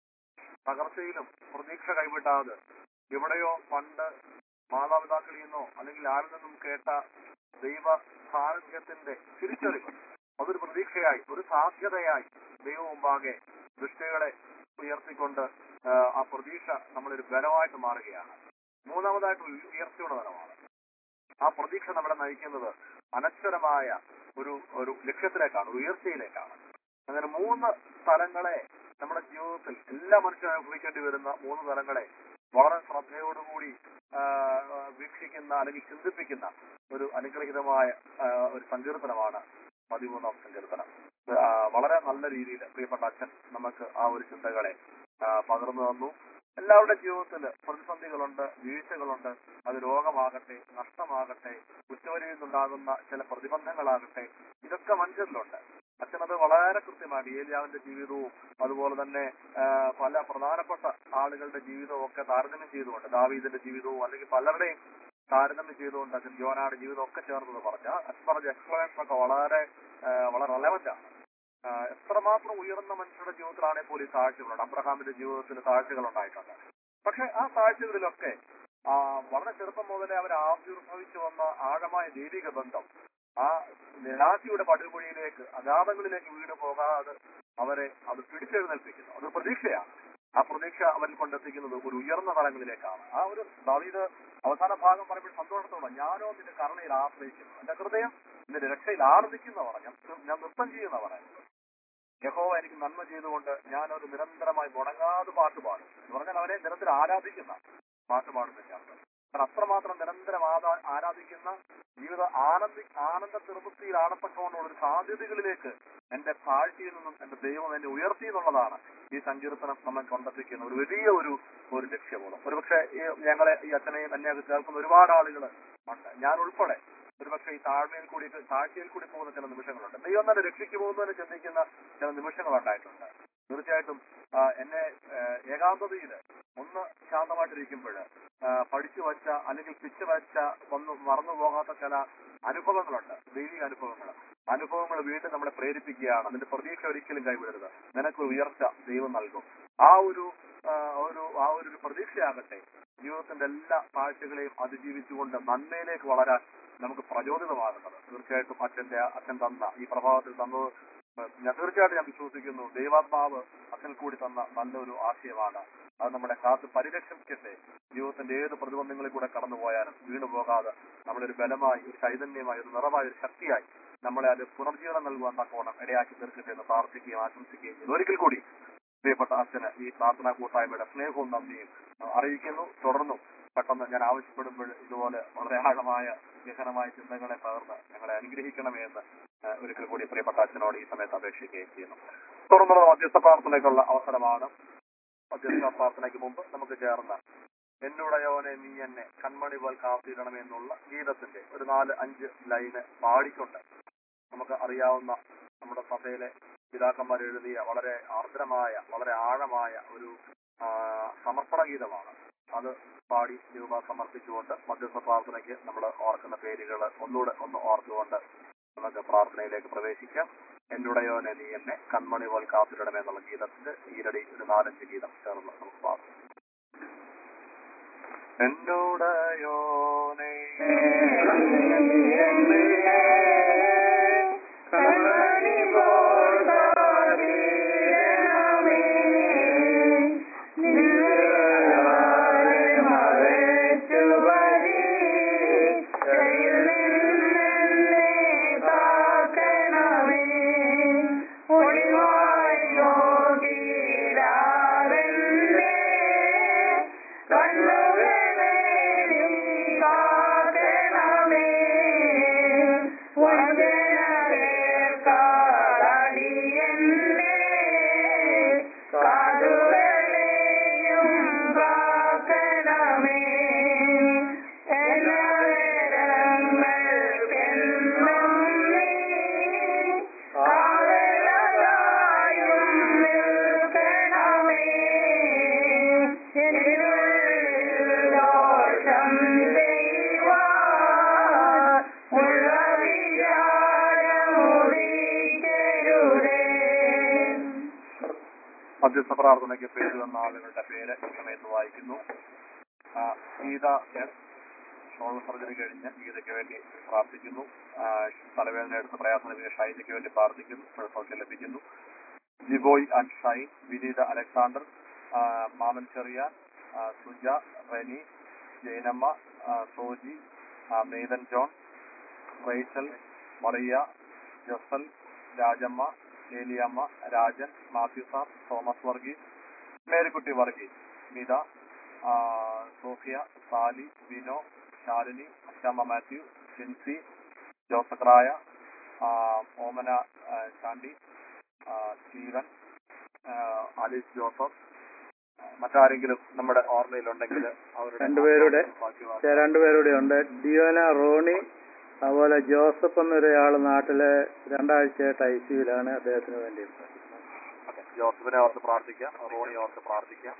തകർച്ചയിലും പ്രതീക്ഷ കൈവിട്ടാതെ എവിടെയോ പണ്ട് മാതാപിതാക്കളിൽ നിന്നോ അല്ലെങ്കിൽ ആരിൽ നിന്നും കേട്ട ദൈവ സാന്നിധ്യത്തിന്റെ തിരിച്ചറിവ് അതൊരു പ്രതീക്ഷയായി ഒരു സാധ്യതയായി ദൈവം മുമ്പാകെ ദൃഷ്ടികളെ ഉയർത്തിക്കൊണ്ട് ആ പ്രതീക്ഷ നമ്മളൊരു ബലമായിട്ട് മാറുകയാണ്. മൂന്നാമതായിട്ട് ഉയർച്ചയുടെ തലമാണ്. ആ പ്രതീക്ഷ നമ്മളെ നയിക്കുന്നത് അനശ്വരമായ ഒരു ഒരു ലക്ഷ്യത്തിലേക്കാണ്, ഒരു ഉയർച്ചയിലേക്കാണ്. അങ്ങനെ മൂന്ന് തലങ്ങളെ നമ്മുടെ ജീവിതത്തിൽ എല്ലാ മനുഷ്യരും അനുഭവിക്കേണ്ടി വരുന്ന മൂന്ന് തലങ്ങളെ വളരെ ശ്രദ്ധയോടുകൂടി വീക്ഷിക്കുന്ന അല്ലെങ്കിൽ ചിന്തിപ്പിക്കുന്ന ഒരു അനുഗ്രഹീതമായ ഒരു സങ്കീർത്തനമാണ് പതിമൂന്നാം സങ്കീർത്തനം. വളരെ നല്ല രീതിയിൽ പ്രിയപ്പെട്ട അച്ഛൻ നമുക്ക് ആ ഒരു ചിന്തകളെ പകർന്നു തന്നു. എല്ലാവരുടെ ജീവിതത്തിൽ പ്രതിസന്ധികളുണ്ട്, വീഴ്ചകളുണ്ട്. അത് രോഗമാകട്ടെ, നഷ്ടമാകട്ടെ, കുറ്റവരിയിൽ നിന്നുണ്ടാകുന്ന ചില പ്രതിബന്ധങ്ങളാകട്ടെ, ഇതൊക്കെ മനുഷ്യരിലുണ്ട്. അച്ഛനത് വളരെ കൃത്യമായിട്ട് ഏലിയാവിന്റെ ജീവിതവും അതുപോലെ തന്നെ പല പ്രധാനപ്പെട്ട ആളുകളുടെ ജീവിതവും ഒക്കെ താരതമ്യം ചെയ്തുകൊണ്ട് ദാവീദിന്റെ ജീവിതവും അല്ലെങ്കിൽ പലരുടെയും താരതമ്യം ചെയ്തുകൊണ്ട് അച്ഛൻ യോനായുടെ ജീവിതം ഒക്കെ ചേർന്നത് പറഞ്ഞ അച്ഛൻ പറഞ്ഞ എക്സ്പ്ലനേഷൻ ഒക്കെ വളരെ വളരെ റെലവന്റ് ആണ്. എത്രമാത്രം ഉയർന്ന മനുഷ്യരുടെ ജീവിതത്തിലാണെങ്കിൽ പോലും ഈ താഴ്ചകളുണ്ട്. അബ്രഹാമിന്റെ ജീവിതത്തിൽ താഴ്ചകൾ ഉണ്ടായിട്ടുണ്ട്. പക്ഷെ ആ താഴ്ചകളിലൊക്കെ ആ വളരെ ചെറുപ്പം മുതലേ അവർ ആവിർഭവിച്ചു വന്ന ആഴമായ ദൈവിക ബന്ധം ആ നിരാശയുടെ പടുകുഴിയിലേക്ക് അഗാധങ്ങളിലേക്ക് വീണ് പോകാതെ അവരെ അത് പിടിച്ചെഴുന്നേൽപ്പിക്കുന്നു. അതൊരു പ്രതീക്ഷയാണ്. ആ പ്രതീക്ഷ അവരിൽ കൊണ്ടെത്തിക്കുന്നത് ഒരു ഉയർന്ന തലങ്ങളിലേക്കാണ്. ആ ഒരു ദാവീദ് അവസാന ഭാഗം പറയുമ്പോൾ സന്തോഷത്തോടെ ഞാനോ നിന്റെ കരുണയിൽ ആശ്രയിക്കുന്നു, എന്റെ ഹൃദയം നിന്റെ രക്ഷയിൽ ആർജിക്കുന്നവർ, ഞാൻ ഞാൻ നൃത്തം ചെയ്യുന്നവർ, യഹോവ എനിക്ക് നന്മ ചെയ്തുകൊണ്ട് ഞാനൊരു നിരന്തരമായി മുടങ്ങാതെ പാട്ട് പാടും എന്ന് പറഞ്ഞാൽ അവനെ നിരന്തരം ആരാധിക്കുന്ന പാട്ട് പാടുന്നതിനാണ്. കാരണം അത്രമാത്രം നിരന്തരം ആരാധിക്കുന്ന ജീവിത ആനന്ദി ആനന്ദ തൃപ്തിയിൽ ആണത്തക്കമുള്ള ഒരു സാധ്യതകളിലേക്ക് എന്റെ താഴ്ചയിൽ നിന്നും എന്റെ ദൈവം എന്നെ ഉയർത്തി എന്നുള്ളതാണ് ഈ സങ്കീർത്തനം നമ്മൾ കൊണ്ടെത്തിക്കുന്ന ഒരു വലിയ ഒരു ഒരു ലക്ഷ്യബോധം. ഒരുപക്ഷെ ഈ ഞങ്ങളെ ഈ അച്ഛനെയും എന്നെയൊക്കെ ചേർക്കുന്ന ഒരുപാട് ആളുകൾ ഉണ്ട്, ഞാൻ ഉൾപ്പെടെ ഒരുപക്ഷെ ഈ താഴ്മയിൽ കൂടി താഴ്ചയിൽ കൂടി പോകുന്ന ചില നിമിഷങ്ങളുണ്ട്. ദൈവം തന്നെ രക്ഷിക്കുമോ എന്ന് ചിന്തിക്കുന്ന ചില നിമിഷങ്ങൾ ഉണ്ടായിട്ടുണ്ട്. തീർച്ചയായിട്ടും എന്നെ ഏകാന്തതയിൽ ഒന്ന് ശാന്തമായിട്ടിരിക്കുമ്പോൾ പഠിച്ചു വച്ച അല്ലെങ്കിൽ പിച്ചു വച്ച വന്നു മറന്നു പോകാത്ത ചില അനുഭവങ്ങളുണ്ട്, ദൈവിക അനുഭവങ്ങൾ. അനുഭവങ്ങൾ വീണ്ടും നമ്മളെ പ്രേരിപ്പിക്കുകയാണ്. അതിന്റെ പ്രതീക്ഷ ഒരിക്കലും കൈവിടരുത്. നിനക്ക് ഉയർച്ച ദൈവം നൽകും. ആ ഒരു ഒരു ആ ഒരു പ്രതീക്ഷയാകട്ടെ ജീവിതത്തിന്റെ എല്ലാ താഴ്ചകളെയും അതിജീവിച്ചുകൊണ്ട് നന്മയിലേക്ക് വളരാൻ നമുക്ക് പ്രചോദിതമാകുന്നത്. തീർച്ചയായിട്ടും അച്ഛന്റെ അച്ഛൻ തന്ന ഈ പ്രഭാവത്തിൽ തന്നത് ഞാൻ തീർച്ചയായിട്ടും ഞാൻ വിശ്വസിക്കുന്നു ദൈവാത്മാവ് അച്ഛൻ കൂടി തന്ന നല്ലൊരു ആശയമാണ്. അത് നമ്മളെ കാത്ത് പരിരക്ഷിക്കട്ടെ. ജീവിതത്തിന്റെ ഏത് പ്രതിബന്ധങ്ങളിൽ കൂടെ കടന്നു പോയാലും വീണു പോകാതെ നമ്മളൊരു ബലമായി, ഒരു ചൈതന്യമായി, ഒരു നിറമായ, ഒരു ശക്തിയായി നമ്മളെ അത് പുനർജീവനം നൽകുവാൻ തക്കവണ്ണം ഇടയാക്കി തീർക്കട്ടെ എന്ന് പ്രാർത്ഥിക്കുകയും ആശംസിക്കുകയും ചെയ്തു. ഒരിക്കൽ കൂടി പ്രിയപ്പെട്ട അച്ഛന് ഈ പ്രാർത്ഥനാ കൂട്ടായ്മയുടെ സ്നേഹവും നന്ദിയും അറിയിക്കുന്നു. തുടർന്നും പെട്ടെന്ന് ഞാൻ ആവശ്യപ്പെടുമ്പോൾ ഇതുപോലെ വളരെ ആഴമായ ഗഹനമായ ചിന്തകളെ പകർന്ന് ഞങ്ങളെ അനുഗ്രഹിക്കണമേ എന്ന് ഒരിക്കൽ കൂടി പ്രിയപ്പെട്ട അച്ഛനോട് ഈ സമയത്ത് അപേക്ഷിക്കുകയും ചെയ്യുന്നു. തുടർന്നുള്ള മധ്യസ്ഥ പ്രാർത്ഥനയ്ക്കുള്ള അവസരമാണ്. മധ്യസ്ഥ പ്രാർത്ഥനയ്ക്ക് മുമ്പ് നമുക്ക് ചേർന്ന് എന്നുടയോനെ നീ എന്നെ കൺമണി പോൽ കാത്തിടണം എന്നുള്ള ഗീതത്തിന്റെ ഒരു നാല് അഞ്ച് ലൈന് പാടിക്കൊണ്ട് നമുക്ക് അറിയാവുന്ന നമ്മുടെ സഭയിലെ പിതാക്കന്മാർ എഴുതിയ വളരെ ആർദ്രമായ വളരെ ആഴമായ ഒരു സമർപ്പണ ഗീതമാണ്. അത് പാടി രൂപ സമർപ്പിച്ചുകൊണ്ട് മധ്യസ്ഥ പ്രാർത്ഥനയ്ക്ക് നമ്മൾ ഓർക്കുന്ന പേരുകൾ ഒന്നുകൂടെ ഒന്ന് ഓർത്തുകൊണ്ട് നമുക്ക് പ്രാർത്ഥനയിലേക്ക് പ്രവേശിക്കാം. എന്നുടയോനെ നീ എന്നെ കൺമണി പോൽ കാത്തിടണം എന്നുള്ള ഗീതത്തിന്റെ ഈരടി ഒരു നാലഞ്ച് ഗീതം ചേർന്ന് നമുക്ക് പ്രാർത്ഥിക്കാം. എന്നോടയോനേ മധ്യസ്ഥ പ്രാർത്ഥനയ്ക്ക് പേര് വന്ന ആളുകളുടെ പേര് ഈ സമയത്ത് വായിക്കുന്നു. ഗീത എസ് ഷോൾഡർ സർജറി കഴിഞ്ഞ് ഗീതയ്ക്ക് വേണ്ടി പ്രാർത്ഥിക്കുന്നു. തലവേദന എടുത്ത് പ്രയാസം ഷൈനയ്ക്ക് വേണ്ടി പ്രാർത്ഥിക്കുന്നു. സൗഖ്യം ലഭിക്കുന്നു. ജിബോയ് ആൻഡ് ഷൈൻ, വിനീത അലക്സാണ്ടർ, മാമൻ ചെറിയാൻ, സുജ, റെനി, ജൈനമ്മ, സോജി, മെയ്തൻ ജോൺ, റേച്ചൽ, മറിയ, ജസൽ, രാജമ്മ, ഏലിയമ്മ, രാജൻ, മാത്യു സാർ, തോമസ് വർഗീസ്, മേരിക്കുട്ടി വർഗീസ്, സ്മിത, സോഫിയ, സാലി, വിനോ, ശാലിനി, അച്ചമ്മ മാത്യു, ഷിൻസി, ജോസക്രായ, ഓമന ചാണ്ടി, സ്റ്റീവൻ, ആലിസ് ജോസഫ്. മറ്റാരെങ്കിലും നമ്മുടെ ഓർമ്മയിലുണ്ടെങ്കിൽ അവരുടെ രണ്ടുപേരുടെ രണ്ടുപേരുടെ ഉണ്ട്. ഡിയോന റോണി, അതുപോലെ ജോസഫ് എന്നൊരാൾ നാട്ടിലെ രണ്ടാഴ്ചയായിട്ട് ഐ സിയുലാണ്. അദ്ദേഹത്തിന് വേണ്ടി ജോസഫിനെ ഓർത്ത് പ്രാർത്ഥിക്കാം, റോണി ഓർത്ത് പ്രാർത്ഥിക്കാം.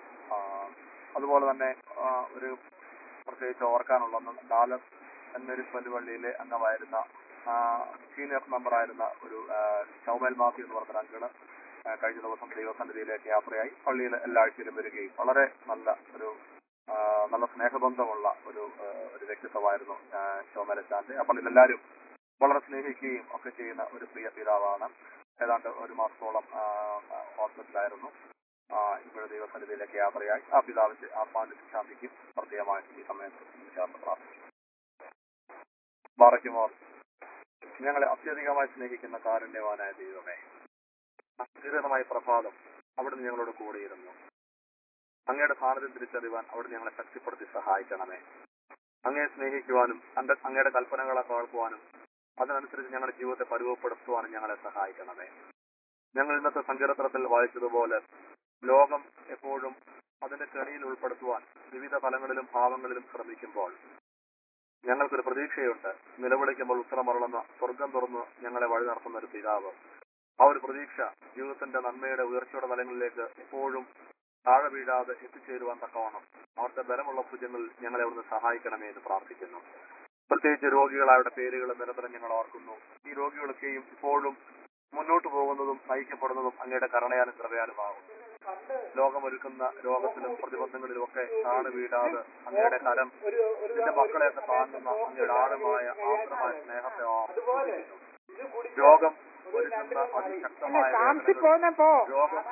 അതുപോലെ തന്നെ ഒരു പ്രത്യേകിച്ച് ഓർക്കാനുള്ള ഡാലസ് എന്നൊരു പള്ളിയിലെ അംഗമായിരുന്ന സീനിയർ മെമ്പറായിരുന്ന ഒരു ചൗമേൽ മാഫി എന്ന് പറഞ്ഞ അങ്കിള് കഴിഞ്ഞ ദിവസം ദൈവസന്നിധിയിലേക്ക് യാത്രയായി പള്ളിയിൽ എല്ലാ ആഴ്ചയിലും വരികയും വളരെ നല്ല ഒരു നല്ല സ്നേഹബന്ധമുള്ള ഒരു ഒരു വ്യക്തിത്വമായിരുന്നു ശോമരച്ചാന്റെ. അപ്പോൾ ഇതെല്ലാവരും വളരെ സ്നേഹിക്കുകയും ഒക്കെ ചെയ്യുന്ന ഒരു പ്രിയ പിതാവാണ്. ഏതാണ്ട് ഒരു മാസത്തോളം ഹോസ്പിറ്റലായിരുന്നു. ഇവിടെ ദൈവസന്നിധിയിലേക്ക് യാത്രയായി ആ പിതാവിന്റെ ആത്മാവിന്റെ ശാന്തിക്കും പ്രത്യേകമായിട്ട് ഈ സമയത്ത് ചേർന്ന് പ്രാർത്ഥിക്കും. ബാറയ്ക്കുമോർ, ഞങ്ങളെ അത്യധികമായി സ്നേഹിക്കുന്ന കാരുണ്യവാനായ ദൈവമേ, അത്യുന്നതമായ പ്രഭാതം അവിടുന്ന് ഞങ്ങളോട് കൂടിയിരുന്നു. അങ്ങയുടെ സാന്നിധ്യം തിരിച്ചറിയുവാൻ അവിടുന്ന് ഞങ്ങളെ ശക്തിപ്പെടുത്തി സഹായിക്കണമേ. അങ്ങയെ സ്നേഹിക്കുവാനും അന്റെ അങ്ങയുടെ കൽപ്പനകളെ കേൾക്കുവാനും അതിനനുസരിച്ച് ഞങ്ങളുടെ ജീവിതത്തെ പരുവപ്പെടുത്തുവാനും ഞങ്ങളെ സഹായിക്കണമേ. ഞങ്ങൾ ഇന്നത്തെ സങ്കീർത്തനത്തിൽ വായിച്ചതുപോലെ ലോകം എപ്പോഴും അതിന്റെ കെണിയിൽ ഉൾപ്പെടുത്തുവാൻ വിവിധ തലങ്ങളിലും ഭാവങ്ങളിലും ശ്രമിക്കുമ്പോൾ ഞങ്ങൾക്കൊരു പ്രതീക്ഷയുണ്ട്. നിലവിളിക്കുമ്പോൾ ഉത്തരമറളുന്ന സ്വർഗം തുറന്ന് ഞങ്ങളെ വഴി നടത്തുന്ന ഒരു പിതാവ്. ആ ഒരു പ്രതീക്ഷ ജീവിതത്തിന്റെ നന്മയുടെ ഉയർച്ചയുടെ തലങ്ങളിലേക്ക് എപ്പോഴും താഴെ വീഴാതെ എത്തിച്ചേരുവാൻ തക്കവണ്ണം അവിടുത്തെ ബലമുള്ള ഭുജങ്ങളിൽ ഞങ്ങളെ അവിടുന്ന് സഹായിക്കണമേ എന്ന് പ്രാർത്ഥിക്കുന്നു. പ്രത്യേകിച്ച് രോഗികളായുടെ പേരുകൾ നിരന്തരം ഞങ്ങൾ ഓർക്കുന്നു. ഈ രോഗികളൊക്കെയും ഇപ്പോഴും മുന്നോട്ട് പോകുന്നതും നയിക്കപ്പെടുന്നതും അങ്ങയുടെ കരുണയാലും കൃപയാലുമാകും. ലോകമൊരുക്കുന്ന രോഗത്തിലും പ്രതിബന്ധങ്ങളിലും ഒക്കെ താണു വീഴാതെ അങ്ങയുടെ കരം നിന്റെ മക്കളെയൊക്കെ താങ്ങുന്ന അങ്ങയുടെ ആഴമായ ആർദ്രമായ സ്നേഹത്തെ ഓർമ്മിക്കുന്നു. രോഗം ഒരുക്കുന്ന അതിശക്തമായ രോഗം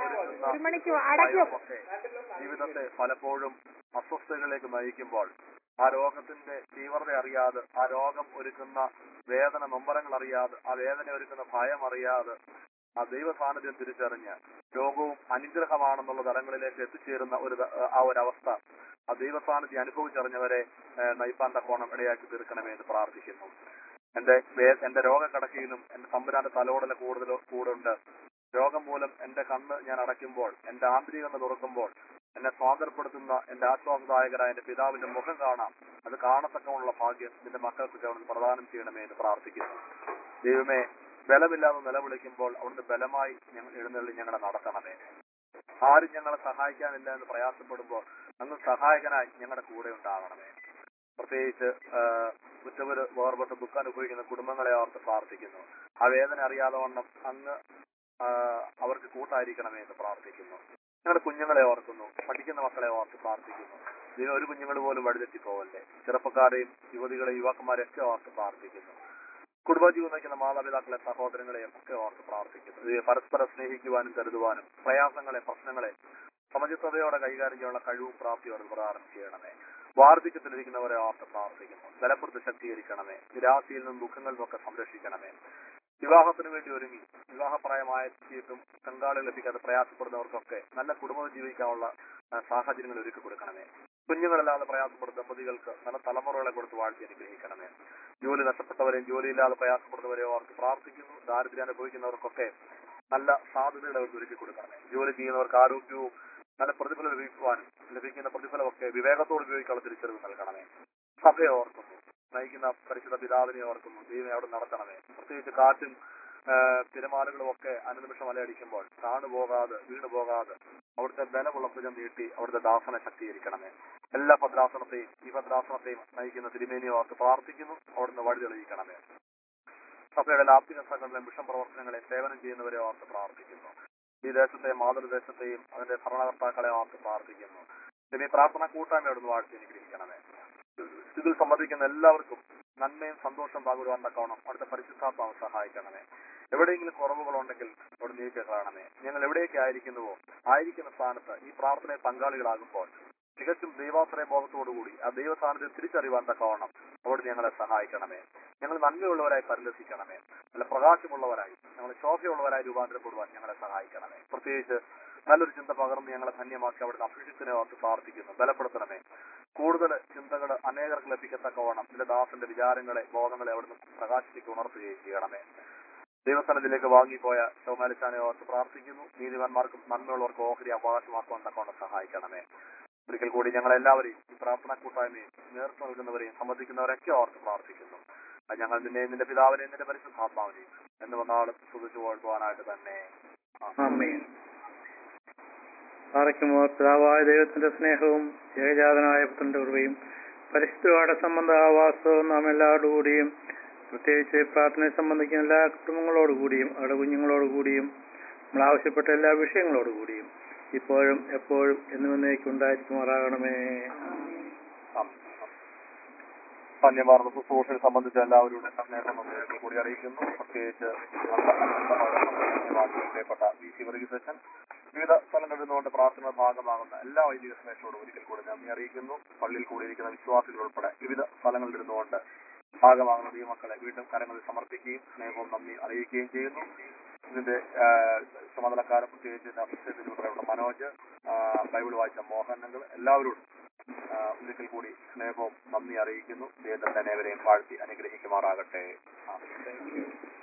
ഒരുക്കുന്ന ജീവിതത്തെ പലപ്പോഴും അസ്വസ്ഥതകളിലേക്ക് നയിക്കുമ്പോൾ ആ രോഗത്തിന്റെ തീവ്രത അറിയാതെ, ആ രോഗം ഒരുക്കുന്ന വേദന നൊമ്പരങ്ങൾ അറിയാതെ, ആ വേദന ഒരുക്കുന്ന ഭയം അറിയാതെ ആ ദൈവ സാന്നിധ്യം തിരിച്ചറിഞ്ഞ് രോഗവും അനുഗ്രഹമാണെന്നുള്ള തലങ്ങളിലേക്ക് എത്തിച്ചേരുന്ന ഒരു ആ ഒരവസ്ഥ ആ ദൈവ സാന്നിധ്യം അനുഭവിച്ചറിഞ്ഞവരെ നയിപ്പാൻ തക്കോണം ഇടയാക്കി തീർക്കണമേ എന്ന് പ്രാർത്ഥിക്കുന്നു. എന്റെ എന്റെ രോഗക്കടക്കയിലും എന്റെ തമ്പുരാന്റെ തലോടല കൂടുതൽ കൂടുണ്ട്. രോഗം മൂലം എന്റെ കണ്ണ് ഞാൻ അടയ്ക്കുമ്പോൾ, എന്റെ ആന്തരികത തുറക്കുമ്പോൾ എന്നെ സ്വാതന്ത്ര്യപ്പെടുത്തുന്ന എന്റെ ആശ്വാസദായകരായ എന്റെ പിതാവിന്റെ മുഖം കാണാം. അത് കാണത്തക്കമുള്ള ഭാഗ്യം നിന്റെ മക്കൾക്ക് അവിടുന്ന് പ്രദാനം ചെയ്യണമേ എന്ന് പ്രാർത്ഥിക്കുന്നു. ദൈവമേ, ബലമില്ലാതെ നിലവിളിക്കുമ്പോൾ അവിടുന്ന് ബലമായി ഞങ്ങൾ എഴുന്നള്ളി ഞങ്ങളെ നടത്തണമേ. ആരും ഞങ്ങളെ സഹായിക്കാനില്ല എന്ന് പ്രയാസപ്പെടുമ്പോൾ അങ്ങ് സഹായകനായി ഞങ്ങളുടെ കൂടെ ഉണ്ടാകണമേ. പ്രത്യേകിച്ച് കുറ്റവര് വേർപെട്ട് ദുഃഖം അനുഭവിക്കുന്ന കുടുംബങ്ങളെ ഓർത്ത് പ്രാർത്ഥിക്കുന്നു. ആ വേദന അറിയാതെ വണ്ണം അങ്ങ് അവർക്ക് കൂട്ടായിരിക്കണമേ എന്ന് പ്രാർത്ഥിക്കുന്നു. ഞങ്ങളുടെ കുഞ്ഞുങ്ങളെ ഓർക്കുന്നു, പഠിക്കുന്ന മക്കളെ ഓർത്ത് പ്രാർത്ഥിക്കുന്നു. ദൈവം ഒരു കുഞ്ഞുങ്ങൾ പോലും വഴിതെറ്റി പോവല്ലേ. ചെറുപ്പക്കാരെയും യുവതികളെ യുവാക്കന്മാരെയൊക്കെ ഓർത്ത് പ്രാർത്ഥിക്കുന്നു. കുടുംബജീവൻ നയിക്കുന്ന മാതാപിതാക്കളെ സഹോദരങ്ങളെയും ഒക്കെ ഓർത്ത് പ്രാർത്ഥിക്കുന്നു. ഇത് പരസ്പരം സ്നേഹിക്കുവാനും കരുതുവാനും പ്രയാസങ്ങളെ പ്രശ്നങ്ങളെ സമചിത്തതയോടെ കൈകാര്യം ചെയ്യാനുള്ള കഴിവും പ്രാപ്തിയോടെ പ്രദാനം ചെയ്യണമേ. വാർദ്ധക്യത്തിലിരിക്കുന്നവരെ ഓർത്ത് പ്രാർത്ഥിക്കുന്നു. ബലപ്പെടുത്തി ശക്തീകരിക്കണമേ. നിരാശയിൽ നിന്നും ദുഃഖങ്ങളിൽ നിന്നൊക്കെ സംരക്ഷിക്കണമേ. വിവാഹത്തിന് വേണ്ടി ഒരുങ്ങി വിവാഹപ്രായമായിട്ടും പങ്കാളി ലഭിക്കാതെ പ്രയാസപ്പെടുന്നവർക്കൊക്കെ നല്ല കുടുംബം ജീവിക്കാനുള്ള സാഹചര്യങ്ങൾ ഒരുക്കി കൊടുക്കണമേ. കുഞ്ഞുങ്ങളല്ലാതെ പ്രയാസപ്പെടുന്ന ദമ്പതികൾക്ക് നല്ല തലമുറകളെ കൊടുത്ത് വാഴ്ത്തി അനുഗ്രഹിക്കണമേ. ജോലി നഷ്ടപ്പെട്ടവരെയും ജോലിയില്ലാതെ പ്രയാസപ്പെടുന്നവരെ ഓർത്ത് പ്രാർത്ഥിക്കുന്നു. ദാരിദ്ര്യം അനുഭവിക്കുന്നവർക്കൊക്കെ നല്ല സാധ്യതകൾ അവർക്ക് ഒരുക്കി കൊടുക്കണമേ. ജോലി ചെയ്യുന്നവർക്ക് ആരോഗ്യവും നല്ല പ്രതിഫലം ലഭിക്കുവാനും ലഭിക്കുന്ന പ്രതിഫലമൊക്കെ വിവേകത്തോട് ഉപയോഗിക്കാനുള്ള തിരിച്ചറിവ് നൽകണമേ. സഭയെ ഓർക്കുന്നു. നയിക്കുന്ന പരിശുദ്ധ പിതാവിനെ ഓർക്കുന്നു. ദൈവം അവിടെ നടത്തണമേ. പ്രത്യേകിച്ച് കാറ്റും തിരമാലകളും ഒക്കെ അനുനിമിഷം അലയടിക്കുമ്പോൾ താണുപോകാതെ വീണു പോകാതെ അവിടുത്തെ ബലമുള്ള ഭുജം നീട്ടി അവിടുത്തെ ദാസനെ ശക്തീകരിക്കണമേ. എല്ലാ ഭദ്രാസനത്തെയും ഈ ഭദ്രാസനത്തെയും നയിക്കുന്ന തിരുമേനിയെ ഓർത്ത് പ്രാർത്ഥിക്കുന്നു. അവിടുന്ന് വഴി തെളിയിക്കണമേ. സഭയുടെ ലാപ്തിക സംഘടന മിഷൻ പ്രവർത്തനങ്ങളെ സേവനം ചെയ്യുന്നവരെ ഓർത്ത് പ്രാർത്ഥിക്കുന്നു. ഈ ദേശത്തെയും മാതൃദേശത്തെയും അതിന്റെ ഭരണകർത്താക്കളെ ഓർത്ത് പ്രാർത്ഥിക്കുന്നു. ഇനി പ്രാർത്ഥന കൂട്ടായ്മ അവിടുന്ന് വാഴ്ത്തി അനുഗ്രഹിക്കണമേ. ഇതിൽ സംബന്ധിക്കുന്ന എല്ലാവർക്കും നന്മയും സന്തോഷം പകരുവാൻ തക്കവണ്ണം അവിടുത്തെ പരിശുദ്ധാത്മാവ് സഹായിക്കണമേ. എവിടെയെങ്കിലും കുറവുകളുണ്ടെങ്കിൽ അവിടെ നീക്കി കാണണമേ. ഞങ്ങൾ എവിടെയൊക്കെ ആയിരിക്കുന്നുവോ ആയിരിക്കുന്ന സ്ഥാനത്ത് ഈ പ്രാർത്ഥനയിൽ പങ്കാളികളാകുമ്പോൾ തികച്ചും ദൈവാശ്രയ ബോധത്തോടുകൂടി ആ ദൈവ സാന്നിധ്യം തിരിച്ചറിയുവാൻ തക്കവണ്ണം അവിടെ ഞങ്ങളെ സഹായിക്കണമേ. ഞങ്ങൾ നന്മയുള്ളവരായി പരിലസിക്കണമേ. നല്ല പ്രകാശമുള്ളവരായി ഞങ്ങൾ ശോഭയുള്ളവരായി രൂപാന്തരപ്പെടുവാൻ ഞങ്ങളെ സഹായിക്കണമേ. പ്രത്യേകിച്ച് നല്ലൊരു ചിന്ത പകർന്ന് ഞങ്ങളെ ധന്യമാക്കി അവിടുന്ന് അഭിഷിക്തനെ ഓർത്ത് പ്രാർത്ഥിക്കുന്നു. ബലപ്പെടുത്തണമേ. കൂടുതൽ ചിന്തകൾ അനേകർക്ക് ലഭിക്കത്തക്കവണ്ണം ഇതിന്റെ ദാസന്റെ വിചാരങ്ങളെ ബോധങ്ങളെ അവിടുന്ന് പ്രകാശിപ്പിച്ച് ഉണർത്തുകയും ചെയ്യണമേ. ദൈവസ്ഥാനത്തിലേക്ക് വാങ്ങിപ്പോയ ശൗമാലിച്ചാനെ ഓർത്ത് പ്രാർത്ഥിക്കുന്നു. നീതിമാന്മാർക്കും നന്മയുള്ളവർക്കും ഓഹരി അവകാശമാക്കുവാൻ തക്കവണ്ണം സഹായിക്കണമേ. ഒരിക്കൽ കൂടി ഞങ്ങളെല്ലാവരെയും ഈ പ്രാർത്ഥനാ കൂട്ടായ്മയും നേതൃത്വം നൽകുന്നവരെയും സംബന്ധിക്കുന്നവരൊക്കെ ഓർത്ത് പ്രാർത്ഥിക്കുന്നു. ഞങ്ങൾ നിന്നെയും നിന്റെ പിതാവിനെയും നിന്റെ പരിശുദ്ധാത്മാവിനെയും എന്ന് വന്നാളും സ്തുതിച്ചു വാഴ്ത്തുവാനായിട്ട് തന്നെ. പാറയ്ക്കുമോ പിതാവായ ദൈവത്തിന്റെ സ്നേഹവും ഏകജാതനായ പുത്രന്റെ കൃപയും പരിശുദ്ധയുടെ സംബന്ധ ആവാസവും നാം എല്ലാവരോടുകൂടിയും പ്രത്യേകിച്ച് പ്രാർത്ഥനയെ സംബന്ധിക്കുന്ന എല്ലാ കുടുംബങ്ങളോടുകൂടിയും അവരുടെ കുഞ്ഞുങ്ങളോടുകൂടിയും നമ്മൾ ആവശ്യപ്പെട്ട എല്ലാ വിഷയങ്ങളോടുകൂടിയും ഇപ്പോഴും എപ്പോഴും എന്നുവന്നേക്കും ഉണ്ടായിരിക്കുമാറാകണമേ. ധന്യമാർന്ന ശുശ്രൂഷയെ സംബന്ധിച്ച എല്ലാവരുടെ സ്നേഹം കൂടി അറിയിക്കുന്നു. പ്രത്യേകിച്ച് പ്രിയപ്പെട്ട വി സി വർഗീസച്ചൻ വിവിധ സ്ഥലങ്ങളിൽ നിന്നുകൊണ്ട് പ്രാർത്ഥന ഭാഗമാകുന്ന എല്ലാ വൈദിക സ്നേഹത്തോടും ഒരിക്കൽ കൂടി നന്ദി അറിയിക്കുന്നു. പള്ളിയിൽ കൂടിയിരിക്കുന്ന വിശ്വാസികൾ ഉൾപ്പെടെ വിവിധ സ്ഥലങ്ങളിൽ ഇരുന്നുകൊണ്ട് ഭാഗമാകുന്ന ദൈവമക്കളെ വീണ്ടും കരങ്ങളിൽ സമർപ്പിക്കുകയും സ്നേഹവും നന്ദി അറിയിക്കുകയും ചെയ്യുന്നു. ഇതിന്റെ ചുമതലക്കാരൻ പ്രത്യേകിച്ച് അഭിഷേകത്തിലൂടെ മനോജ്, ബൈബിൾ വായിച്ച മോഹനങ്ങൾ എല്ലാവരോടും ഒരിക്കൽ കൂടി സ്നേഹവും നന്ദി അറിയിക്കുന്നു. ദൈവത്തിന്റെ അനേവരെയും വാഴ്ത്തി അനുഗ്രഹിക്കുമാറാകട്ടെ.